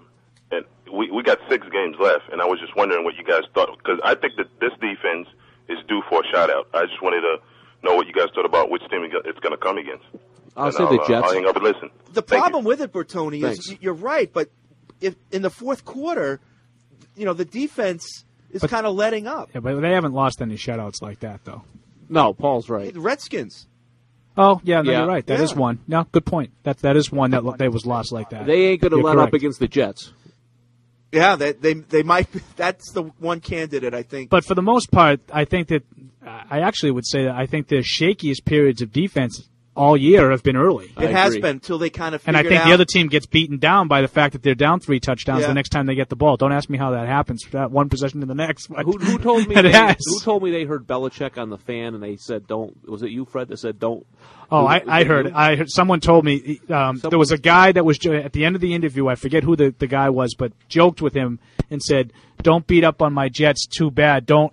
we got 6 games left, and I was just wondering what you guys thought, because I think that this defense is due for a shout-out. I just wanted to know what you guys thought about which team it's going to come against. I'll say the Jets. I'll hang up and listen. The problem with it, Bertoni, is you're right, but if in the fourth quarter, the defense is kind of letting up. Yeah, but they haven't lost any shutouts like that, though. No, Paul's right. The Redskins. Oh, yeah, you're right. That is one. No, good point. That is one that they was lost like that. They ain't going to let up against the Jets. Yeah, they might. That's the one candidate, I think. But for the most part, I think that I actually would say that I think the shakiest periods of defense all year have been early. It has been until they kind of figured out. And I think the other team gets beaten down by the fact that they're down 3 touchdowns the next time they get the ball. Don't ask me how that happens from that one possession to the next. Who told me? Who told me they heard Belichick on the fan and they said don't? Was it you, Fred, that said don't? Oh, I heard it. I heard someone told me there was a guy that was at the end of the interview. I forget who the guy was, but joked with him and said, "Don't beat up on my Jets too bad. Don't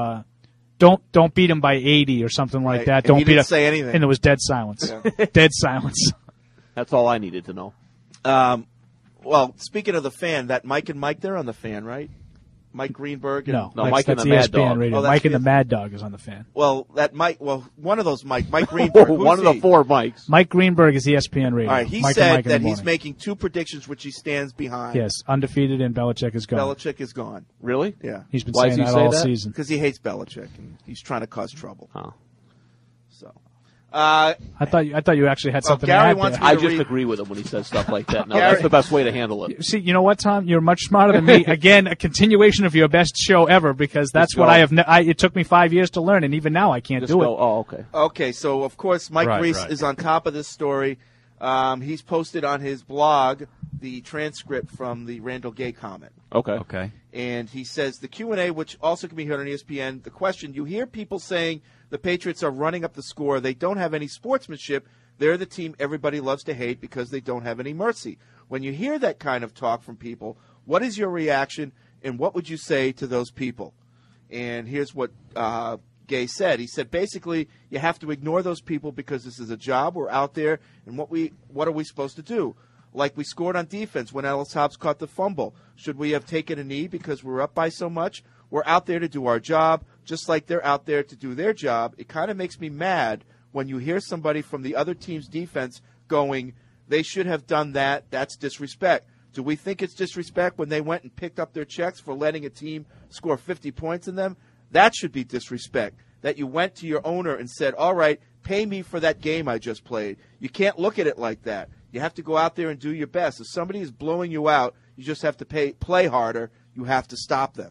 beat him by 80 or something like that. And don't he beat didn't up." say anything. And there was dead silence. Yeah. Dead silence. That's all I needed to know. Well, speaking of the fan, that Mike and Mike, they're on the fan, right? Mike Greenberg? No, Mike and that's the Mad ESPN Dog. Radio. Oh, that's Mike and the ESPN. Mad Dog is on the Fan. Well, one of those Mike Greenberg. Who's One of the he? 4 Mikes. Mike Greenberg is ESPN Radio. All right, he Mike and said Mike in that the he's morning. making 2 predictions, which he stands behind. Yes, undefeated and Belichick is gone. Belichick is gone. Really? Yeah. He's been Why saying does he that say all that? season. Because he hates Belichick, and he's trying to cause trouble. Oh. So, I thought you actually had something Gary to add wants there. me I to just read- agree with him when he says stuff like that. No, Gary- that's the best way to handle it. See, you know what, Tom? You're much smarter than me. Again, a continuation of your best show ever, because that's Just what go. I have. It took me 5 years to learn, and even now I can't Just do go, it. oh, okay. Okay, so of course Mike Right, Reese right. is on top of this story. He's posted on his blog the transcript from the Randall Gay comment. Okay. And he says the Q&A, which also can be heard on ESPN, the question, you hear people saying the Patriots are running up the score. They don't have any sportsmanship. They're the team everybody loves to hate because they don't have any mercy. When you hear that kind of talk from people, what is your reaction, and what would you say to those people? And here's what Gay said. He said, basically, you have to ignore those people because this is a job. We're out there, and what are we supposed to do? Like we scored on defense when Ellis Hobbs caught the fumble. Should we have taken a knee because we're up by so much? We're out there to do our job, just like they're out there to do their job. It kind of makes me mad when you hear somebody from the other team's defense going, they should have done that. That's disrespect. Do we think it's disrespect when they went and picked up their checks for letting a team score 50 points in them? That should be disrespect. That you went to your owner and said, all right, pay me for that game I just played. You can't look at it like that. You have to go out there and do your best. If somebody is blowing you out, you just have to play harder. You have to stop them.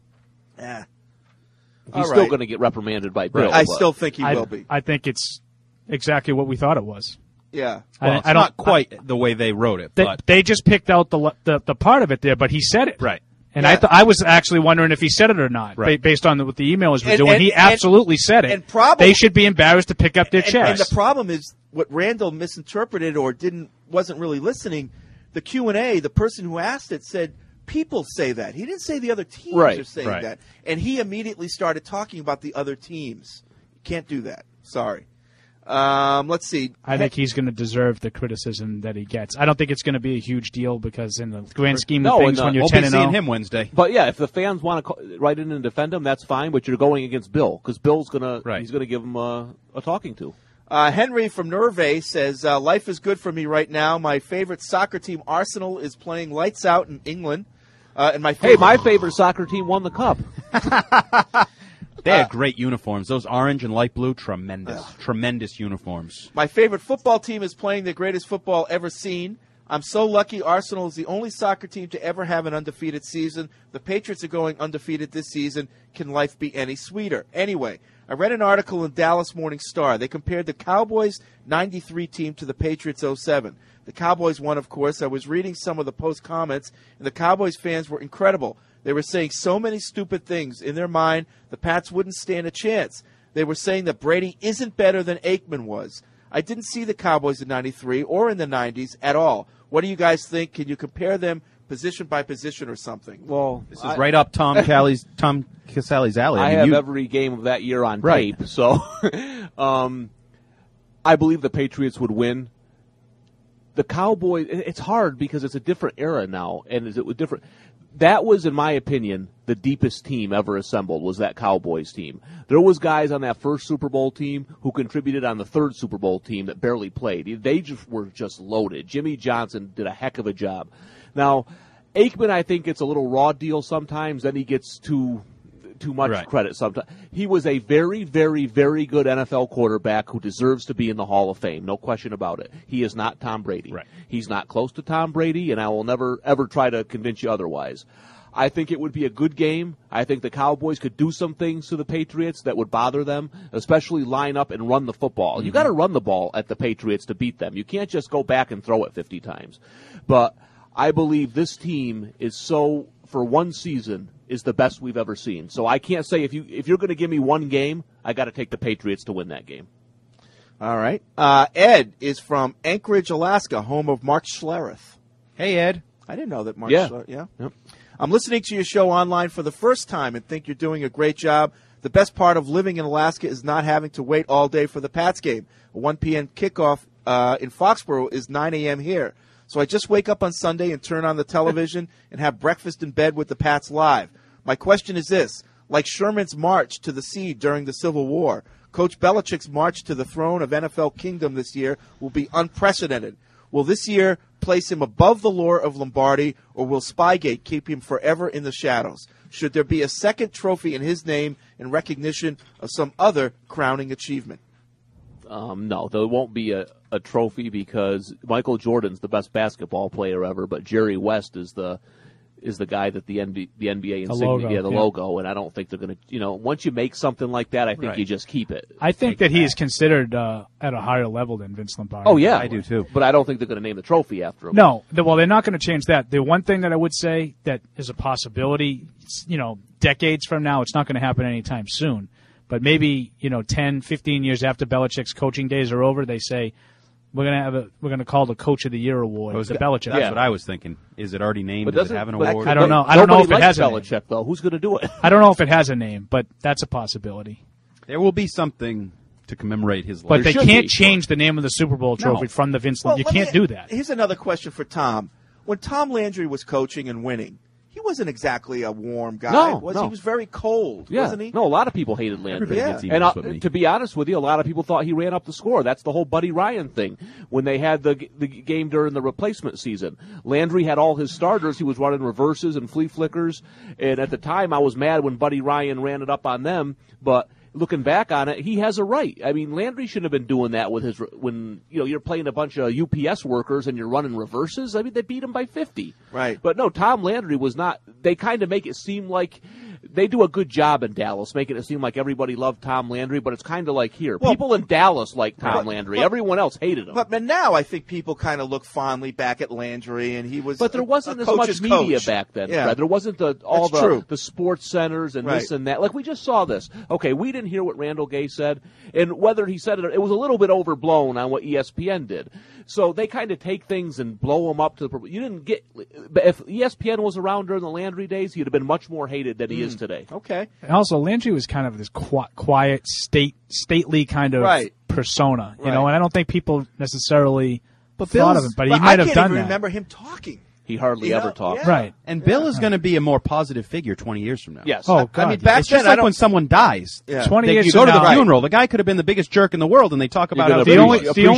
He's still going to get reprimanded by Bill. I still think he will be. I think it's exactly what we thought it was. Yeah. Well, it's not quite the way they wrote it, but They just picked out the part of it there, but he said it. Right. And I was actually wondering if he said it or not, based on what the emails were doing. He absolutely said it. And they should be embarrassed to pick up their checks. And the problem is what Randall misinterpreted or wasn't really listening. The Q&A, the person who asked it said, people say that. He didn't say the other teams are saying that. And he immediately started talking about the other teams. Can't do that. Sorry. Let's see. I think he's going to deserve the criticism that he gets. I don't think it's going to be a huge deal because in the grand scheme of things, when you're 10-0, we'll be seeing him Wednesday. But yeah, if the fans want to write in and defend him, that's fine. But you're going against Bill because Bill's he's going to give him a talking to. Henry from Nerve says, life is good for me right now. My favorite soccer team, Arsenal, is playing lights out in England. And my favorite soccer team won the cup. They had great uniforms. Those orange and light blue, tremendous uniforms. My favorite football team is playing the greatest football ever seen. I'm so lucky Arsenal is the only soccer team to ever have an undefeated season. The Patriots are going undefeated this season. Can life be any sweeter? Anyway, I read an article in Dallas Morning Star. They compared the Cowboys' 93 team to the Patriots' 07. The Cowboys won, of course. I was reading some of the post comments, and the Cowboys fans were incredible. They were saying so many stupid things. In their mind, the Pats wouldn't stand a chance. They were saying that Brady isn't better than Aikman was. I didn't see the Cowboys in 93 or in the 90s at all. What do you guys think? Can you compare them position by position or something? Well, this is right up Tom Casale's alley. I have every game of that year on tape, so I believe the Patriots would win. The Cowboys, it's hard because it's a different era now, and it was different. That was, in my opinion, the deepest team ever assembled was that Cowboys team. There was guys on that first Super Bowl team who contributed on the third Super Bowl team that barely played. They were just loaded. Jimmy Johnson did a heck of a job. Now, Aikman, I think it's a little raw deal sometimes. Then he gets too much credit sometimes. He was a very, very, very good NFL quarterback who deserves to be in the Hall of Fame. No question about it. He is not Tom Brady. Right. He's not close to Tom Brady, and I will never, ever try to convince you otherwise. I think it would be a good game. I think the Cowboys could do some things to the Patriots that would bother them, especially line up and run the football. Mm-hmm. You got to run the ball at the Patriots to beat them. You can't just go back and throw it 50 times. But I believe this team is for one season, is the best we've ever seen. So I can't say if you're going to give me one game, I got to take the Patriots to win that game. All right. Ed is from Anchorage, Alaska, home of Mark Schlereth. Hey, Ed. I didn't know that Mark Schlereth. Yeah. Yep. I'm listening to your show online for the first time and think you're doing a great job. The best part of living in Alaska is not having to wait all day for the Pats game. A 1 p.m. kickoff in Foxborough is 9 a.m. here. So I just wake up on Sunday and turn on the television and have breakfast in bed with the Pats live. My question is this. Like Sherman's march to the sea during the Civil War, Coach Belichick's march to the throne of NFL kingdom this year will be unprecedented. Will this year place him above the lore of Lombardi, or will Spygate keep him forever in the shadows? Should there be a second trophy in his name in recognition of some other crowning achievement? No, there won't be a trophy because Michael Jordan's the best basketball player ever, but Jerry West is the guy that the NBA insignia, the logo, and I don't think they're going to, once you make something like that, I think you just keep it. I think that he is considered at a higher level than Vince Lombardi. Oh, yeah. I do too. But I don't think they're going to name the trophy after him. No, well, they're not going to change that. The one thing that I would say that is a possibility, decades from now, it's not going to happen anytime soon, but maybe, 10, 15 years after Belichick's coaching days are over, they say, we're gonna call the Coach of the Year award the Belichick. That's what I was thinking. Is it already named? Does it have an award? I don't know. I don't know if it has Belichick, a name. though. Who's going to do it? I don't know if it has a name, but that's a possibility. There will be something to commemorate his life. But they can't change the name of the Super Bowl trophy from the Vince. You can't do that. Here's another question for Tom. When Tom Landry was coaching and winning, he wasn't exactly a warm guy. No. He was very cold, wasn't he? No, a lot of people hated Landry. And to be honest with you, a lot of people thought he ran up the score. That's the whole Buddy Ryan thing. When they had the game during the replacement season, Landry had all his starters. He was running reverses and flea flickers. And at the time, I was mad when Buddy Ryan ran it up on them. But looking back on it, he has a right. I mean, Landry shouldn't have been doing that with when you're playing a bunch of UPS workers and you're running reverses. I mean, they beat him by 50. Right. But no, Tom Landry was not. They kind of make it seem like they do a good job in Dallas, making it seem like everybody loved Tom Landry, but it's kind of like here. People in Dallas like Tom Landry. Everyone else hated him. But now I think people kind of look fondly back at Landry, and he was. But there wasn't as much media back then, Fred. There wasn't all the sports centers and this and that. Like we just saw this. Okay, we didn't hear what Randall Gay said, and whether he said it was a little bit overblown on what ESPN did. So they kind of take things and blow them up to the. You didn't get. But if ESPN was around during the Landry days, he'd have been much more hated than he is today. Okay. And also, Landry was kind of this quiet, stately kind of persona, and I don't think people necessarily thought of him, but he might have done that. I can't even remember him talking. He hardly ever talked. Yeah. Right. And Bill is going to be a more positive figure 20 years from now. Yes. Oh, God. I mean, back it's just like when someone dies. 20 years you go to the funeral. The guy could have been the biggest jerk in the world, and they talk about how the only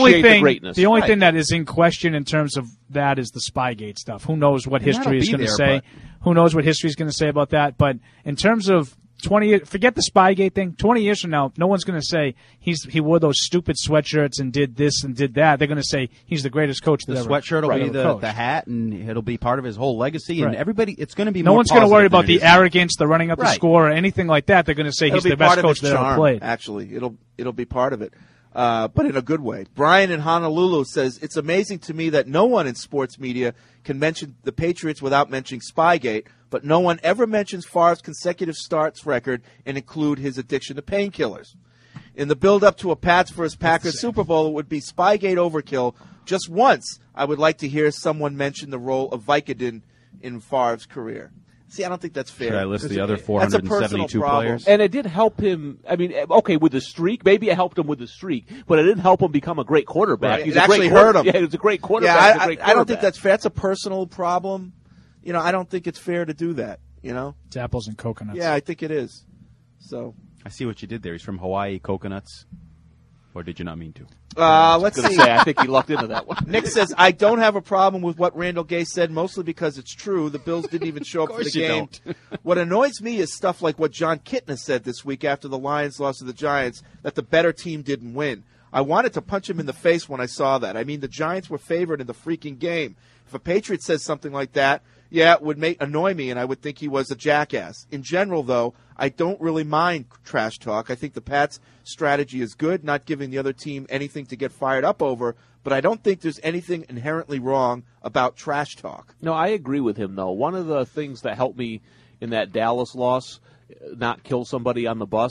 thing that is in question in terms of that is the Spygate stuff. Who knows what history is going to say? Who knows what history is going to say about that? But in terms of 20 years, forget the Spygate thing. 20 years from now, no one's going to say he wore those stupid sweatshirts and did this and did that. They're going to say he's the greatest coach that ever. The sweatshirt will be the hat, and it'll be part of his whole legacy. And everybody, it's going to be no more one's going to worry about the arrogance, the running up the score, or anything like that. They're going to say he's the best coach that ever played. Actually, it'll be part of it. But in a good way. Brian in Honolulu says, it's amazing to me that no one in sports media can mention the Patriots without mentioning Spygate, but no one ever mentions Favre's consecutive starts record and include his addiction to painkillers. In the build-up to a Pats vs. Packers Super Bowl, it would be Spygate overkill. Just once, I would like to hear someone mention the role of Vicodin in Favre's career. See, I don't think that's fair. Should I list the other 472 players? And it did help him. I mean, okay, with the streak, maybe it helped him with the streak, but it didn't help him become a great quarterback. Right. It actually hurt him. Yeah, he was a great quarterback. Yeah, I don't think that's fair. That's a personal problem. I don't think it's fair to do that. It's apples and coconuts. Yeah, I think it is. So I see what you did there. He's from Hawaii, coconuts. Or did you not mean to? Let's see. I think he lucked into that one. Nick says, I don't have a problem with what Randall Gay said, mostly because it's true. The Bills didn't even show up for the game. What annoys me is stuff like what John Kitna said this week after the Lions lost to the Giants, that the better team didn't win. I wanted to punch him in the face when I saw that. I mean, the Giants were favored in the freaking game. If a Patriot says something like that, it would annoy me, and I would think he was a jackass. In general, though, I don't really mind trash talk. I think the Pats' strategy is good, not giving the other team anything to get fired up over, but I don't think there's anything inherently wrong about trash talk. No, I agree with him, though. One of the things that helped me in that Dallas loss, not kill somebody on the bus,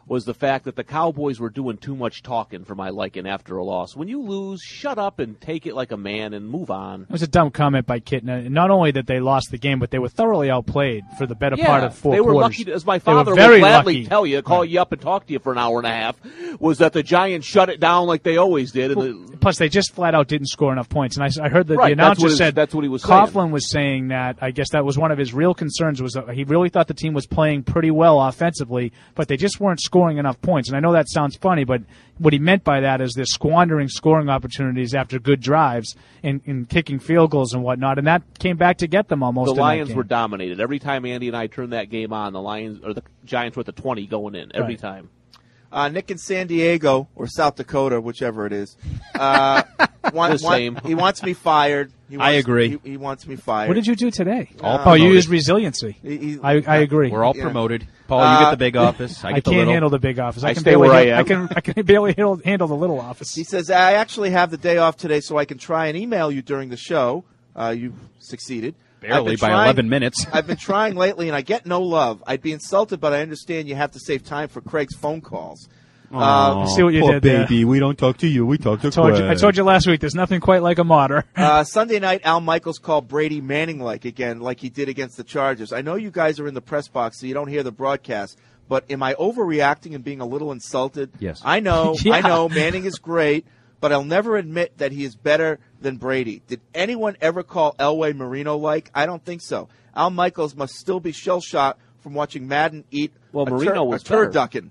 was the fact that the Cowboys were doing too much talking for my liking after a loss. When you lose, shut up and take it like a man and move on. It was a dumb comment by Kitna. Not only that they lost the game, but they were thoroughly outplayed for the better part of 4 quarters. They were lucky, as my father would gladly tell you, call you up and talk to you for an hour and a half, was that the Giants shut it down like they always did. Plus, they just flat out didn't score enough points. And I heard that the announcer said that's what he was saying. Coughlin was saying that, I guess that was one of his real concerns, was that he really thought the team was playing pretty well offensively, but they just weren't scoring enough points. And I know that sounds funny, but what he meant by that is they're squandering scoring opportunities after good drives and kicking field goals and whatnot, and that came back to get them almost. The Lions were dominated. Every time Andy and I turned that game on, the Giants were at the 20 going in every time. Nick in San Diego, or South Dakota, whichever it is. Same. He wants me fired. I agree. He wants me fired. What did you do today? You used resiliency. I agree. We're all promoted. Paul, you get the big office. I can't handle the big office. I can stay where I am. I can barely handle the little office. He says, I actually have the day off today so I can try and email you during the show. You succeeded. Barely by 11 minutes. I've been trying lately, and I get no love. I'd be insulted, but I understand you have to save time for Craig's phone calls. See what you poor did baby. there. We don't talk to you. We talk to Craig. Craig. I told you last week, there's nothing quite like a martyr. Sunday night, Al Michaels called Brady Manning-like again, like he did against the Chargers. I know you guys are in the press box, so you don't hear the broadcast, but am I overreacting and being a little insulted? Yes. I know, Yeah. I know, Manning is great, but I'll never admit that he is better than Brady. Did anyone ever call Elway Marino-like? I don't think so. Al Michaels must still be shell-shocked from watching Madden eat Marino was turducken.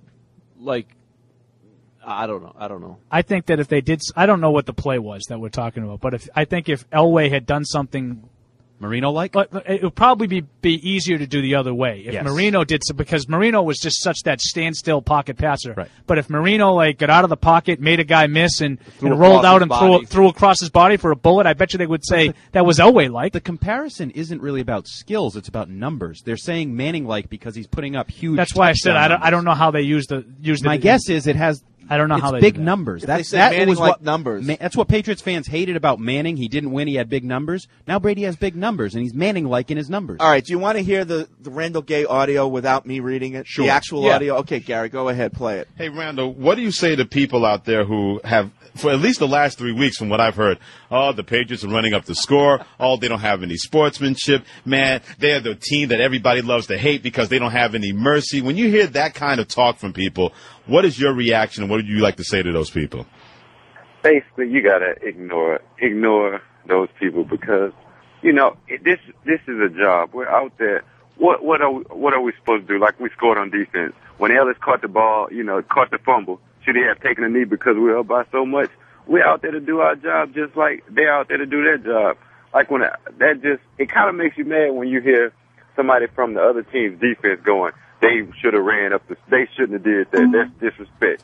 I don't know. I think that if they did, I don't know what the play was that we're talking about, but I think if Elway had done something Marino-like? It would probably be easier to do the other way. If Marino did so, because Marino was just such that standstill pocket passer. Right. But if Marino got out of the pocket, made a guy miss, and rolled out and threw across his body for a bullet, I bet you they would say that was Elway-like. The comparison isn't really about skills; it's about numbers. They're saying Manning-like because he's putting up huge. That's why I said I don't know how they use the. My guess is it has. I don't know how they big do that. numbers. That was what numbers. That's what Patriots fans hated about Manning. He didn't win. He had big numbers. Now Brady has big numbers, and he's Manning-like in his numbers. All right. Do you want to hear the Randall Gay audio without me reading it? Sure. The actual audio? Okay, Gary, go ahead. Play it. Hey, Randall, what do you say to people out there who have, for at least the last 3 weeks from what I've heard, the Patriots are running up the score. They don't have any sportsmanship. Man, they're the team that everybody loves to hate because they don't have any mercy. When you hear that kind of talk from people, what is your reaction, and what would you like to say to those people? Basically, you gotta ignore those people because, this is a job. We're out there. What are we supposed to do? Like we scored on defense. When Ellis caught the ball, caught the fumble, should he have taken a knee because we were up by so much? We're out there to do our job just like they're out there to do their job. Like it kind of makes you mad when you hear somebody from the other team's defense going, they should have ran up they shouldn't have did that. That's disrespect.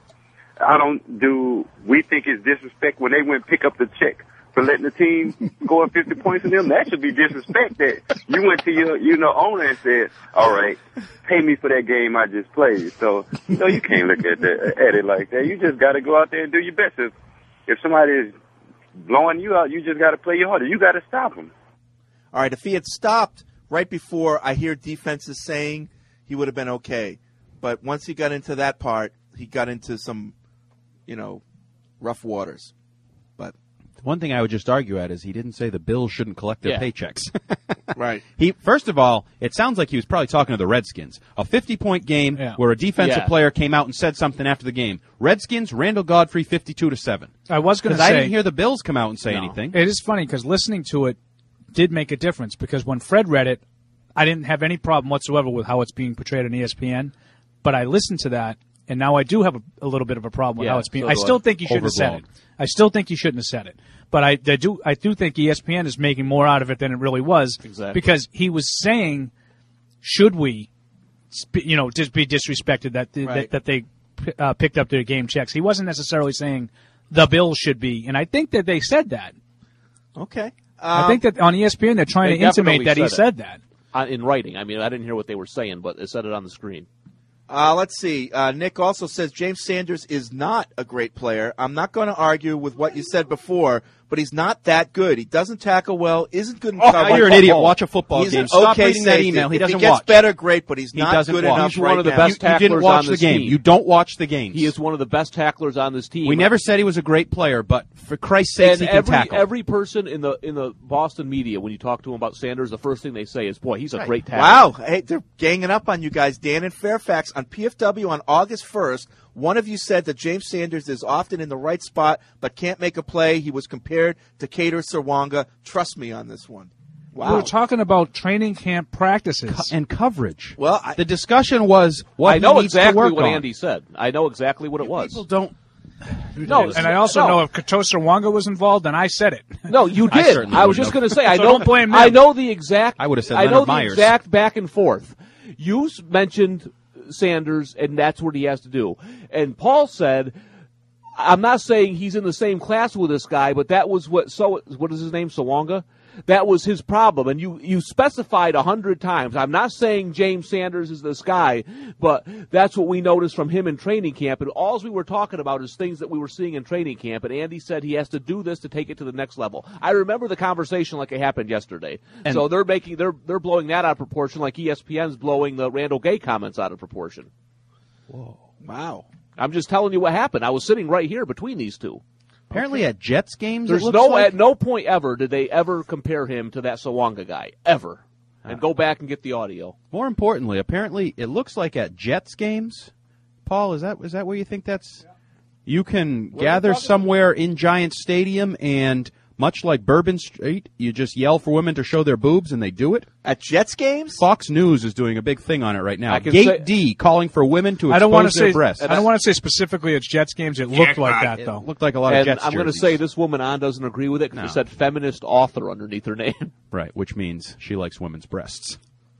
We think it's disrespect when they went pick up the check for letting the team score 50 points on them. That should be disrespect that you went to your owner and said, all right, pay me for that game I just played. So, you can't look at it like that. You just got to go out there and do your best. If somebody is blowing you out, you just got to play your harder. You got to stop them. All right, if he had stopped right before I hear defenses saying, he would have been okay. But once he got into that part, he got into some, rough waters. But one thing I would just argue at is he didn't say the Bills shouldn't collect their paychecks. Right. First of all, it sounds like he was probably talking to the Redskins. A 50-point game where a defensive player came out and said something after the game. Redskins, Randall Godfrey, 52-7. I was going to say, I didn't hear the Bills come out and say anything. It is funny because listening to it did make a difference because when Fred read it, I didn't have any problem whatsoever with how it's being portrayed on ESPN, but I listened to that, and now I do have a little bit of a problem with how it's being. I still think he shouldn't have said it. I still think he shouldn't have said it, but I do think ESPN is making more out of it than it really was, because he was saying, should we, just be disrespected that they picked up their game checks? He wasn't necessarily saying the Bills should be, and I think that they said that. Okay, I think that on ESPN they're trying to intimate that he said that. In writing. I mean, I didn't hear what they were saying, but they said it on the screen. Let's see. Nick also says James Sanders is not a great player. I'm not going to argue with what you said before, but he's not that good. He doesn't tackle well, isn't good in Oh, coverage. you're an idiot. Watch a football He's game. an Stop okay reading that safety. email. He If doesn't he gets watch. better, great, but he's He not doesn't good watch. enough He's one of the now. best You didn't tacklers watch on the this game. team. You don't watch the games. He is one of the best tacklers on this team. We never said he was a great player, but for Christ's sake, And he can tackle. every person in the Boston media, when you talk to them about Sanders, the first thing they say is, "Boy, he's a great tackler." Wow. Hey, they're ganging up on you guys. Dan in Fairfax on PFW on August 1st. One of you said that James Sanders is often in the right spot but can't make a play. He was compared to Kader Sawanga. Trust me on this one. Wow. We're talking about training camp practices and coverage. Well, the discussion was what I know he needs to exactly work what on. Andy said. I know exactly what it was. People don't. No, and I also know if Katosa Wanga was involved, and I said it. No, you I did. certainly I was wouldn't just have. going to say, I So know. don't blame him. I know the exact. I would have said I know Leonard the Myers. exact back and forth. You mentioned Sanders, and that's what he has to do. And Paul said, "I'm not saying he's in the same class with this guy, but that was what is his name, Sawanga? That was his problem." And you specified 100 times. I'm not saying James Sanders is this guy, but that's what we noticed from him in training camp. And all we were talking about is things that we were seeing in training camp. And Andy said he has to do this to take it to the next level. I remember the conversation like it happened yesterday. And so they're blowing that out of proportion, like ESPN's blowing the Randall Gay comments out of proportion. Whoa. Wow. I'm just telling you what happened. I was sitting right here between these two. Apparently at Jets games, There's it looks at no point ever did they ever compare him to that Sawanga guy, ever. And go back and get the audio. More importantly, apparently it looks like at Jets games. Paul, is that where you think that's? You can gather somewhere in Giant Stadium and, much like Bourbon Street, you just yell for women to show their boobs and they do it? At Jets games? Fox News is doing a big thing on it right now. I can Gate say- D calling for women to I don't want to expose their say. breasts. I don't want to say specifically it's Jets games. It looked like that though. It looked like a lot of And Jets I'm going to jerseys. say this woman on doesn't agree with it because it said feminist author underneath her name. Right, which means she likes women's breasts.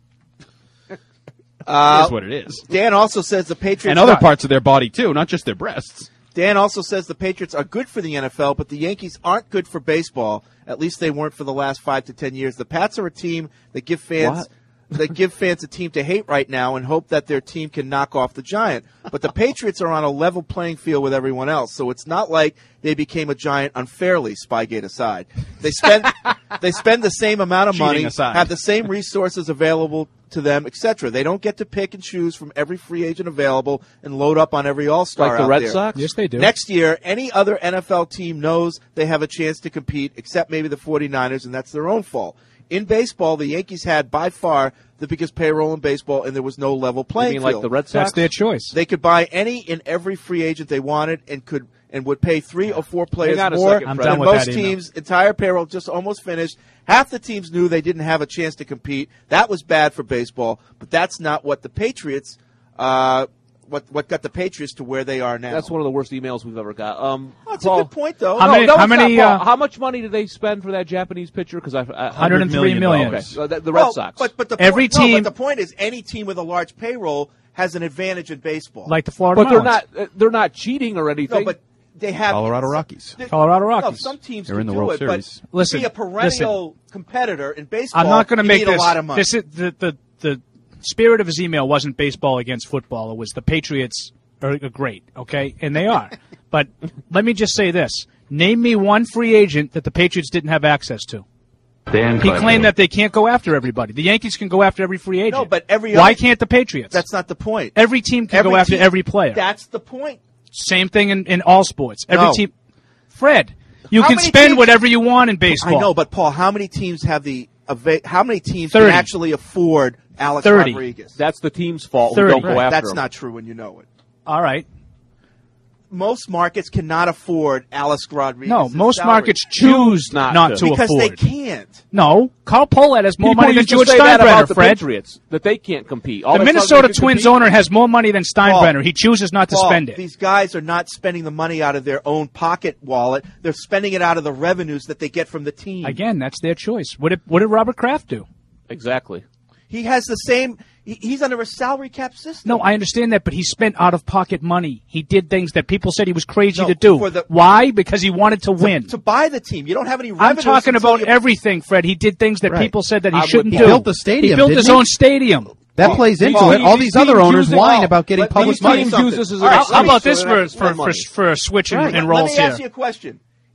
That's what it is. Dan also says the Patriots And other parts of their body, too, not just their breasts. Dan also says the Patriots are good for the NFL, but the Yankees aren't good for baseball. At least they weren't for the last 5 to 10 years. The Pats are a team that give fans a team to hate right now and hope that their team can knock off the Giant. But the Patriots are on a level playing field with everyone else, so it's not like they became a Giant unfairly, Spygate aside. They spend the same amount of Cheating money, aside. have the same resources available to them, etc. They don't get to pick and choose from every free agent available and load up on every all-star Like the out Red there. Sox? Yes, they do. Next year, any other NFL team knows they have a chance to compete, except maybe the 49ers, and that's their own fault. In baseball, the Yankees had by far the biggest payroll in baseball, and there was no level playing You mean field. like the Red Sox? That's their choice. They could buy any and every free agent they wanted and would pay 3 or 4 players Hang on a more second, I'm Fred. done than with most that email. teams' entire payroll just almost finished. Half the teams knew they didn't have a chance to compete. That was bad for baseball, but that's not what the Patriots what got the Patriots to where they are now. That's one of the worst emails we've ever got. That's a good point, though. How much money did they spend for that Japanese pitcher? Because 103 million. Okay, so the Red Sox. But the Every point, no, team- but the point is, any team with a large payroll has an advantage in baseball. Like the Florida But Marlins. they're not cheating or anything. No, but they have Colorado Rockies. Colorado No, Rockies. some teams They're can in the do World it, Series. but Listen, to be a perennial competitor in baseball, I'm not going to you make need this. a lot of money. This is the spirit of his email wasn't baseball against football. It was the Patriots are great, okay, and they are. But let me just say this: name me one free agent that the Patriots didn't have access to. He claimed that they can't go after everybody. The Yankees can go after every free agent. No, but why can't the Patriots? That's not the point. Every team can go after team- every player. That's the point. Same thing in all sports. Every No. team. Fred, you How can many spend teams- whatever you want in baseball. I know, but Paul, how many teams have how many teams 30. can actually afford Alex 30. Rodriguez? That's the team's fault. 30. Who don't go Right. after That's him. not true when you know it. All right. Most markets cannot afford Alex Rodriguez. No, most markets choose not to because afford. they can't. No, Carl Pohlad has more People money than used to George say that about Steinbrenner, the Fred. Patriots, that they can't compete. All The of a sudden Minnesota they can Twins compete. owner has more money than Steinbrenner. He chooses not to Paul, spend it. These guys are not spending the money out of their own pocket wallet. They're spending it out of the revenues that they get from the team. Again, that's their choice. What did Robert Kraft do? Exactly. He has the same. He's under a salary cap system. No, I understand that, but he spent out-of-pocket money. He did things that people said he was crazy No, to do. for the- Why? Because he wanted to win. To buy the team. You don't have any I'm revenues. talking until about you- everything, Fred. He did things that Right. people said that he He shouldn't do. built the stadium, He built didn't his he? own stadium. That plays into Paul, it. All these these other teams owners using- whine about getting Let public me tell you money. something. Use this as All an right, excuse, How about so this they have for money. a switch Right. in Let roles me ask here? you a question.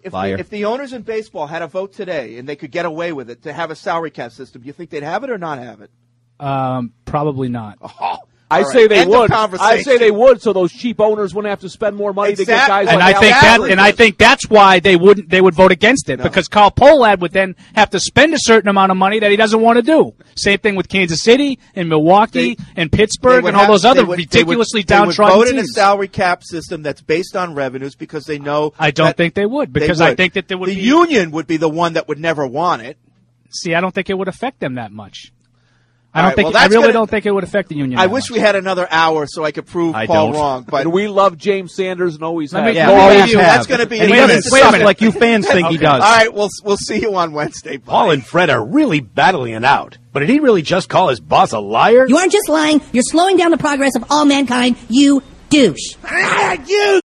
if the owners in baseball had a vote today and they could get away with it to have a salary cap system, do you think they'd have it or not have it? Probably not. I say they would. I say they would, so those cheap owners wouldn't have to spend more money to get guys. And like I think that's why they wouldn't. They would vote against it because Carl Pohlad would then have to spend a certain amount of money that he doesn't want to do. Same thing with Kansas City and Milwaukee and Pittsburgh and all those other ridiculously downtrodden teams. They would vote in a teams. salary cap system that's based on revenues because they know. I don't think they would because I think that there would the union would be the one that would never want it. See, I don't think it would affect them that much. I really don't think it would affect the union. I wish we had another hour so I could prove Paul wrong. But and we love James Sanders and always have. That's going to be. And he doesn't suck like you fans think he does. All right, we'll see you on Wednesday. Buddy. Paul and Fred are really battling it out. But did he really just call his boss a liar? You aren't just lying. You're slowing down the progress of all mankind. You douche. You